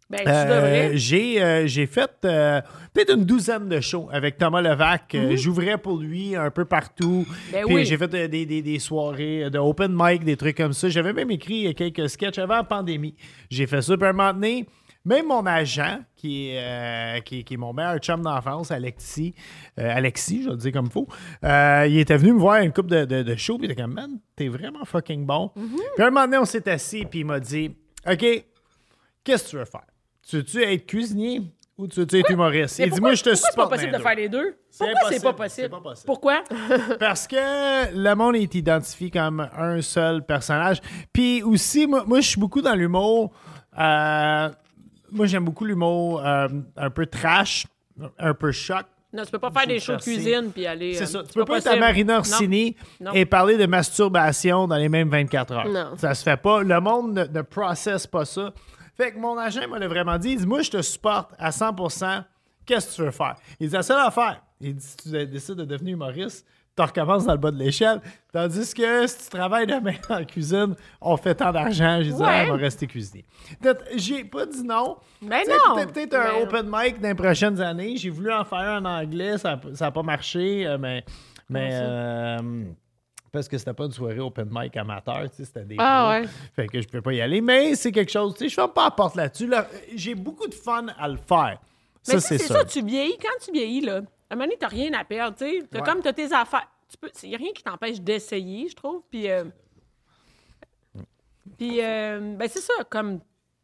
[SPEAKER 7] Ben, tu
[SPEAKER 5] Euh,
[SPEAKER 7] devrais.
[SPEAKER 5] j'ai, euh, j'ai fait euh, peut-être une douzaine de shows avec Thomas Levac. Euh, J'ouvrais pour lui un peu partout.
[SPEAKER 7] Ben
[SPEAKER 5] Puis
[SPEAKER 7] oui.
[SPEAKER 5] j'ai fait euh, des, des, des soirées de open mic, des trucs comme ça. J'avais même écrit quelques sketchs avant la pandémie. J'ai fait ça. Puis à un moment donné, même mon agent, qui est, euh, qui, qui est mon meilleur chum d'enfance, Alexis, euh, Alexis, je vais le dire comme il faut, euh, il était venu me voir une couple de, de, de shows. Puis il était comme, man, t'es vraiment fucking bon. Puis à un moment donné, on s'est assis. Puis il m'a dit, OK, qu'est-ce que tu veux faire? Tu veux-tu être cuisinier ou tu veux-tu être humoriste?
[SPEAKER 7] Mais
[SPEAKER 5] Il dit,
[SPEAKER 7] pourquoi-
[SPEAKER 5] moi, je te
[SPEAKER 7] pourquoi c'est pas
[SPEAKER 5] supporte.
[SPEAKER 7] possible
[SPEAKER 5] dans
[SPEAKER 7] de
[SPEAKER 5] les
[SPEAKER 7] faire
[SPEAKER 5] deux.
[SPEAKER 7] les deux?
[SPEAKER 5] C'est
[SPEAKER 7] Pourquoi c'est pas
[SPEAKER 5] impossible.
[SPEAKER 7] possible?
[SPEAKER 5] C'est pas possible.
[SPEAKER 7] Pourquoi?
[SPEAKER 5] Parce que le monde est identifié comme un seul personnage. Puis aussi, moi, moi, je suis beaucoup dans l'humour. Euh, moi, j'aime beaucoup l'humour euh, un peu trash, un peu choc.
[SPEAKER 7] Non, tu peux pas faire des shows de
[SPEAKER 5] chercher.
[SPEAKER 7] cuisine puis aller...
[SPEAKER 5] C'est
[SPEAKER 7] euh,
[SPEAKER 5] ça. Tu
[SPEAKER 7] c'est
[SPEAKER 5] peux pas être à
[SPEAKER 7] possible.
[SPEAKER 5] Marina
[SPEAKER 7] Non.
[SPEAKER 5] Orsini
[SPEAKER 7] Non.
[SPEAKER 5] et parler de masturbation dans les mêmes vingt-quatre heures.
[SPEAKER 6] Non.
[SPEAKER 5] Ça se fait pas. Le monde ne, ne processe pas ça. Fait que mon agent m'a vraiment dit, il dit, moi, je te supporte à cent pour cent. Qu'est-ce que tu veux faire? Il dit, la seule affaire. Il dit, si tu décides de devenir humoriste, tu recommences dans le bas de l'échelle. Tandis que si tu travailles demain en cuisine, on fait tant d'argent. J'ai dit,
[SPEAKER 7] Ouais.
[SPEAKER 5] ah, on va rester cuisinier. Peut-être- J'ai pas dit non.
[SPEAKER 7] Ben
[SPEAKER 5] Tu sais,
[SPEAKER 7] non.
[SPEAKER 5] Peut-être peut-être un
[SPEAKER 7] Ben-
[SPEAKER 5] open mic dans les prochaines années. J'ai voulu en faire un en anglais. Ça n'a pas marché. euh, mais mais euh, parce que c'était pas une soirée open mic amateur. Tu sais, c'était des
[SPEAKER 6] Ah
[SPEAKER 5] pros.
[SPEAKER 6] ouais.
[SPEAKER 5] Fait que je peux pas y aller. Mais c'est quelque chose. Tu sais, je ferme pas la porte là-dessus. Là. J'ai beaucoup de fun à le faire.
[SPEAKER 7] Mais
[SPEAKER 5] Ça,
[SPEAKER 7] tu sais,
[SPEAKER 5] c'est
[SPEAKER 7] c'est
[SPEAKER 5] ça.
[SPEAKER 7] ça, tu vieillis. Quand tu vieillis, là, à un moment donné, t'as rien à perdre, tu sais. T'as
[SPEAKER 5] Ouais.
[SPEAKER 7] comme t'as tes affaires. Il n'y a rien qui t'empêche d'essayer, je trouve. Puis, euh, puis euh, ben c'est ça, comme... Tu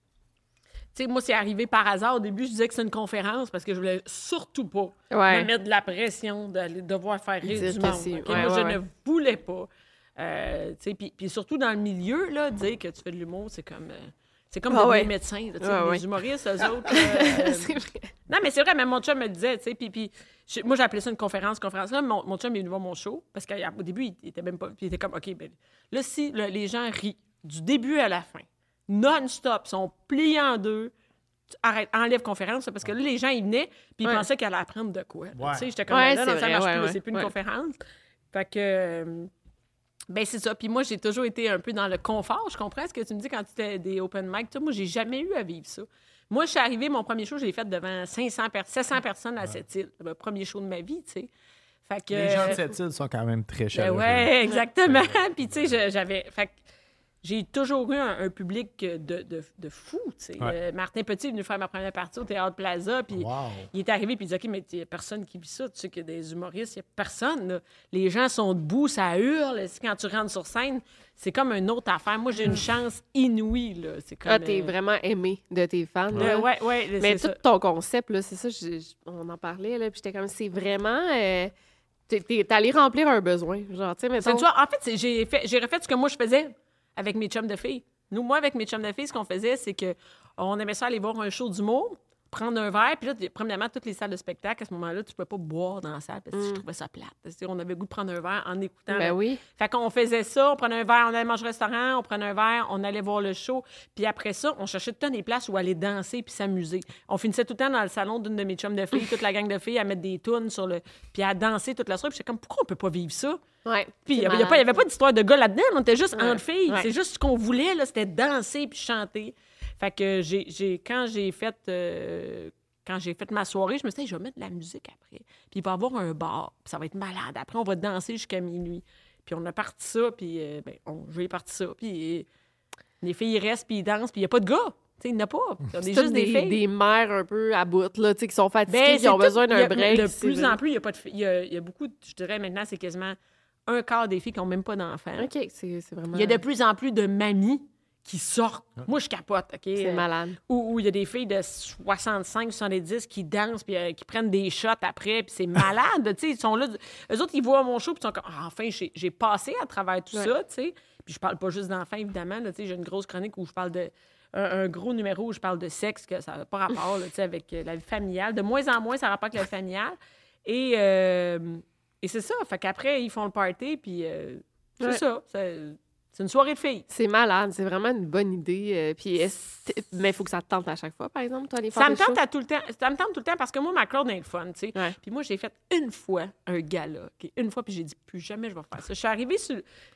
[SPEAKER 7] sais, moi, c'est arrivé par hasard. Au début, je disais que c'est une conférence parce que je voulais surtout pas
[SPEAKER 6] Ouais.
[SPEAKER 7] me mettre de la pression d'aller devoir faire rire
[SPEAKER 6] Dire
[SPEAKER 7] du
[SPEAKER 6] que
[SPEAKER 7] monde.
[SPEAKER 6] c'est-
[SPEAKER 7] OK?
[SPEAKER 6] ouais,
[SPEAKER 7] moi,
[SPEAKER 6] ouais,
[SPEAKER 7] je
[SPEAKER 6] ouais.
[SPEAKER 7] ne voulais pas. Euh, tu sais, puis, puis surtout dans le milieu, là, dire que tu fais de l'humour, c'est comme... euh, c'est comme
[SPEAKER 6] Ah
[SPEAKER 7] devenir
[SPEAKER 6] ouais.
[SPEAKER 7] médecin. Là, tu sais,
[SPEAKER 6] Ouais,
[SPEAKER 7] les
[SPEAKER 6] ouais.
[SPEAKER 7] humoristes, eux autres... euh,
[SPEAKER 6] C'est vrai.
[SPEAKER 7] non, mais c'est vrai, mais mon chum me le disait, tu sais, puis, puis je- moi, j'appelais ça une conférence, conférence. Là, mon, mon chum est venu voir mon show, parce qu'au début, il était même pas... Puis il était comme, OK, ben là, si le- les gens rient du début à la fin, non-stop, sont pliés en deux, tu- arrête, enlève conférence, parce que là, les gens, ils venaient, puis ils
[SPEAKER 6] Ouais.
[SPEAKER 7] pensaient qu'elle allait apprendre de quoi.
[SPEAKER 5] Ouais.
[SPEAKER 7] Tu sais, j'étais comme,
[SPEAKER 6] Ouais,
[SPEAKER 7] là,
[SPEAKER 6] c'est
[SPEAKER 7] non, ça
[SPEAKER 6] vrai,
[SPEAKER 7] marche
[SPEAKER 6] ouais,
[SPEAKER 7] plus, là,
[SPEAKER 6] ouais,
[SPEAKER 7] c'est plus une
[SPEAKER 6] ouais.
[SPEAKER 7] conférence. Fait que... euh, ben c'est ça. Puis moi, j'ai toujours été un peu dans le confort. Je comprends ce que tu me dis quand tu étais des open mic. Toi, moi, j'ai jamais eu à vivre ça. Moi, je suis arrivée, mon premier show, je l'ai fait devant cinq cents per- sept cents personnes à cette île. Le premier show de ma vie, tu sais. Fait que...
[SPEAKER 5] Les gens de cette île sont quand même très
[SPEAKER 7] Ben
[SPEAKER 5] chaleureux.
[SPEAKER 7] ouais, exactement. Puis, tu sais, je- j'avais... Fait que j'ai toujours eu un, un public de, de, de fou, tu sais.
[SPEAKER 5] Ouais.
[SPEAKER 7] Euh, Martin Petit est venu faire ma première partie au Théâtre Plaza, puis
[SPEAKER 5] Wow.
[SPEAKER 7] il est arrivé, puis il dit, OK, mais il n'y a personne qui vit ça. Tu sais qu'il y a des humoristes, il n'y a personne, là. Les gens sont debout, ça hurle. Quand tu rentres sur scène, c'est comme une autre affaire. Moi, j'ai une chance inouïe, là. C'est comme...
[SPEAKER 6] Ah, t'es
[SPEAKER 7] euh,
[SPEAKER 6] vraiment aimé de tes fans.
[SPEAKER 7] euh,
[SPEAKER 6] là.
[SPEAKER 7] ouais, ouais,
[SPEAKER 6] Mais
[SPEAKER 7] c'est
[SPEAKER 6] tout
[SPEAKER 7] ça.
[SPEAKER 6] ton concept, là, c'est ça, je- je- on en parlait, là, puis j'étais comme, c'est vraiment... euh, t'es, t'es- t'es allé remplir un besoin. Genre, tu sais, mettons...
[SPEAKER 7] C'est- tu vois, en fait, c'est- j'ai fait, j'ai refait ce que moi, je faisais avec mes chums de filles. Nous, moi, avec mes chums de filles, ce qu'on faisait, c'est que on aimait ça aller voir un show d'humour, prendre un verre, puis là, t- premièrement, toutes les salles de spectacle, à ce moment-là, tu ne pouvais pas boire dans la salle parce que je trouvais ça plate. Tu sais, on avait le goût de prendre un verre en écoutant.
[SPEAKER 6] Ben
[SPEAKER 7] le-
[SPEAKER 6] oui.
[SPEAKER 7] Fait qu'on faisait ça, on prenait un verre, on allait manger au restaurant, on prenait un verre, on allait voir le show, puis après ça, on cherchait tout le temps des places où aller danser puis s'amuser. On finissait tout le temps dans le salon d'une de mes chums de filles, toute la gang de filles, à mettre des tunes sur le... puis à danser toute la soirée, puis j'étais comme, pourquoi on peut pas vivre ça?
[SPEAKER 6] Ouais.
[SPEAKER 7] Puis il n'y
[SPEAKER 6] c'est
[SPEAKER 7] avait, pas- y avait
[SPEAKER 6] malade,
[SPEAKER 7] pas d'histoire de gars là-dedans, on était juste
[SPEAKER 6] Ouais.
[SPEAKER 7] entre filles.
[SPEAKER 6] Ouais.
[SPEAKER 7] C'est juste ce qu'on voulait, là, c'était danser puis chanter. Fait que j'ai, j'ai, quand j'ai fait euh, quand j'ai fait ma soirée, je me suis dit, hey, je vais mettre de la musique après. Puis il va y avoir un bar, puis ça va être malade. Après, on va danser jusqu'à minuit. Puis on a parti ça, puis euh, ben, on, j'ai parti ça. Puis euh, les filles, ils restent, puis ils dansent, puis il n'y a pas de gars. Tu sais, il n'y en a pas. On est
[SPEAKER 6] C'est
[SPEAKER 7] juste
[SPEAKER 6] toutes
[SPEAKER 7] des,
[SPEAKER 6] des,
[SPEAKER 7] filles.
[SPEAKER 6] des mères un peu à bout, là, tu sais, qui sont fatiguées,
[SPEAKER 7] Ben,
[SPEAKER 6] qui
[SPEAKER 7] c'est
[SPEAKER 6] ont
[SPEAKER 7] tout-
[SPEAKER 6] besoin
[SPEAKER 7] il y
[SPEAKER 6] d'un
[SPEAKER 7] a-
[SPEAKER 6] break.
[SPEAKER 7] De
[SPEAKER 6] c'est
[SPEAKER 7] plus
[SPEAKER 6] vrai.
[SPEAKER 7] en plus, il y a pas de filles. Il y a, il y a beaucoup, de- je dirais maintenant, c'est quasiment un quart des filles qui n'ont même pas d'enfants.
[SPEAKER 6] OK, c'est, c'est vraiment...
[SPEAKER 7] Il y a de plus en plus de mamies qui sortent. Moi, je capote, OK?
[SPEAKER 6] C'est
[SPEAKER 7] Euh,
[SPEAKER 6] malade.
[SPEAKER 7] Où où il y a des filles de soixante-cinq, soixante-dix qui dansent puis euh, qui prennent des shots après, puis c'est malade, tu sais. Ils sont là. Eux autres, ils voient mon show, puis ils sont comme, ah, enfin, j'ai, j'ai passé à travers tout
[SPEAKER 6] Ouais.
[SPEAKER 7] ça, tu sais. Puis je parle pas juste d'enfants, évidemment, là, tu sais. J'ai une grosse chronique où je parle de... Un, un gros numéro où je parle de sexe, que ça n'a pas rapport, là, tu sais, avec euh, la vie familiale. De moins en moins, ça a rapport avec la vie familiale. Et, euh, et c'est ça. Fait qu'après, ils font le party, puis euh, c'est
[SPEAKER 6] Ouais.
[SPEAKER 7] ça. C'est, c'est une soirée de filles.
[SPEAKER 6] C'est malade, c'est vraiment une bonne idée. euh, puis est-ce- mais il faut que ça te tente à chaque fois, par exemple, toi, les faire
[SPEAKER 7] Ça me
[SPEAKER 6] des
[SPEAKER 7] tente
[SPEAKER 6] shows?
[SPEAKER 7] à tout le temps. Ça me tente tout le temps parce que moi, ma crowd est le fun, tu sais.
[SPEAKER 6] Ouais.
[SPEAKER 7] Puis moi, j'ai fait une fois un gala. OK? Une fois, puis j'ai dit, plus jamais je vais faire ça. Je suis arrivée sur...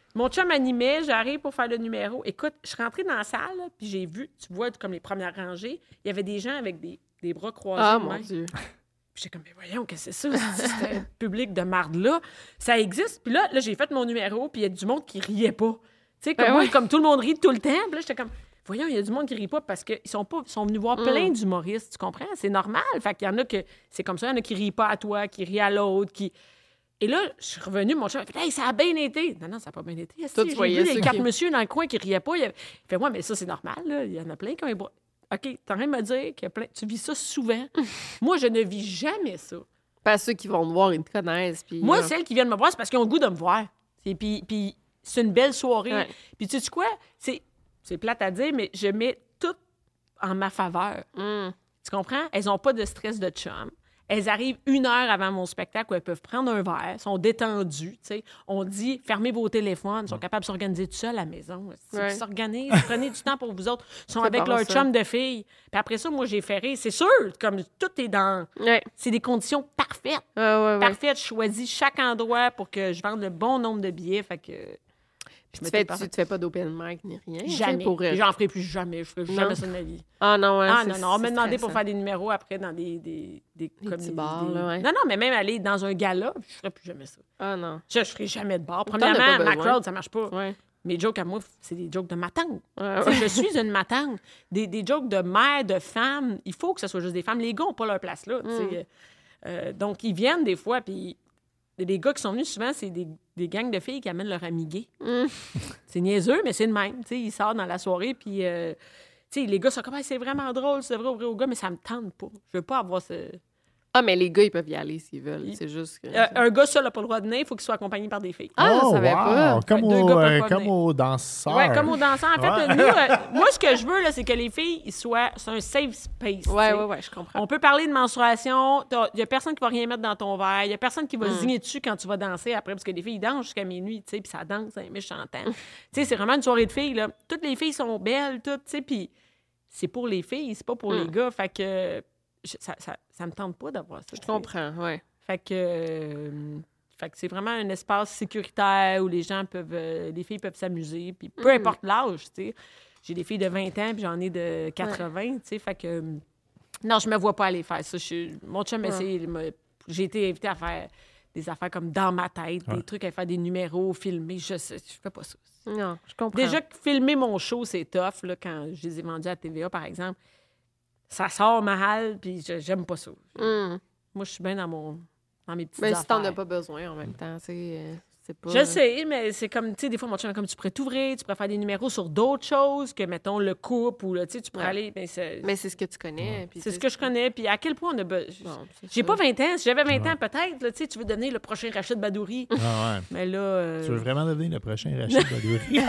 [SPEAKER 7] Mon chum animait, j'arrive pour faire le numéro. Écoute, je suis rentrée dans la salle, là, puis j'ai vu, tu vois, comme les premières rangées, il y avait des gens avec des, des bras croisés.
[SPEAKER 6] Ah,
[SPEAKER 7] de
[SPEAKER 6] mon
[SPEAKER 7] même.
[SPEAKER 6] Dieu.
[SPEAKER 7] Puis j'étais comme, mais voyons, qu'est-ce que c'est ça? C'est un public de marde-là. Ça existe. Puis là, là j'ai fait mon numéro, puis il y a du monde qui riait pas. Tu sais, comme
[SPEAKER 6] Ben
[SPEAKER 7] moi,
[SPEAKER 6] ouais.
[SPEAKER 7] comme tout le monde rit tout le temps. Puis là, j'étais comme, voyons, il y a du monde qui rit pas parce qu'ils sont pas, ils sont venus voir plein d'humoristes, tu comprends? C'est normal. Fait qu'il y en a que, c'est comme ça, il y en a qui rient pas à toi, qui rient à l'autre, qui... Et là, je suis revenue, mon chum, il fait, hey, ça a bien été. Non, non, ça n'a pas bien été.
[SPEAKER 6] Toi, tu
[SPEAKER 7] J'ai
[SPEAKER 6] voyais
[SPEAKER 7] vu
[SPEAKER 6] ceux
[SPEAKER 7] les quatre
[SPEAKER 6] qui-
[SPEAKER 7] messieurs dans le coin qui riaient pas. Il, avait... il fait, ouais, mais ça, c'est normal, là. Il y en a plein qui ont les bras. OK, t'es en train de me dire que plein... tu vis ça souvent. Moi, je ne vis jamais ça.
[SPEAKER 6] Pas ceux qui vont te voir, ils te connaissent. Puis,
[SPEAKER 7] Moi,
[SPEAKER 6] euh,
[SPEAKER 7] celles qui viennent me voir, c'est parce qu'ils ont le goût de me voir. Et puis, puis c'est une belle soirée.
[SPEAKER 6] Ouais.
[SPEAKER 7] Puis tu sais quoi? C'est, c'est plate à dire, mais je mets tout en ma faveur.
[SPEAKER 6] mm.
[SPEAKER 7] Tu comprends? Elles n'ont pas de stress de chum. Elles arrivent une heure avant mon spectacle où elles peuvent prendre un verre, sont détendues. Tu sais. On dit, fermez vos téléphones. Ils sont capables de s'organiser tout seuls à la maison. Ils
[SPEAKER 6] Ouais.
[SPEAKER 7] s'organisent, prenez du temps pour vous autres. Ils sont
[SPEAKER 6] C'est
[SPEAKER 7] avec
[SPEAKER 6] bon,
[SPEAKER 7] leur
[SPEAKER 6] ça.
[SPEAKER 7] chum de filles. Puis après ça, moi, j'ai ferré. C'est sûr, comme tout est dans...
[SPEAKER 6] Ouais.
[SPEAKER 7] C'est des conditions parfaites.
[SPEAKER 6] Ouais, ouais, ouais.
[SPEAKER 7] Parfait, je choisis chaque endroit pour que je vende le bon nombre de billets. Fait que.
[SPEAKER 6] Puis tu fais, tu, tu fais pas d'open mic ni rien. tu sais,
[SPEAKER 7] Jamais.
[SPEAKER 6] Pour, euh,
[SPEAKER 7] J'en ferai plus jamais. Je ferai
[SPEAKER 6] Non.
[SPEAKER 7] jamais ça de ma vie.
[SPEAKER 6] Ah non, ouais,
[SPEAKER 7] Ah
[SPEAKER 6] c'est-
[SPEAKER 7] non, non. On m'a
[SPEAKER 6] c'est
[SPEAKER 7] demandé pour
[SPEAKER 6] stressant.
[SPEAKER 7] faire des numéros après dans des. Des, des,
[SPEAKER 6] Des
[SPEAKER 7] comme
[SPEAKER 6] petits bars, là, ouais.
[SPEAKER 7] Non, non, mais même aller dans un gala, je ferai plus jamais ça.
[SPEAKER 6] Ah non.
[SPEAKER 7] Je, je ferai jamais de bar.
[SPEAKER 6] T'en as pas
[SPEAKER 7] Premièrement, ma
[SPEAKER 6] besoin.
[SPEAKER 7] crowd, ça marche pas.
[SPEAKER 6] Ouais.
[SPEAKER 7] Mes jokes à moi, c'est des jokes de matante.
[SPEAKER 6] Ouais,
[SPEAKER 7] Tu sais,
[SPEAKER 6] ouais.
[SPEAKER 7] Je suis une matante. Des, des jokes de mère, de femme. Il faut que ce soit juste des femmes. Les gars n'ont pas leur place là. tu sais.
[SPEAKER 6] Mm.
[SPEAKER 7] Euh, donc, ils viennent des fois, puis les gars qui sont venus souvent, c'est des, des gangs de filles qui amènent leur ami gay.
[SPEAKER 6] Mm.
[SPEAKER 7] C'est niaiseux, mais c'est le même. Tu sais, ils sortent dans la soirée, puis euh, tu sais, les gars sont comme, Ah, c'est vraiment drôle, c'est vrai ouvrir aux gars, mais ça me tente pas. Je veux pas avoir ce.
[SPEAKER 6] Ah, mais les gars, ils peuvent y aller s'ils veulent.
[SPEAKER 7] Il-
[SPEAKER 6] C'est juste que...
[SPEAKER 7] Euh, un gars seul n'a pas le droit de venir, il faut qu'il soit accompagné par des filles.
[SPEAKER 6] Ah, je
[SPEAKER 5] Oh,
[SPEAKER 6] savais
[SPEAKER 5] wow.
[SPEAKER 6] pas.
[SPEAKER 5] Comme,
[SPEAKER 7] Ouais, deux
[SPEAKER 5] au,
[SPEAKER 7] gars peuvent
[SPEAKER 5] euh,
[SPEAKER 7] pas
[SPEAKER 5] comme
[SPEAKER 7] venir.
[SPEAKER 5] aux danseurs.
[SPEAKER 7] Ouais, comme aux danseurs. En fait,
[SPEAKER 5] Ouais.
[SPEAKER 7] là, nous, euh, moi, ce que je veux, là, c'est que les filles, ils soient. C'est un safe space. tu
[SPEAKER 6] Ouais,
[SPEAKER 7] sais.
[SPEAKER 6] ouais, ouais, je comprends.
[SPEAKER 7] On peut parler de menstruation. Il n'y a personne qui va rien mettre dans ton verre. Il n'y a personne qui va
[SPEAKER 6] Mm.
[SPEAKER 7] zigner dessus quand tu vas danser après, parce que les filles ils dansent jusqu'à minuit, tu sais, puis ça danse un méchant temps. Tu sais, c'est vraiment une soirée de filles, là. Toutes les filles sont belles, toutes, tu sais, puis c'est pour les filles, c'est pas pour
[SPEAKER 6] Mm.
[SPEAKER 7] les gars. Fait que je- ça, ça, ça me tente pas d'avoir ça.
[SPEAKER 6] Je comprends, ouais.
[SPEAKER 7] Fait que, euh, fait que c'est vraiment un espace sécuritaire où les gens peuvent, euh, les filles peuvent s'amuser, puis peu
[SPEAKER 6] Mm.
[SPEAKER 7] importe l'âge, tu sais. J'ai des filles de vingt ans, puis j'en ai de quatre-vingts, tu sais. Fait que, euh, non, je me vois pas aller faire ça. Je suis- mon chum
[SPEAKER 6] Ouais.
[SPEAKER 7] essaie, il m'a- j'ai été invitée à faire des affaires comme dans ma tête, des trucs à faire des numéros, filmer. Je sais, je fais pas ça.
[SPEAKER 6] Non, je comprends.
[SPEAKER 7] Déjà que filmer mon show, c'est tough, là, quand je les ai vendus à T V A, par exemple. Ça sort mal, puis je- j'aime pas ça.
[SPEAKER 6] Mm.
[SPEAKER 7] Moi, je suis bien dans mon dans mes petites
[SPEAKER 6] Mais si t'en as
[SPEAKER 7] affaires.
[SPEAKER 6] pas besoin en même temps, tu sais, euh, c'est pas...
[SPEAKER 7] Je sais, mais c'est comme, tu sais, des fois, mon chum, comme tu pourrais t'ouvrir, tu pourrais faire des numéros sur d'autres choses que, mettons, le couple ou, là, tu sais, tu pourrais
[SPEAKER 6] Ouais.
[SPEAKER 7] aller. Ben, c'est
[SPEAKER 6] Mais c'est ce que tu connais. puis
[SPEAKER 7] c'est ce que je connais. Puis à quel point on a besoin.
[SPEAKER 6] Bon, c'est
[SPEAKER 7] J'ai
[SPEAKER 6] ça.
[SPEAKER 7] pas vingt ans. Si j'avais vingt ans, peut-être, là, tu sais, tu veux devenir le prochain Rachid Badouri.
[SPEAKER 5] Ah ouais.
[SPEAKER 7] Mais là. euh,
[SPEAKER 5] Tu veux vraiment devenir le prochain Rachid Badouri?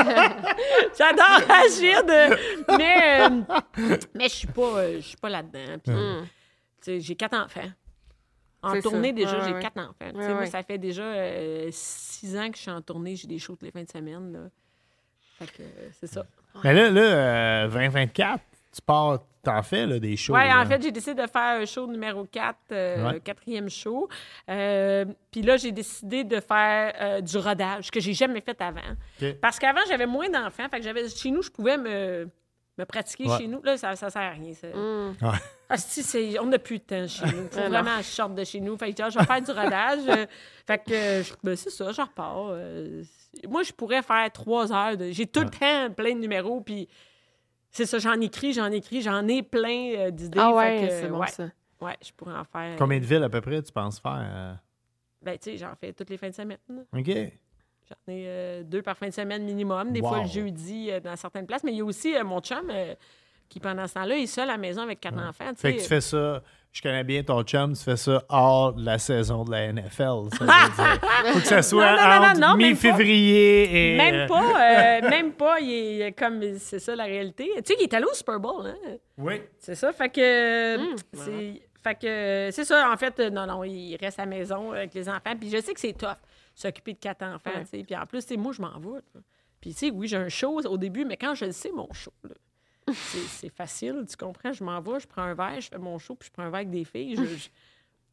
[SPEAKER 7] J'adore Rachid! euh, mais euh, mais je suis pas, euh, je suis pas là-dedans. Puis,
[SPEAKER 6] Mm.
[SPEAKER 7] tu sais, j'ai quatre enfants. En
[SPEAKER 6] C'est
[SPEAKER 7] tournée,
[SPEAKER 6] ça.
[SPEAKER 7] déjà,
[SPEAKER 6] Ouais,
[SPEAKER 7] j'ai
[SPEAKER 6] ouais.
[SPEAKER 7] quatre enfants. Tu sais,
[SPEAKER 6] Ouais,
[SPEAKER 7] Moi,
[SPEAKER 6] ouais.
[SPEAKER 7] ça fait déjà euh, six ans que je suis en tournée. J'ai des shows tous les fins de semaine. Là. Fait que euh, c'est ça.
[SPEAKER 5] Mais là, là euh, vingt vingt-quatre, tu pars, t'en fais là, des shows.
[SPEAKER 7] Oui,
[SPEAKER 5] là.
[SPEAKER 7] en fait, j'ai décidé de faire un show numéro quatre, euh,
[SPEAKER 5] Ouais.
[SPEAKER 7] quatrième show. Euh, Puis là, j'ai décidé de faire euh, du rodage, que j'ai jamais fait avant.
[SPEAKER 5] OK.
[SPEAKER 7] Parce qu'avant, j'avais moins d'enfants. Fait que j'avais chez nous, je pouvais me, me pratiquer
[SPEAKER 5] Ouais.
[SPEAKER 7] chez nous. Là, ça ne sert à rien. ça.
[SPEAKER 6] Mm.
[SPEAKER 5] Ouais.
[SPEAKER 7] Asti, c'est- on n'a plus de temps chez nous. Faut
[SPEAKER 6] Ah, non.
[SPEAKER 7] vraiment que je sorte de chez nous. Fait que ah, je vais faire du rodage. Euh, fait que euh, je- ben, c'est ça, je repars. Euh, moi, je pourrais faire trois heures. De... J'ai tout le temps plein de numéros. Puis c'est ça, j'en écris, j'en écris, j'en ai plein euh, d'idées.
[SPEAKER 6] Ah
[SPEAKER 7] Fait
[SPEAKER 6] ouais,
[SPEAKER 7] que,
[SPEAKER 6] c'est bon
[SPEAKER 7] ouais,
[SPEAKER 6] ça.
[SPEAKER 7] ouais, je pourrais en faire.
[SPEAKER 5] Combien de villes à peu près tu penses faire? euh?
[SPEAKER 7] Ben, tu sais, j'en fais toutes les fins de semaine. là.
[SPEAKER 5] OK.
[SPEAKER 7] J'en ai euh, deux par fin de semaine minimum. Des fois,
[SPEAKER 5] Wow.
[SPEAKER 7] le jeudi, euh, dans certaines places. Mais il y a aussi euh, mon chum euh, qui, pendant ce temps-là, est seul à la maison avec quatre enfants. tu
[SPEAKER 5] Fait que
[SPEAKER 7] sais.
[SPEAKER 5] tu fais ça, je connais bien ton chum, tu fais ça hors de la saison de la N F L. Ça veut dire. Faut que ça soit
[SPEAKER 7] Non, non, non,
[SPEAKER 5] entre
[SPEAKER 7] non, même
[SPEAKER 5] mi-février et...
[SPEAKER 7] Même
[SPEAKER 5] euh,
[SPEAKER 7] pas, euh, même pas, il est comme, c'est ça la réalité. Tu sais, il est allé au Super Bowl, hein?
[SPEAKER 5] Oui.
[SPEAKER 7] C'est ça, fait que,
[SPEAKER 6] Mmh,
[SPEAKER 7] c'est, fait que, c'est ça, en fait, euh, non, non, il reste à la maison avec les enfants, puis je sais que c'est tough, s'occuper de quatre enfants,
[SPEAKER 6] Ouais.
[SPEAKER 7] tu sais, puis en plus, tu sais, moi, je m'en vais, là. Puis, tu sais, oui, j'ai un show au début, mais quand je le sais, mon show, là, c'est, c'est facile, tu comprends, je m'en vais, je prends un verre, je fais mon show, puis je prends un verre avec des filles, je... je- tu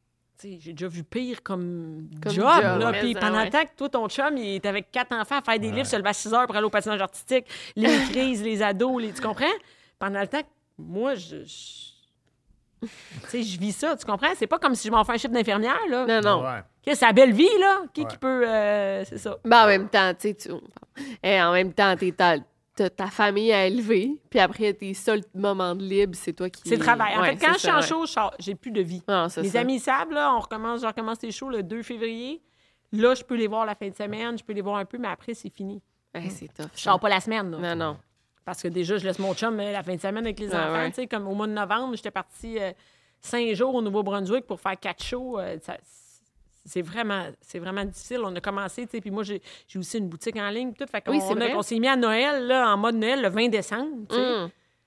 [SPEAKER 7] sais, j'ai déjà vu pire comme,
[SPEAKER 6] Comme
[SPEAKER 7] job.
[SPEAKER 6] job,
[SPEAKER 7] là.
[SPEAKER 6] mais
[SPEAKER 7] Puis
[SPEAKER 6] ça,
[SPEAKER 7] pendant
[SPEAKER 6] ouais.
[SPEAKER 7] le temps que toi, ton chum, il est avec quatre enfants à faire des livres, se lever à six heures pour aller au patinage artistique, les crises, les ados, les... tu comprends? Pendant le temps que moi, je... je... tu sais, je vis ça, tu comprends? C'est pas comme si je m'en fais un chiffre d'infirmière, là.
[SPEAKER 6] Non, non.
[SPEAKER 5] Ouais.
[SPEAKER 7] Que c'est la belle vie, là. Qui,
[SPEAKER 5] Ouais.
[SPEAKER 7] qui peut... euh, c'est ça.
[SPEAKER 6] Ben, en même temps, tu sais, tu... Et en même temps, t'es ta... t'as ta famille à élever, puis après, tes seuls moments de libre, c'est toi qui...
[SPEAKER 7] C'est le travail. En
[SPEAKER 6] Ouais,
[SPEAKER 7] fait, quand
[SPEAKER 6] c'est
[SPEAKER 7] je suis
[SPEAKER 6] ça,
[SPEAKER 7] en
[SPEAKER 6] ouais.
[SPEAKER 7] show, je sors- j'ai plus de vie.
[SPEAKER 6] Non, c'est
[SPEAKER 7] Mes
[SPEAKER 6] ça.
[SPEAKER 7] amis savent, là, on recommence, je recommence les shows le deux février. Là, je peux les voir la fin de semaine, je peux les voir un peu, mais après, c'est fini.
[SPEAKER 6] Ouais, c'est tough.
[SPEAKER 7] Je sors pas la semaine, là.
[SPEAKER 6] Non, non.
[SPEAKER 7] Parce que déjà, je laisse mon chum euh, la fin de semaine avec les
[SPEAKER 6] Ah,
[SPEAKER 7] enfants.
[SPEAKER 6] ouais.
[SPEAKER 7] Tu sais, comme au mois de novembre, j'étais partie euh, cinq jours au Nouveau-Brunswick pour faire quatre shows. Euh, ça- c'est vraiment, c'est vraiment difficile. On a commencé, tu sais, puis moi, j'ai, j'ai aussi une boutique en ligne. Tout, fait qu'on
[SPEAKER 6] Oui, c'est
[SPEAKER 7] on a-
[SPEAKER 6] vrai.
[SPEAKER 7] on s'est mis à Noël, là, en mode Noël, le vingt décembre. Tu sais.
[SPEAKER 6] Hum.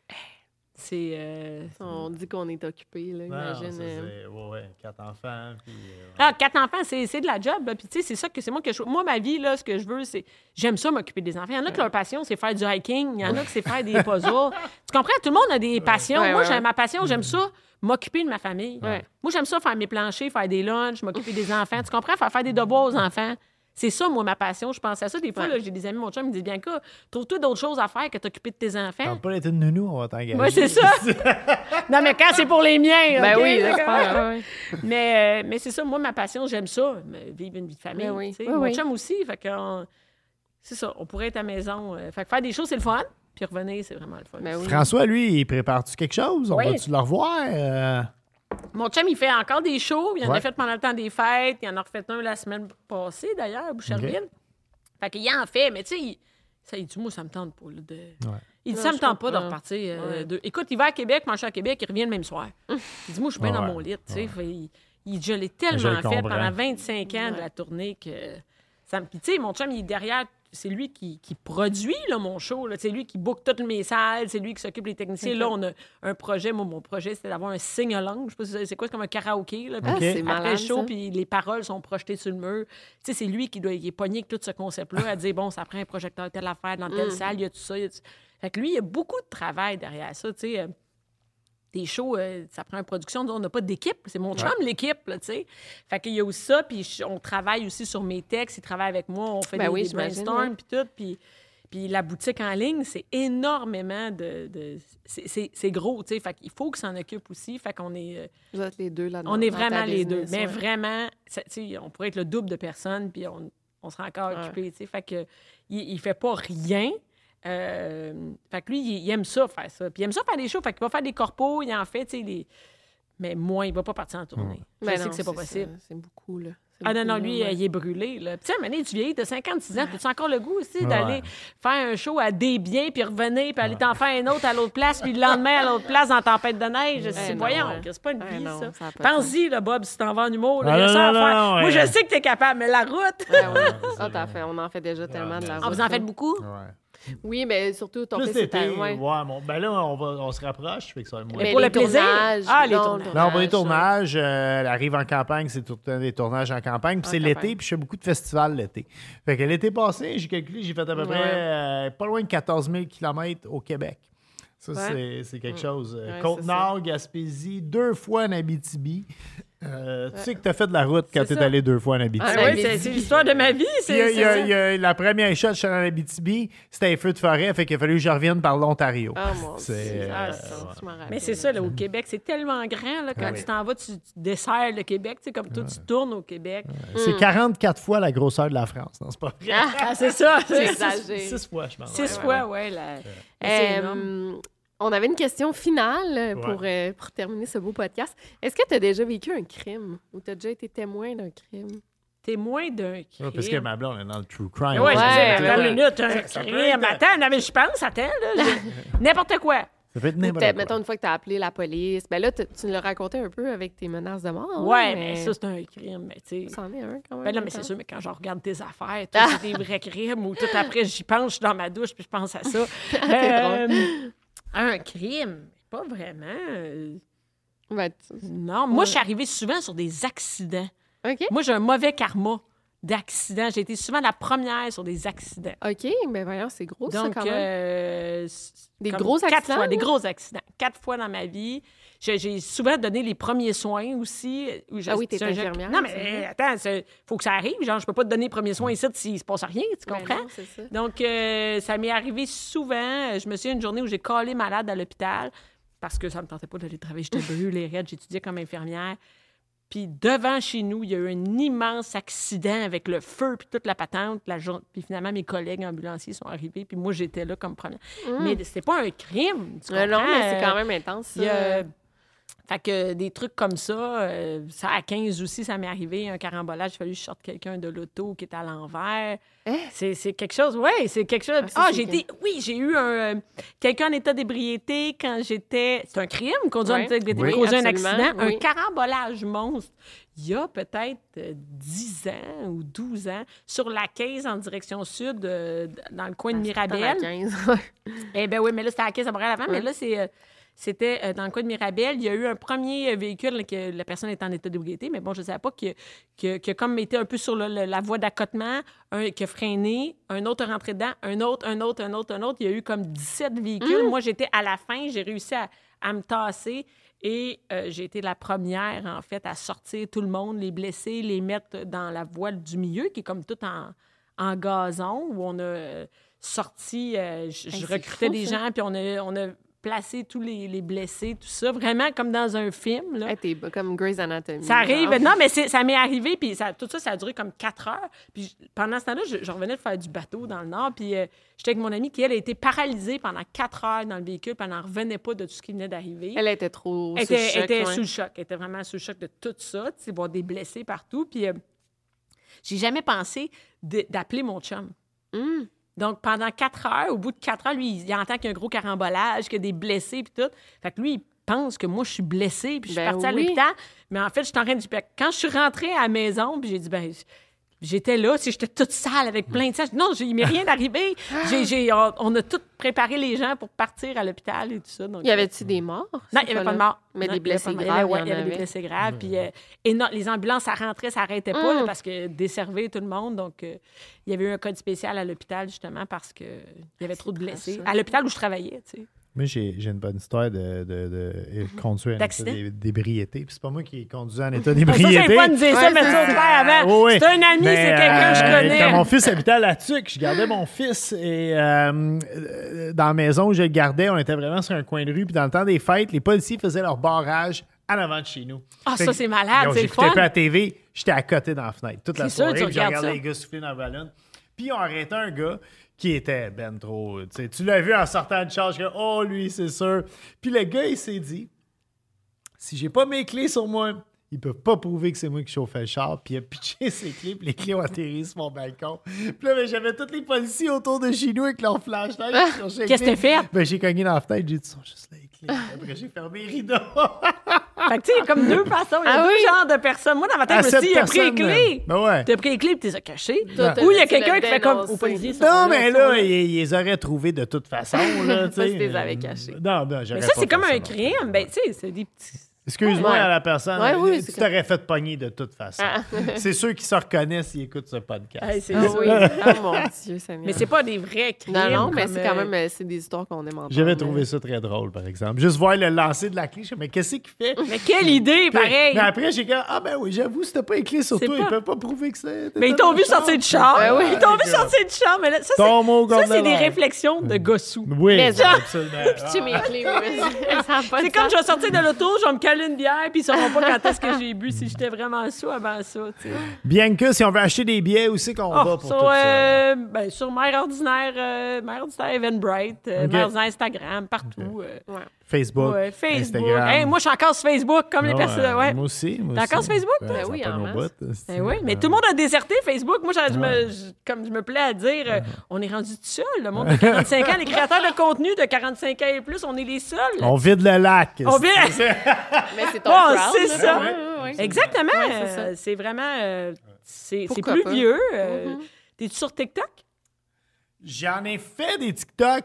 [SPEAKER 7] C'est... euh,
[SPEAKER 6] On dit qu'on est occupé, là,
[SPEAKER 5] Non,
[SPEAKER 6] imagine.
[SPEAKER 5] ça,
[SPEAKER 6] euh,
[SPEAKER 5] c'est- ouais, ouais, quatre enfants, puis... euh,
[SPEAKER 7] Ah, quatre enfants, c'est, c'est de la job. là. Puis, tu sais, c'est ça que c'est moi que je. Moi, ma vie, là, ce que je veux, c'est. J'aime ça m'occuper des enfants. Il y en a que leur passion, c'est faire du hiking. Il y en a que c'est faire des puzzles. Tu comprends? Tout le monde a des passions.
[SPEAKER 6] Ouais,
[SPEAKER 7] moi,
[SPEAKER 6] ouais,
[SPEAKER 7] j'ai
[SPEAKER 6] ouais.
[SPEAKER 7] ma passion, j'aime ça m'occuper de ma famille.
[SPEAKER 6] Ouais.
[SPEAKER 7] Moi, j'aime ça faire mes planchers, faire des lunchs, m'occuper des enfants. Tu comprends? Faire, faire des devoirs aux enfants. C'est ça, moi, ma passion. Je pense à ça. Des fois,
[SPEAKER 6] Ouais.
[SPEAKER 7] là, j'ai des amis, mon chum, ils me disent bien que trouve-toi d'autres choses à faire que t'occuper de tes enfants.
[SPEAKER 5] Tente pas d'être une nounou, on va t'engager.
[SPEAKER 7] Oui, c'est ça. non, mais quand c'est pour les miens.
[SPEAKER 6] Ben
[SPEAKER 7] OK?
[SPEAKER 6] oui,
[SPEAKER 7] D'accord?
[SPEAKER 6] j'espère. ouais, ouais.
[SPEAKER 7] Mais, euh, mais c'est ça, moi, ma passion, j'aime ça, me- vivre une vie de famille.
[SPEAKER 6] Ben oui.
[SPEAKER 7] tu sais.
[SPEAKER 6] Oui,
[SPEAKER 7] Mon
[SPEAKER 6] oui.
[SPEAKER 7] chum aussi, fait que, on- c'est ça, on pourrait être à la maison. euh, fait que faire des choses, c'est le fun, puis revenir, c'est vraiment le fun.
[SPEAKER 6] Ben oui.
[SPEAKER 5] François, lui, il prépare-tu quelque chose? On
[SPEAKER 7] Oui.
[SPEAKER 5] va-tu le revoir? Euh,
[SPEAKER 7] Mon chum, il fait encore des shows, il en
[SPEAKER 5] Ouais.
[SPEAKER 7] a fait pendant le temps des fêtes, il en a refait un la semaine passée, d'ailleurs, à Boucherville. Fait qu'il en fait, mais tu sais, il- ça, il dit, moi, ça me tente pas, là, de... Il dit,
[SPEAKER 6] Non,
[SPEAKER 7] ça me
[SPEAKER 6] je
[SPEAKER 7] tente pas de
[SPEAKER 6] comprends.
[SPEAKER 7] repartir. euh,
[SPEAKER 6] Ouais.
[SPEAKER 7] de- Écoute, il va à Québec, mange à Québec, il revient le même soir. Il dit, moi, je suis bien
[SPEAKER 5] Ouais.
[SPEAKER 7] dans mon lit, tu sais. Fait, il, il dit, je l'ai
[SPEAKER 5] Je
[SPEAKER 7] tellement
[SPEAKER 5] le
[SPEAKER 7] fait
[SPEAKER 5] comprends.
[SPEAKER 7] pendant vingt-cinq ans de la tournée que ça me. Puis, tu sais, mon chum, il est derrière. C'est lui qui, qui produit là, mon show. là. C'est lui qui book toutes mes salles. C'est lui qui s'occupe des techniciens. Là, on a un projet. Moi, mon projet, c'était d'avoir un sing-along. Je sais pas si c'est- c'est quoi, c'est comme un karaoké. Là. Puis
[SPEAKER 6] Ah,
[SPEAKER 5] OK.
[SPEAKER 6] c'est
[SPEAKER 7] Après
[SPEAKER 6] malade,
[SPEAKER 7] le show,
[SPEAKER 6] ça.
[SPEAKER 7] puis les paroles sont projetées sur le mur. Tu sais, c'est lui qui doit, il est pogné avec tout ce concept-là, à dire, bon, ça prend un projecteur, telle affaire, dans telle salle, il y a tout ça. il y a tout- Fait que lui, il y a beaucoup de travail derrière ça, tu sais. euh, Des shows, euh, ça prend une production. On n'a pas d'équipe. C'est mon chum, l'équipe, là, tu sais. Fait qu'il y a aussi ça, puis je- on travaille aussi sur mes textes. Il travaille avec moi, on fait
[SPEAKER 6] Ben
[SPEAKER 7] des,
[SPEAKER 6] oui,
[SPEAKER 7] des
[SPEAKER 6] j'imagine,
[SPEAKER 7] brainstorms,
[SPEAKER 6] ouais.
[SPEAKER 7] puis tout. Puis, puis la boutique en ligne, c'est énormément de... de- c'est- c'est c'est gros, tu sais. Fait qu'il faut qu'il s'en occupe aussi. Fait qu'on est... euh,
[SPEAKER 6] Vous êtes les deux là-dedans.
[SPEAKER 7] on est
[SPEAKER 6] dans ta
[SPEAKER 7] vraiment les deux.
[SPEAKER 6] business,
[SPEAKER 7] Mais
[SPEAKER 6] ouais.
[SPEAKER 7] vraiment, ça- tu sais, on pourrait être le double de personnes, puis on, on sera encore
[SPEAKER 6] Ouais.
[SPEAKER 7] occupé. tu sais. Fait que il, il fait pas rien. Euh, fait que lui, il, il aime ça, faire ça. Puis il aime ça faire des shows. Fait qu'il va faire des corpos, il en fait, tu sais, les... mais moi, il va pas partir en tournée. Je
[SPEAKER 6] Ben
[SPEAKER 7] sais
[SPEAKER 6] non,
[SPEAKER 7] que c'est pas
[SPEAKER 6] ça,
[SPEAKER 7] possible.
[SPEAKER 6] C'est beaucoup, là. C'est
[SPEAKER 7] Ah non,
[SPEAKER 6] beaucoup,
[SPEAKER 7] non,
[SPEAKER 6] là,
[SPEAKER 7] lui,
[SPEAKER 6] ouais.
[SPEAKER 7] euh, il est brûlé. Là. Puis, tu sais, Mané, tu vieillis, t'as cinquante-six ans, as-tu encore le goût aussi
[SPEAKER 5] Ouais.
[SPEAKER 7] d'aller faire un show à Desbiens, puis revenir, puis aller t'en faire un autre à l'autre place, puis le lendemain à l'autre place en tempête de neige? C'est
[SPEAKER 6] non,
[SPEAKER 7] voyons,
[SPEAKER 6] ouais.
[SPEAKER 7] c'est pas une
[SPEAKER 6] Ouais,
[SPEAKER 7] vie,
[SPEAKER 6] non,
[SPEAKER 7] ça.
[SPEAKER 6] ça a pas de
[SPEAKER 7] Pense-y, là, Bob, si t'en vas en humour, là,
[SPEAKER 5] Ah,
[SPEAKER 7] il y a
[SPEAKER 5] non,
[SPEAKER 7] ça à
[SPEAKER 5] non,
[SPEAKER 7] faire.
[SPEAKER 5] non,
[SPEAKER 7] Moi,
[SPEAKER 5] ouais.
[SPEAKER 7] je sais que t'es capable, mais la route...
[SPEAKER 6] Ah, ouais. Ah, t'en fais- on en fait déjà tellement de la
[SPEAKER 7] Ah,
[SPEAKER 6] route.
[SPEAKER 7] vous en
[SPEAKER 6] là.
[SPEAKER 7] faites beaucoup?
[SPEAKER 5] Ouais.
[SPEAKER 6] Oui, mais surtout, ton
[SPEAKER 5] Plus
[SPEAKER 6] fils, c'est
[SPEAKER 5] d'été,
[SPEAKER 6] ta- ouais.
[SPEAKER 5] ouais, mon- ben là, on, va, on se rapproche, fait que ça va être moins.
[SPEAKER 7] Mais
[SPEAKER 6] Mais
[SPEAKER 7] pour
[SPEAKER 6] les
[SPEAKER 7] le plaisir?
[SPEAKER 6] tournages,
[SPEAKER 7] Ah, les
[SPEAKER 6] non,
[SPEAKER 7] tournages.
[SPEAKER 5] Non, pour les
[SPEAKER 6] ouais.
[SPEAKER 5] tournages, euh, elle arrive en campagne, c'est tout le temps des tournages en campagne. Puis
[SPEAKER 6] En
[SPEAKER 5] c'est
[SPEAKER 6] campagne.
[SPEAKER 5] l'été, puis je fais beaucoup de festivals l'été. Fait que l'été passé, j'ai calculé, j'ai fait à peu
[SPEAKER 6] Ouais.
[SPEAKER 5] près euh, pas loin de quatorze mille kilomètres au Québec. Ça,
[SPEAKER 6] Ouais.
[SPEAKER 5] c'est, c'est quelque chose. Euh,
[SPEAKER 6] Ouais,
[SPEAKER 5] Côte-Nord, Gaspésie, deux fois en Abitibi. Euh, Tu sais que tu as fait de la route quand
[SPEAKER 7] C'est
[SPEAKER 5] tu es
[SPEAKER 7] ça.
[SPEAKER 5] allé deux fois en Abitibi.
[SPEAKER 6] Ah,
[SPEAKER 7] Ah, oui,
[SPEAKER 6] mais
[SPEAKER 7] c'est
[SPEAKER 6] dis-
[SPEAKER 7] c'est l'histoire de ma vie.
[SPEAKER 5] Puis,
[SPEAKER 7] C'est
[SPEAKER 5] il y a- il y a-
[SPEAKER 7] c'est
[SPEAKER 5] il y a- la première shot, je suis en Abitibi, c'était un feu de forêt, fait qu'il a fallu que je revienne par l'Ontario.
[SPEAKER 6] Ah, mon
[SPEAKER 5] C'est,
[SPEAKER 6] Dieu.
[SPEAKER 5] euh,
[SPEAKER 6] Ah,
[SPEAKER 7] ouais.
[SPEAKER 6] ça, je m'en rappelle.
[SPEAKER 7] Mais c'est ça, là, au Québec, c'est tellement grand, là, quand
[SPEAKER 5] Oui.
[SPEAKER 7] tu t'en vas, tu, tu desserres le Québec, tu sais, comme toi, tu tournes au Québec.
[SPEAKER 5] C'est quarante-quatre fois la grosseur de la France. Non, c'est pas vrai.
[SPEAKER 7] Ah, c'est ça.
[SPEAKER 6] C'est
[SPEAKER 7] C'est
[SPEAKER 6] exagéré.
[SPEAKER 5] Six fois, je pense.
[SPEAKER 7] Six fois, ouais. la- C'est
[SPEAKER 6] Euh,
[SPEAKER 7] énorme.
[SPEAKER 6] on avait une question finale euh, pour,
[SPEAKER 5] Ouais.
[SPEAKER 6] euh, pour terminer ce beau podcast. Est-ce que tu as déjà vécu un crime ou tu as déjà été témoin d'un crime?
[SPEAKER 7] Témoin d'un crime.
[SPEAKER 5] Ouais, parce que ma blonde est dans le true crime.
[SPEAKER 7] Ouais,
[SPEAKER 6] Ouais,
[SPEAKER 7] je sais,
[SPEAKER 6] ouais,
[SPEAKER 7] attends
[SPEAKER 6] ouais.
[SPEAKER 7] une minute, un
[SPEAKER 5] Ça peut
[SPEAKER 7] crime.
[SPEAKER 5] être-
[SPEAKER 7] Attends, non, mais je pense, attends, là. je- N'importe quoi.
[SPEAKER 5] Ça peut être
[SPEAKER 6] Ou
[SPEAKER 5] n'importe
[SPEAKER 6] peut-être,
[SPEAKER 5] quoi.
[SPEAKER 6] mettons, une fois que tu as appelé la police, ben là, tu tu nous l'as raconté un peu avec tes menaces de mort. là,
[SPEAKER 7] Ouais, mais ça, c'est un crime, mais tu sais.
[SPEAKER 6] C'en est un, quand même.
[SPEAKER 7] Ben non, mais c'est sûr, mais quand je regarde tes affaires, tout, c'est des vrais crimes, ou tout après, j'y pense, je suis dans ma douche, puis je pense à ça. Euh, un crime? Pas vraiment. euh,
[SPEAKER 6] Ben, tu-
[SPEAKER 7] Non, moi, je suis arrivée souvent sur des accidents.
[SPEAKER 6] OK.
[SPEAKER 7] Moi, j'ai un mauvais karma d'accidents. J'ai été souvent la première sur des accidents.
[SPEAKER 6] OK, mais voyons, c'est gros, ça,
[SPEAKER 7] Donc,
[SPEAKER 6] quand même.
[SPEAKER 7] euh, c-
[SPEAKER 6] Des
[SPEAKER 7] comme
[SPEAKER 6] gros
[SPEAKER 7] quatre
[SPEAKER 6] accidents,
[SPEAKER 7] fois, des
[SPEAKER 6] là?
[SPEAKER 7] gros accidents. Quatre fois dans ma vie. J'ai, j'ai souvent donné les premiers soins aussi. Où je-
[SPEAKER 6] Ah oui, t'es
[SPEAKER 7] c'est un geste-
[SPEAKER 6] infirmière,
[SPEAKER 7] Non,
[SPEAKER 6] c'est
[SPEAKER 7] mais
[SPEAKER 6] vrai.
[SPEAKER 7] attends, il faut que ça arrive. Genre, je peux pas te donner les premiers soins ici s'il se passe rien, tu
[SPEAKER 6] Ben
[SPEAKER 7] comprends?
[SPEAKER 6] non, c'est ça.
[SPEAKER 7] Donc, euh, ça m'est arrivé souvent. Je me souviens une journée où j'ai collé malade à l'hôpital parce que ça me tentait pas d'aller travailler. J'étais brûlée raide. J'étudiais comme infirmière. Puis devant chez nous, il y a eu un immense accident avec le feu puis toute la patente. La jour- Puis finalement, mes collègues ambulanciers sont arrivés. Puis moi, j'étais là comme première. Mais c'était pas un crime, tu
[SPEAKER 6] Euh, non,
[SPEAKER 7] comprends?
[SPEAKER 6] mais c'est quand même intense.
[SPEAKER 7] Il y a-
[SPEAKER 6] ça.
[SPEAKER 7] Fait que des trucs comme ça, euh, ça à quinze aussi, ça m'est arrivé, un carambolage, il a fallu que je sorte quelqu'un de l'auto qui était à l'envers. C'est, c'est quelque chose, oui, c'est quelque chose.
[SPEAKER 6] Ah, ça,
[SPEAKER 7] Ah,
[SPEAKER 6] c'est
[SPEAKER 7] j'ai été, oui, j'ai eu un, euh, quelqu'un en état d'ébriété quand j'étais, c'est un crime, conduire en
[SPEAKER 6] Ouais.
[SPEAKER 7] état d'ébriété,
[SPEAKER 6] Oui,
[SPEAKER 7] causer un
[SPEAKER 6] absolument,
[SPEAKER 7] accident,
[SPEAKER 6] oui.
[SPEAKER 7] un carambolage monstre. Il y a peut-être euh, dix ans ou douze ans, sur la quinze en direction sud, euh, dans le coin de
[SPEAKER 6] Dans la
[SPEAKER 7] Mirabel.
[SPEAKER 6] quinze.
[SPEAKER 7] Eh bien oui, mais là, c'était à la caisse à Montréal avant, mais là, c'est, euh, c'était euh, dans le coin de Mirabel. Il y a eu un premier euh, véhicule là, que la personne était en état d'ébriété, mais bon, je ne savais pas que, que, que comme était un peu sur le- le- la voie d'accotement, un qui a freiné, un autre est rentré dedans, un autre, un autre, un autre, un autre. Il y a eu comme dix-sept véhicules. Moi, j'étais à la fin, j'ai réussi à, à me tasser. Et euh, j'ai été la première, en fait, à sortir tout le monde, les blessés, les mettre dans la voie du milieu, qui est comme tout en, en gazon, où on a euh, sorti, euh, je, je
[SPEAKER 6] Hey, c'est
[SPEAKER 7] recrutais
[SPEAKER 6] fou,
[SPEAKER 7] des
[SPEAKER 6] ça.
[SPEAKER 7] gens, puis on a, on a placé tous les, les blessés, tout ça, vraiment comme dans un film. Là.
[SPEAKER 6] Hey, t'es b- comme Grey's Anatomy.
[SPEAKER 7] Ça arrive.
[SPEAKER 6] genre.
[SPEAKER 7] Non, mais c'est- ça m'est arrivé, puis ça, tout ça, ça a duré comme quatre heures. Puis je- pendant ce temps-là, je, je revenais de faire du bateau dans le Nord, puis euh, j'étais avec mon amie qui, elle, a été paralysée pendant quatre heures dans le véhicule, puis elle n'en revenait pas de tout ce qui venait d'arriver.
[SPEAKER 6] Elle était trop
[SPEAKER 7] Elle
[SPEAKER 6] sous
[SPEAKER 7] était,
[SPEAKER 6] le choc,
[SPEAKER 7] elle était
[SPEAKER 6] ouais.
[SPEAKER 7] sous le choc. Elle était vraiment sous le choc de tout ça. Tu sais, voir des blessés partout. Puis euh, j'ai jamais pensé de- d'appeler mon chum.
[SPEAKER 6] Hum.
[SPEAKER 7] Donc, pendant quatre heures, au bout de quatre heures, lui, il entend qu'il y a un gros carambolage, qu'il y a des blessés, puis tout. Fait que lui, il pense que moi, je suis blessée, puis je suis
[SPEAKER 6] Ben
[SPEAKER 7] partie à
[SPEAKER 6] oui.
[SPEAKER 7] l'hôpital. Mais en fait, je suis en train de... Quand je suis rentrée à la maison, puis j'ai dit, ben j'étais là, si j'étais toute sale avec plein de sang. Non, j'ai- il m'est rien arrivé. J'ai, j'ai- on, on a tout préparé les gens pour partir à l'hôpital et tout ça. Donc,
[SPEAKER 6] Y avait-tu des morts?
[SPEAKER 7] non,
[SPEAKER 6] cette
[SPEAKER 7] il n'y avait pas de
[SPEAKER 6] fois-là?
[SPEAKER 7] mort.
[SPEAKER 6] Mais
[SPEAKER 7] Non,
[SPEAKER 6] des
[SPEAKER 7] il y avait pas
[SPEAKER 6] blessés
[SPEAKER 7] de mort.
[SPEAKER 6] graves,
[SPEAKER 7] Ouais,
[SPEAKER 6] il y
[SPEAKER 7] il y
[SPEAKER 6] en
[SPEAKER 7] avait des
[SPEAKER 6] avait.
[SPEAKER 7] blessés graves. Puis, euh, et non, les ambulances, ça rentrait, ça n'arrêtait pas là, parce que desservaient tout le monde. Donc, euh, il y avait eu un code spécial à l'hôpital, justement, parce qu'il y avait trop de blessés. À l'hôpital où je travaillais, tu sais.
[SPEAKER 5] Moi, j'ai, j'ai une bonne histoire de, de, de conduire en état
[SPEAKER 7] D'accident?
[SPEAKER 5] d'é- d'ébriété. Puis c'est pas moi qui ai conduit en état
[SPEAKER 7] Ça,
[SPEAKER 5] d'ébriété.
[SPEAKER 7] c'est pas de dire ça,
[SPEAKER 6] Ouais,
[SPEAKER 7] mettre ça au
[SPEAKER 6] c'est-
[SPEAKER 7] clair avant.
[SPEAKER 5] Oh, oui.
[SPEAKER 7] C'est un ami,
[SPEAKER 5] Mais,
[SPEAKER 7] c'est quelqu'un que je
[SPEAKER 5] euh,
[SPEAKER 7] connais.
[SPEAKER 5] Quand mon fils habitait à La Tuque, je gardais mon fils et euh, euh, dans la maison où je le gardais, on était vraiment sur un coin de rue. Puis dans le temps des fêtes, les policiers faisaient leur barrage en avant de chez nous.
[SPEAKER 7] Ah,
[SPEAKER 5] Fait
[SPEAKER 7] ça,
[SPEAKER 5] que,
[SPEAKER 7] c'est malade,
[SPEAKER 5] yo,
[SPEAKER 7] c'est le
[SPEAKER 5] J'écoutais
[SPEAKER 7] fun.
[SPEAKER 5] pas la T V, j'étais à côté dans la fenêtre toute la
[SPEAKER 7] C'est sûr,
[SPEAKER 5] soirée.
[SPEAKER 7] tu
[SPEAKER 5] puis je
[SPEAKER 7] regardes
[SPEAKER 5] regardais
[SPEAKER 7] ça.
[SPEAKER 5] les gars souffler dans le ballon. Puis on arrêtait un gars qui était ben trop. Tu sais, tu l'as vu en sortant de charge, que, oh lui, c'est sûr. Puis le gars, il s'est dit, si j'ai pas mes clés sur moi, ils peuvent pas prouver que c'est moi qui chauffais le char. Puis il a pitché ses clés, puis les clés ont atterri sur mon balcon. Puis là, ben, j'avais tous les policiers autour de chez nous avec leur flashlight.
[SPEAKER 7] Ah!
[SPEAKER 5] qui cherchaient les
[SPEAKER 7] Qu'est-ce que
[SPEAKER 5] clés.
[SPEAKER 7] t'as fait?
[SPEAKER 5] Ben, j'ai cogné dans la fenêtre, j'ai dit, ils sont juste là les clés. Après, j'ai fermé les rideaux.
[SPEAKER 7] Fait que, tu sais, il y a comme deux façons. Il y a
[SPEAKER 6] Ah
[SPEAKER 7] deux
[SPEAKER 6] oui?
[SPEAKER 7] genres de personnes. Moi, dans ma tête,
[SPEAKER 5] À
[SPEAKER 7] je me suis dit,
[SPEAKER 5] cette
[SPEAKER 7] il a pris les
[SPEAKER 5] personne,
[SPEAKER 7] clés.
[SPEAKER 5] ben ouais.
[SPEAKER 7] T'as pris les clés et tu les as cachées.
[SPEAKER 6] Toi,
[SPEAKER 7] Ou il y a
[SPEAKER 6] t'as-
[SPEAKER 7] quelqu'un
[SPEAKER 6] tu
[SPEAKER 7] qui
[SPEAKER 6] l'as
[SPEAKER 7] fait comme,
[SPEAKER 6] dénoncé.
[SPEAKER 7] aux policiers, sont
[SPEAKER 5] Non,
[SPEAKER 7] là,
[SPEAKER 5] mais
[SPEAKER 7] ils sont
[SPEAKER 5] là, ils, ils les auraient trouvés de toute façon. Là, tu sais.
[SPEAKER 6] Parce que tu les avais cachés.
[SPEAKER 5] Non, non, j'aurais
[SPEAKER 7] Mais ça,
[SPEAKER 5] pas
[SPEAKER 7] c'est comme
[SPEAKER 5] fait
[SPEAKER 7] un
[SPEAKER 5] non.
[SPEAKER 7] crime. Ben, tu sais, c'est des petits...
[SPEAKER 5] Excuse-moi
[SPEAKER 6] Ouais.
[SPEAKER 5] à la personne.
[SPEAKER 6] Ouais, oui,
[SPEAKER 5] tu
[SPEAKER 6] c'est
[SPEAKER 5] t'aurais fait pogner de toute façon.
[SPEAKER 6] Ah.
[SPEAKER 5] C'est ceux qui se reconnaissent s'ils écoutent ce podcast.
[SPEAKER 7] Hey, c'est
[SPEAKER 6] Ah
[SPEAKER 7] ça.
[SPEAKER 6] oui. Ah mon Dieu, Seigneur.
[SPEAKER 7] Mais c'est pas des vrais crimes.
[SPEAKER 6] Non, non, mais
[SPEAKER 7] comme,
[SPEAKER 6] c'est quand
[SPEAKER 7] euh,
[SPEAKER 6] même euh, c'est des histoires qu'on aime entendre.
[SPEAKER 5] J'avais trouvé ça très drôle, par exemple. Juste voir le lancer de la clé, je me mais qu'est-ce qu'il fait?
[SPEAKER 7] Mais quelle idée,
[SPEAKER 5] Puis-
[SPEAKER 7] pareil!
[SPEAKER 5] Mais après, j'ai dit, ah ben oui, j'avoue, si t'as pas les clés sur
[SPEAKER 7] C'est
[SPEAKER 5] toi,
[SPEAKER 7] pas-
[SPEAKER 5] ils peuvent pas prouver que c'est.
[SPEAKER 7] Mais ils t'ont vu sortir du char.
[SPEAKER 6] Ben oui.
[SPEAKER 7] Ils t'ont vu sortir du char. Mais là, ça,
[SPEAKER 5] Ton mot
[SPEAKER 7] c'est, ça,
[SPEAKER 5] contre
[SPEAKER 7] c'est
[SPEAKER 5] le
[SPEAKER 7] des
[SPEAKER 5] verre.
[SPEAKER 7] réflexions de gossou.
[SPEAKER 5] Oui,
[SPEAKER 6] Mais ça-
[SPEAKER 5] absolument.
[SPEAKER 6] Pitcher mes clés, oui. Ça a pas
[SPEAKER 7] C'est
[SPEAKER 6] de
[SPEAKER 7] comme
[SPEAKER 6] sens.
[SPEAKER 7] je vais sortir de l'auto, je vais me caler une bière, puis ils sauront pas quand est-ce que j'ai bu, si j'étais vraiment sous avant ça, tu sais.
[SPEAKER 5] Bien que si on veut acheter des billets, où c'est qu'on va
[SPEAKER 7] Oh,
[SPEAKER 5] pour
[SPEAKER 7] sur,
[SPEAKER 5] tout ça?
[SPEAKER 7] euh, ben, sur Mère Ordinaire, euh, Mère Ordinaire Eventbrite, euh,
[SPEAKER 5] Ok.
[SPEAKER 7] Mère Ordinaire Instagram, partout. euh,
[SPEAKER 6] Ouais.
[SPEAKER 5] Facebook,
[SPEAKER 7] ouais, Facebook.
[SPEAKER 5] Instagram.
[SPEAKER 7] Hey, moi, je suis encore sur Facebook, comme les
[SPEAKER 5] Ah,
[SPEAKER 7] personnes.
[SPEAKER 5] ouais,
[SPEAKER 7] Ouais.
[SPEAKER 5] Moi aussi. Moi
[SPEAKER 7] T'es encore
[SPEAKER 5] aussi.
[SPEAKER 7] sur Facebook,
[SPEAKER 5] Ben,
[SPEAKER 7] toi?
[SPEAKER 5] ça
[SPEAKER 6] Ben oui,
[SPEAKER 5] pogne
[SPEAKER 6] en
[SPEAKER 5] au
[SPEAKER 6] masse.
[SPEAKER 5] bout, c'est-
[SPEAKER 7] Ben oui, mais
[SPEAKER 5] euh,
[SPEAKER 7] tout le monde a déserté Facebook. Moi, je, je me,
[SPEAKER 5] Ouais.
[SPEAKER 7] je- comme je me plais à dire, euh, on est rendu tout seul. Le monde de quarante-cinq ans, les créateurs de contenu de quarante-cinq ans et plus, on est les seuls.
[SPEAKER 5] On vide le lac.
[SPEAKER 7] On vit-
[SPEAKER 6] Mais c'est ton
[SPEAKER 7] Bon,
[SPEAKER 6] crowd,
[SPEAKER 7] c'est
[SPEAKER 6] là.
[SPEAKER 7] ça.
[SPEAKER 6] Ouais, ouais, ouais.
[SPEAKER 7] Exactement.
[SPEAKER 6] Ouais, c'est ça.
[SPEAKER 7] euh, c'est vraiment... euh, c'est, c'est
[SPEAKER 6] Pourquoi
[SPEAKER 7] plus
[SPEAKER 6] pas?
[SPEAKER 7] vieux. euh,
[SPEAKER 6] Mhm.
[SPEAKER 7] T'es-tu sur TikTok?
[SPEAKER 5] J'en ai fait des TikTok,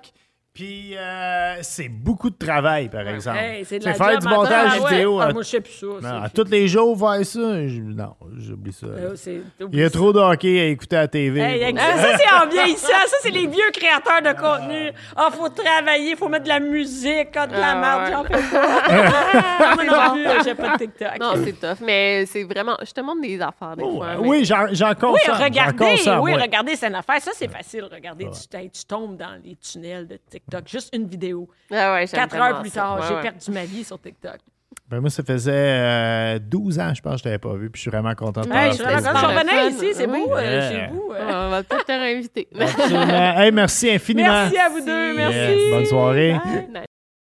[SPEAKER 5] Puis, euh, c'est beaucoup de travail, par exemple.
[SPEAKER 7] Hey, c'est de
[SPEAKER 5] C'est
[SPEAKER 7] la
[SPEAKER 5] faire
[SPEAKER 7] job
[SPEAKER 5] du
[SPEAKER 7] en
[SPEAKER 5] montage
[SPEAKER 7] temps, ouais.
[SPEAKER 5] vidéo.
[SPEAKER 7] Ah,
[SPEAKER 5] à-
[SPEAKER 7] moi, je sais plus ça.
[SPEAKER 5] non,
[SPEAKER 7] c'est
[SPEAKER 5] à
[SPEAKER 7] fini.
[SPEAKER 5] tous les jours, faire ça, je- non, j'oublie ça.
[SPEAKER 7] Euh, c'est-
[SPEAKER 5] Il y a trop de hockey à écouter à la T V.
[SPEAKER 7] Hey,
[SPEAKER 5] pour-
[SPEAKER 7] ex- ça, c'est en vieillissant. Ça, c'est les vieux créateurs de contenu. Ah, faut travailler, faut mettre de la musique, ah, de la
[SPEAKER 6] Ah,
[SPEAKER 7] merde,
[SPEAKER 6] ouais.
[SPEAKER 7] j'en fais pas. Moi non plus, j'ai pas de TikTok.
[SPEAKER 6] Non, c'est tough, mais c'est vraiment. Je te montre des affaires des
[SPEAKER 5] Oh,
[SPEAKER 6] fois.
[SPEAKER 5] euh,
[SPEAKER 6] mais-
[SPEAKER 5] oui, j'en j'en
[SPEAKER 7] Oui,
[SPEAKER 5] consomme. j'en
[SPEAKER 7] regardez,
[SPEAKER 5] consomme,
[SPEAKER 7] oui,
[SPEAKER 5] ouais.
[SPEAKER 7] regardez, c'est une affaire. Ça, c'est facile. Regardez, tu, hey, tu tombes dans les tunnels de TikTok. Juste une vidéo.
[SPEAKER 6] Ah ouais, j'aime
[SPEAKER 7] Quatre
[SPEAKER 6] tellement
[SPEAKER 7] heures plus
[SPEAKER 6] ça.
[SPEAKER 7] tard,
[SPEAKER 6] Ouais,
[SPEAKER 7] j'ai
[SPEAKER 6] ouais.
[SPEAKER 7] perdu ma vie sur TikTok.
[SPEAKER 5] Ben, moi, ça faisait euh, douze ans, je pense, que je t'avais pas vu, puis je suis vraiment content de
[SPEAKER 7] Hey,
[SPEAKER 5] t'avoir
[SPEAKER 7] je suis
[SPEAKER 5] retrouvé.
[SPEAKER 7] vraiment contente. Je
[SPEAKER 6] super
[SPEAKER 7] revenais
[SPEAKER 6] le fun.
[SPEAKER 7] ici, c'est
[SPEAKER 6] Oui.
[SPEAKER 7] beau euh,
[SPEAKER 5] Yeah.
[SPEAKER 7] chez vous. euh.
[SPEAKER 6] Ouais, on va peut-être te réinviter.
[SPEAKER 5] Absolument. Hey, merci infiniment.
[SPEAKER 7] Merci à vous deux, merci.
[SPEAKER 5] Yes. Bonne soirée.
[SPEAKER 7] Bye.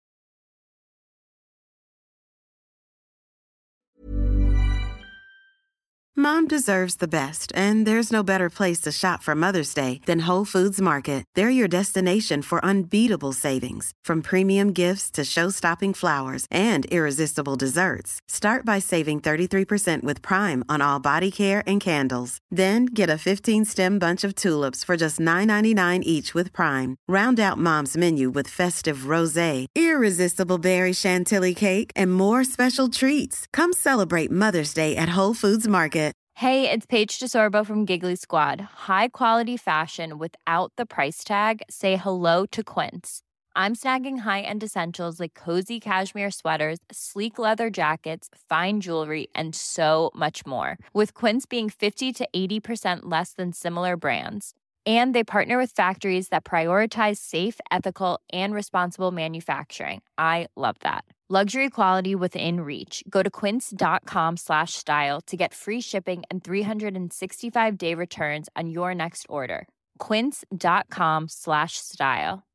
[SPEAKER 8] Mom deserves the best, and there's no better place to shop for Mother's Day than Whole Foods Market. They're your destination for unbeatable savings, from premium gifts to show-stopping flowers and irresistible desserts. Start by saving thirty-three percent with Prime on all body care and candles. Then get a fifteen-stem bunch of tulips for just nine ninety-nine each with Prime. Round out Mom's menu with festive rosé, irresistible berry chantilly cake, and more special treats. Come celebrate Mother's Day at Whole Foods Market.
[SPEAKER 9] Hey, it's Paige DeSorbo from Giggly Squad. High quality fashion without the price tag. Say hello to Quince. I'm snagging high-end essentials like cozy cashmere sweaters, sleek leather jackets, fine jewelry, and so much more. With Quince being fifty to eighty percent less than similar brands. And they partner with factories that prioritize safe, ethical, and responsible manufacturing. I love that. Luxury quality within reach. Go to quince.com slash style to get free shipping and three sixty-five day returns on your next order. Quince.com slash style.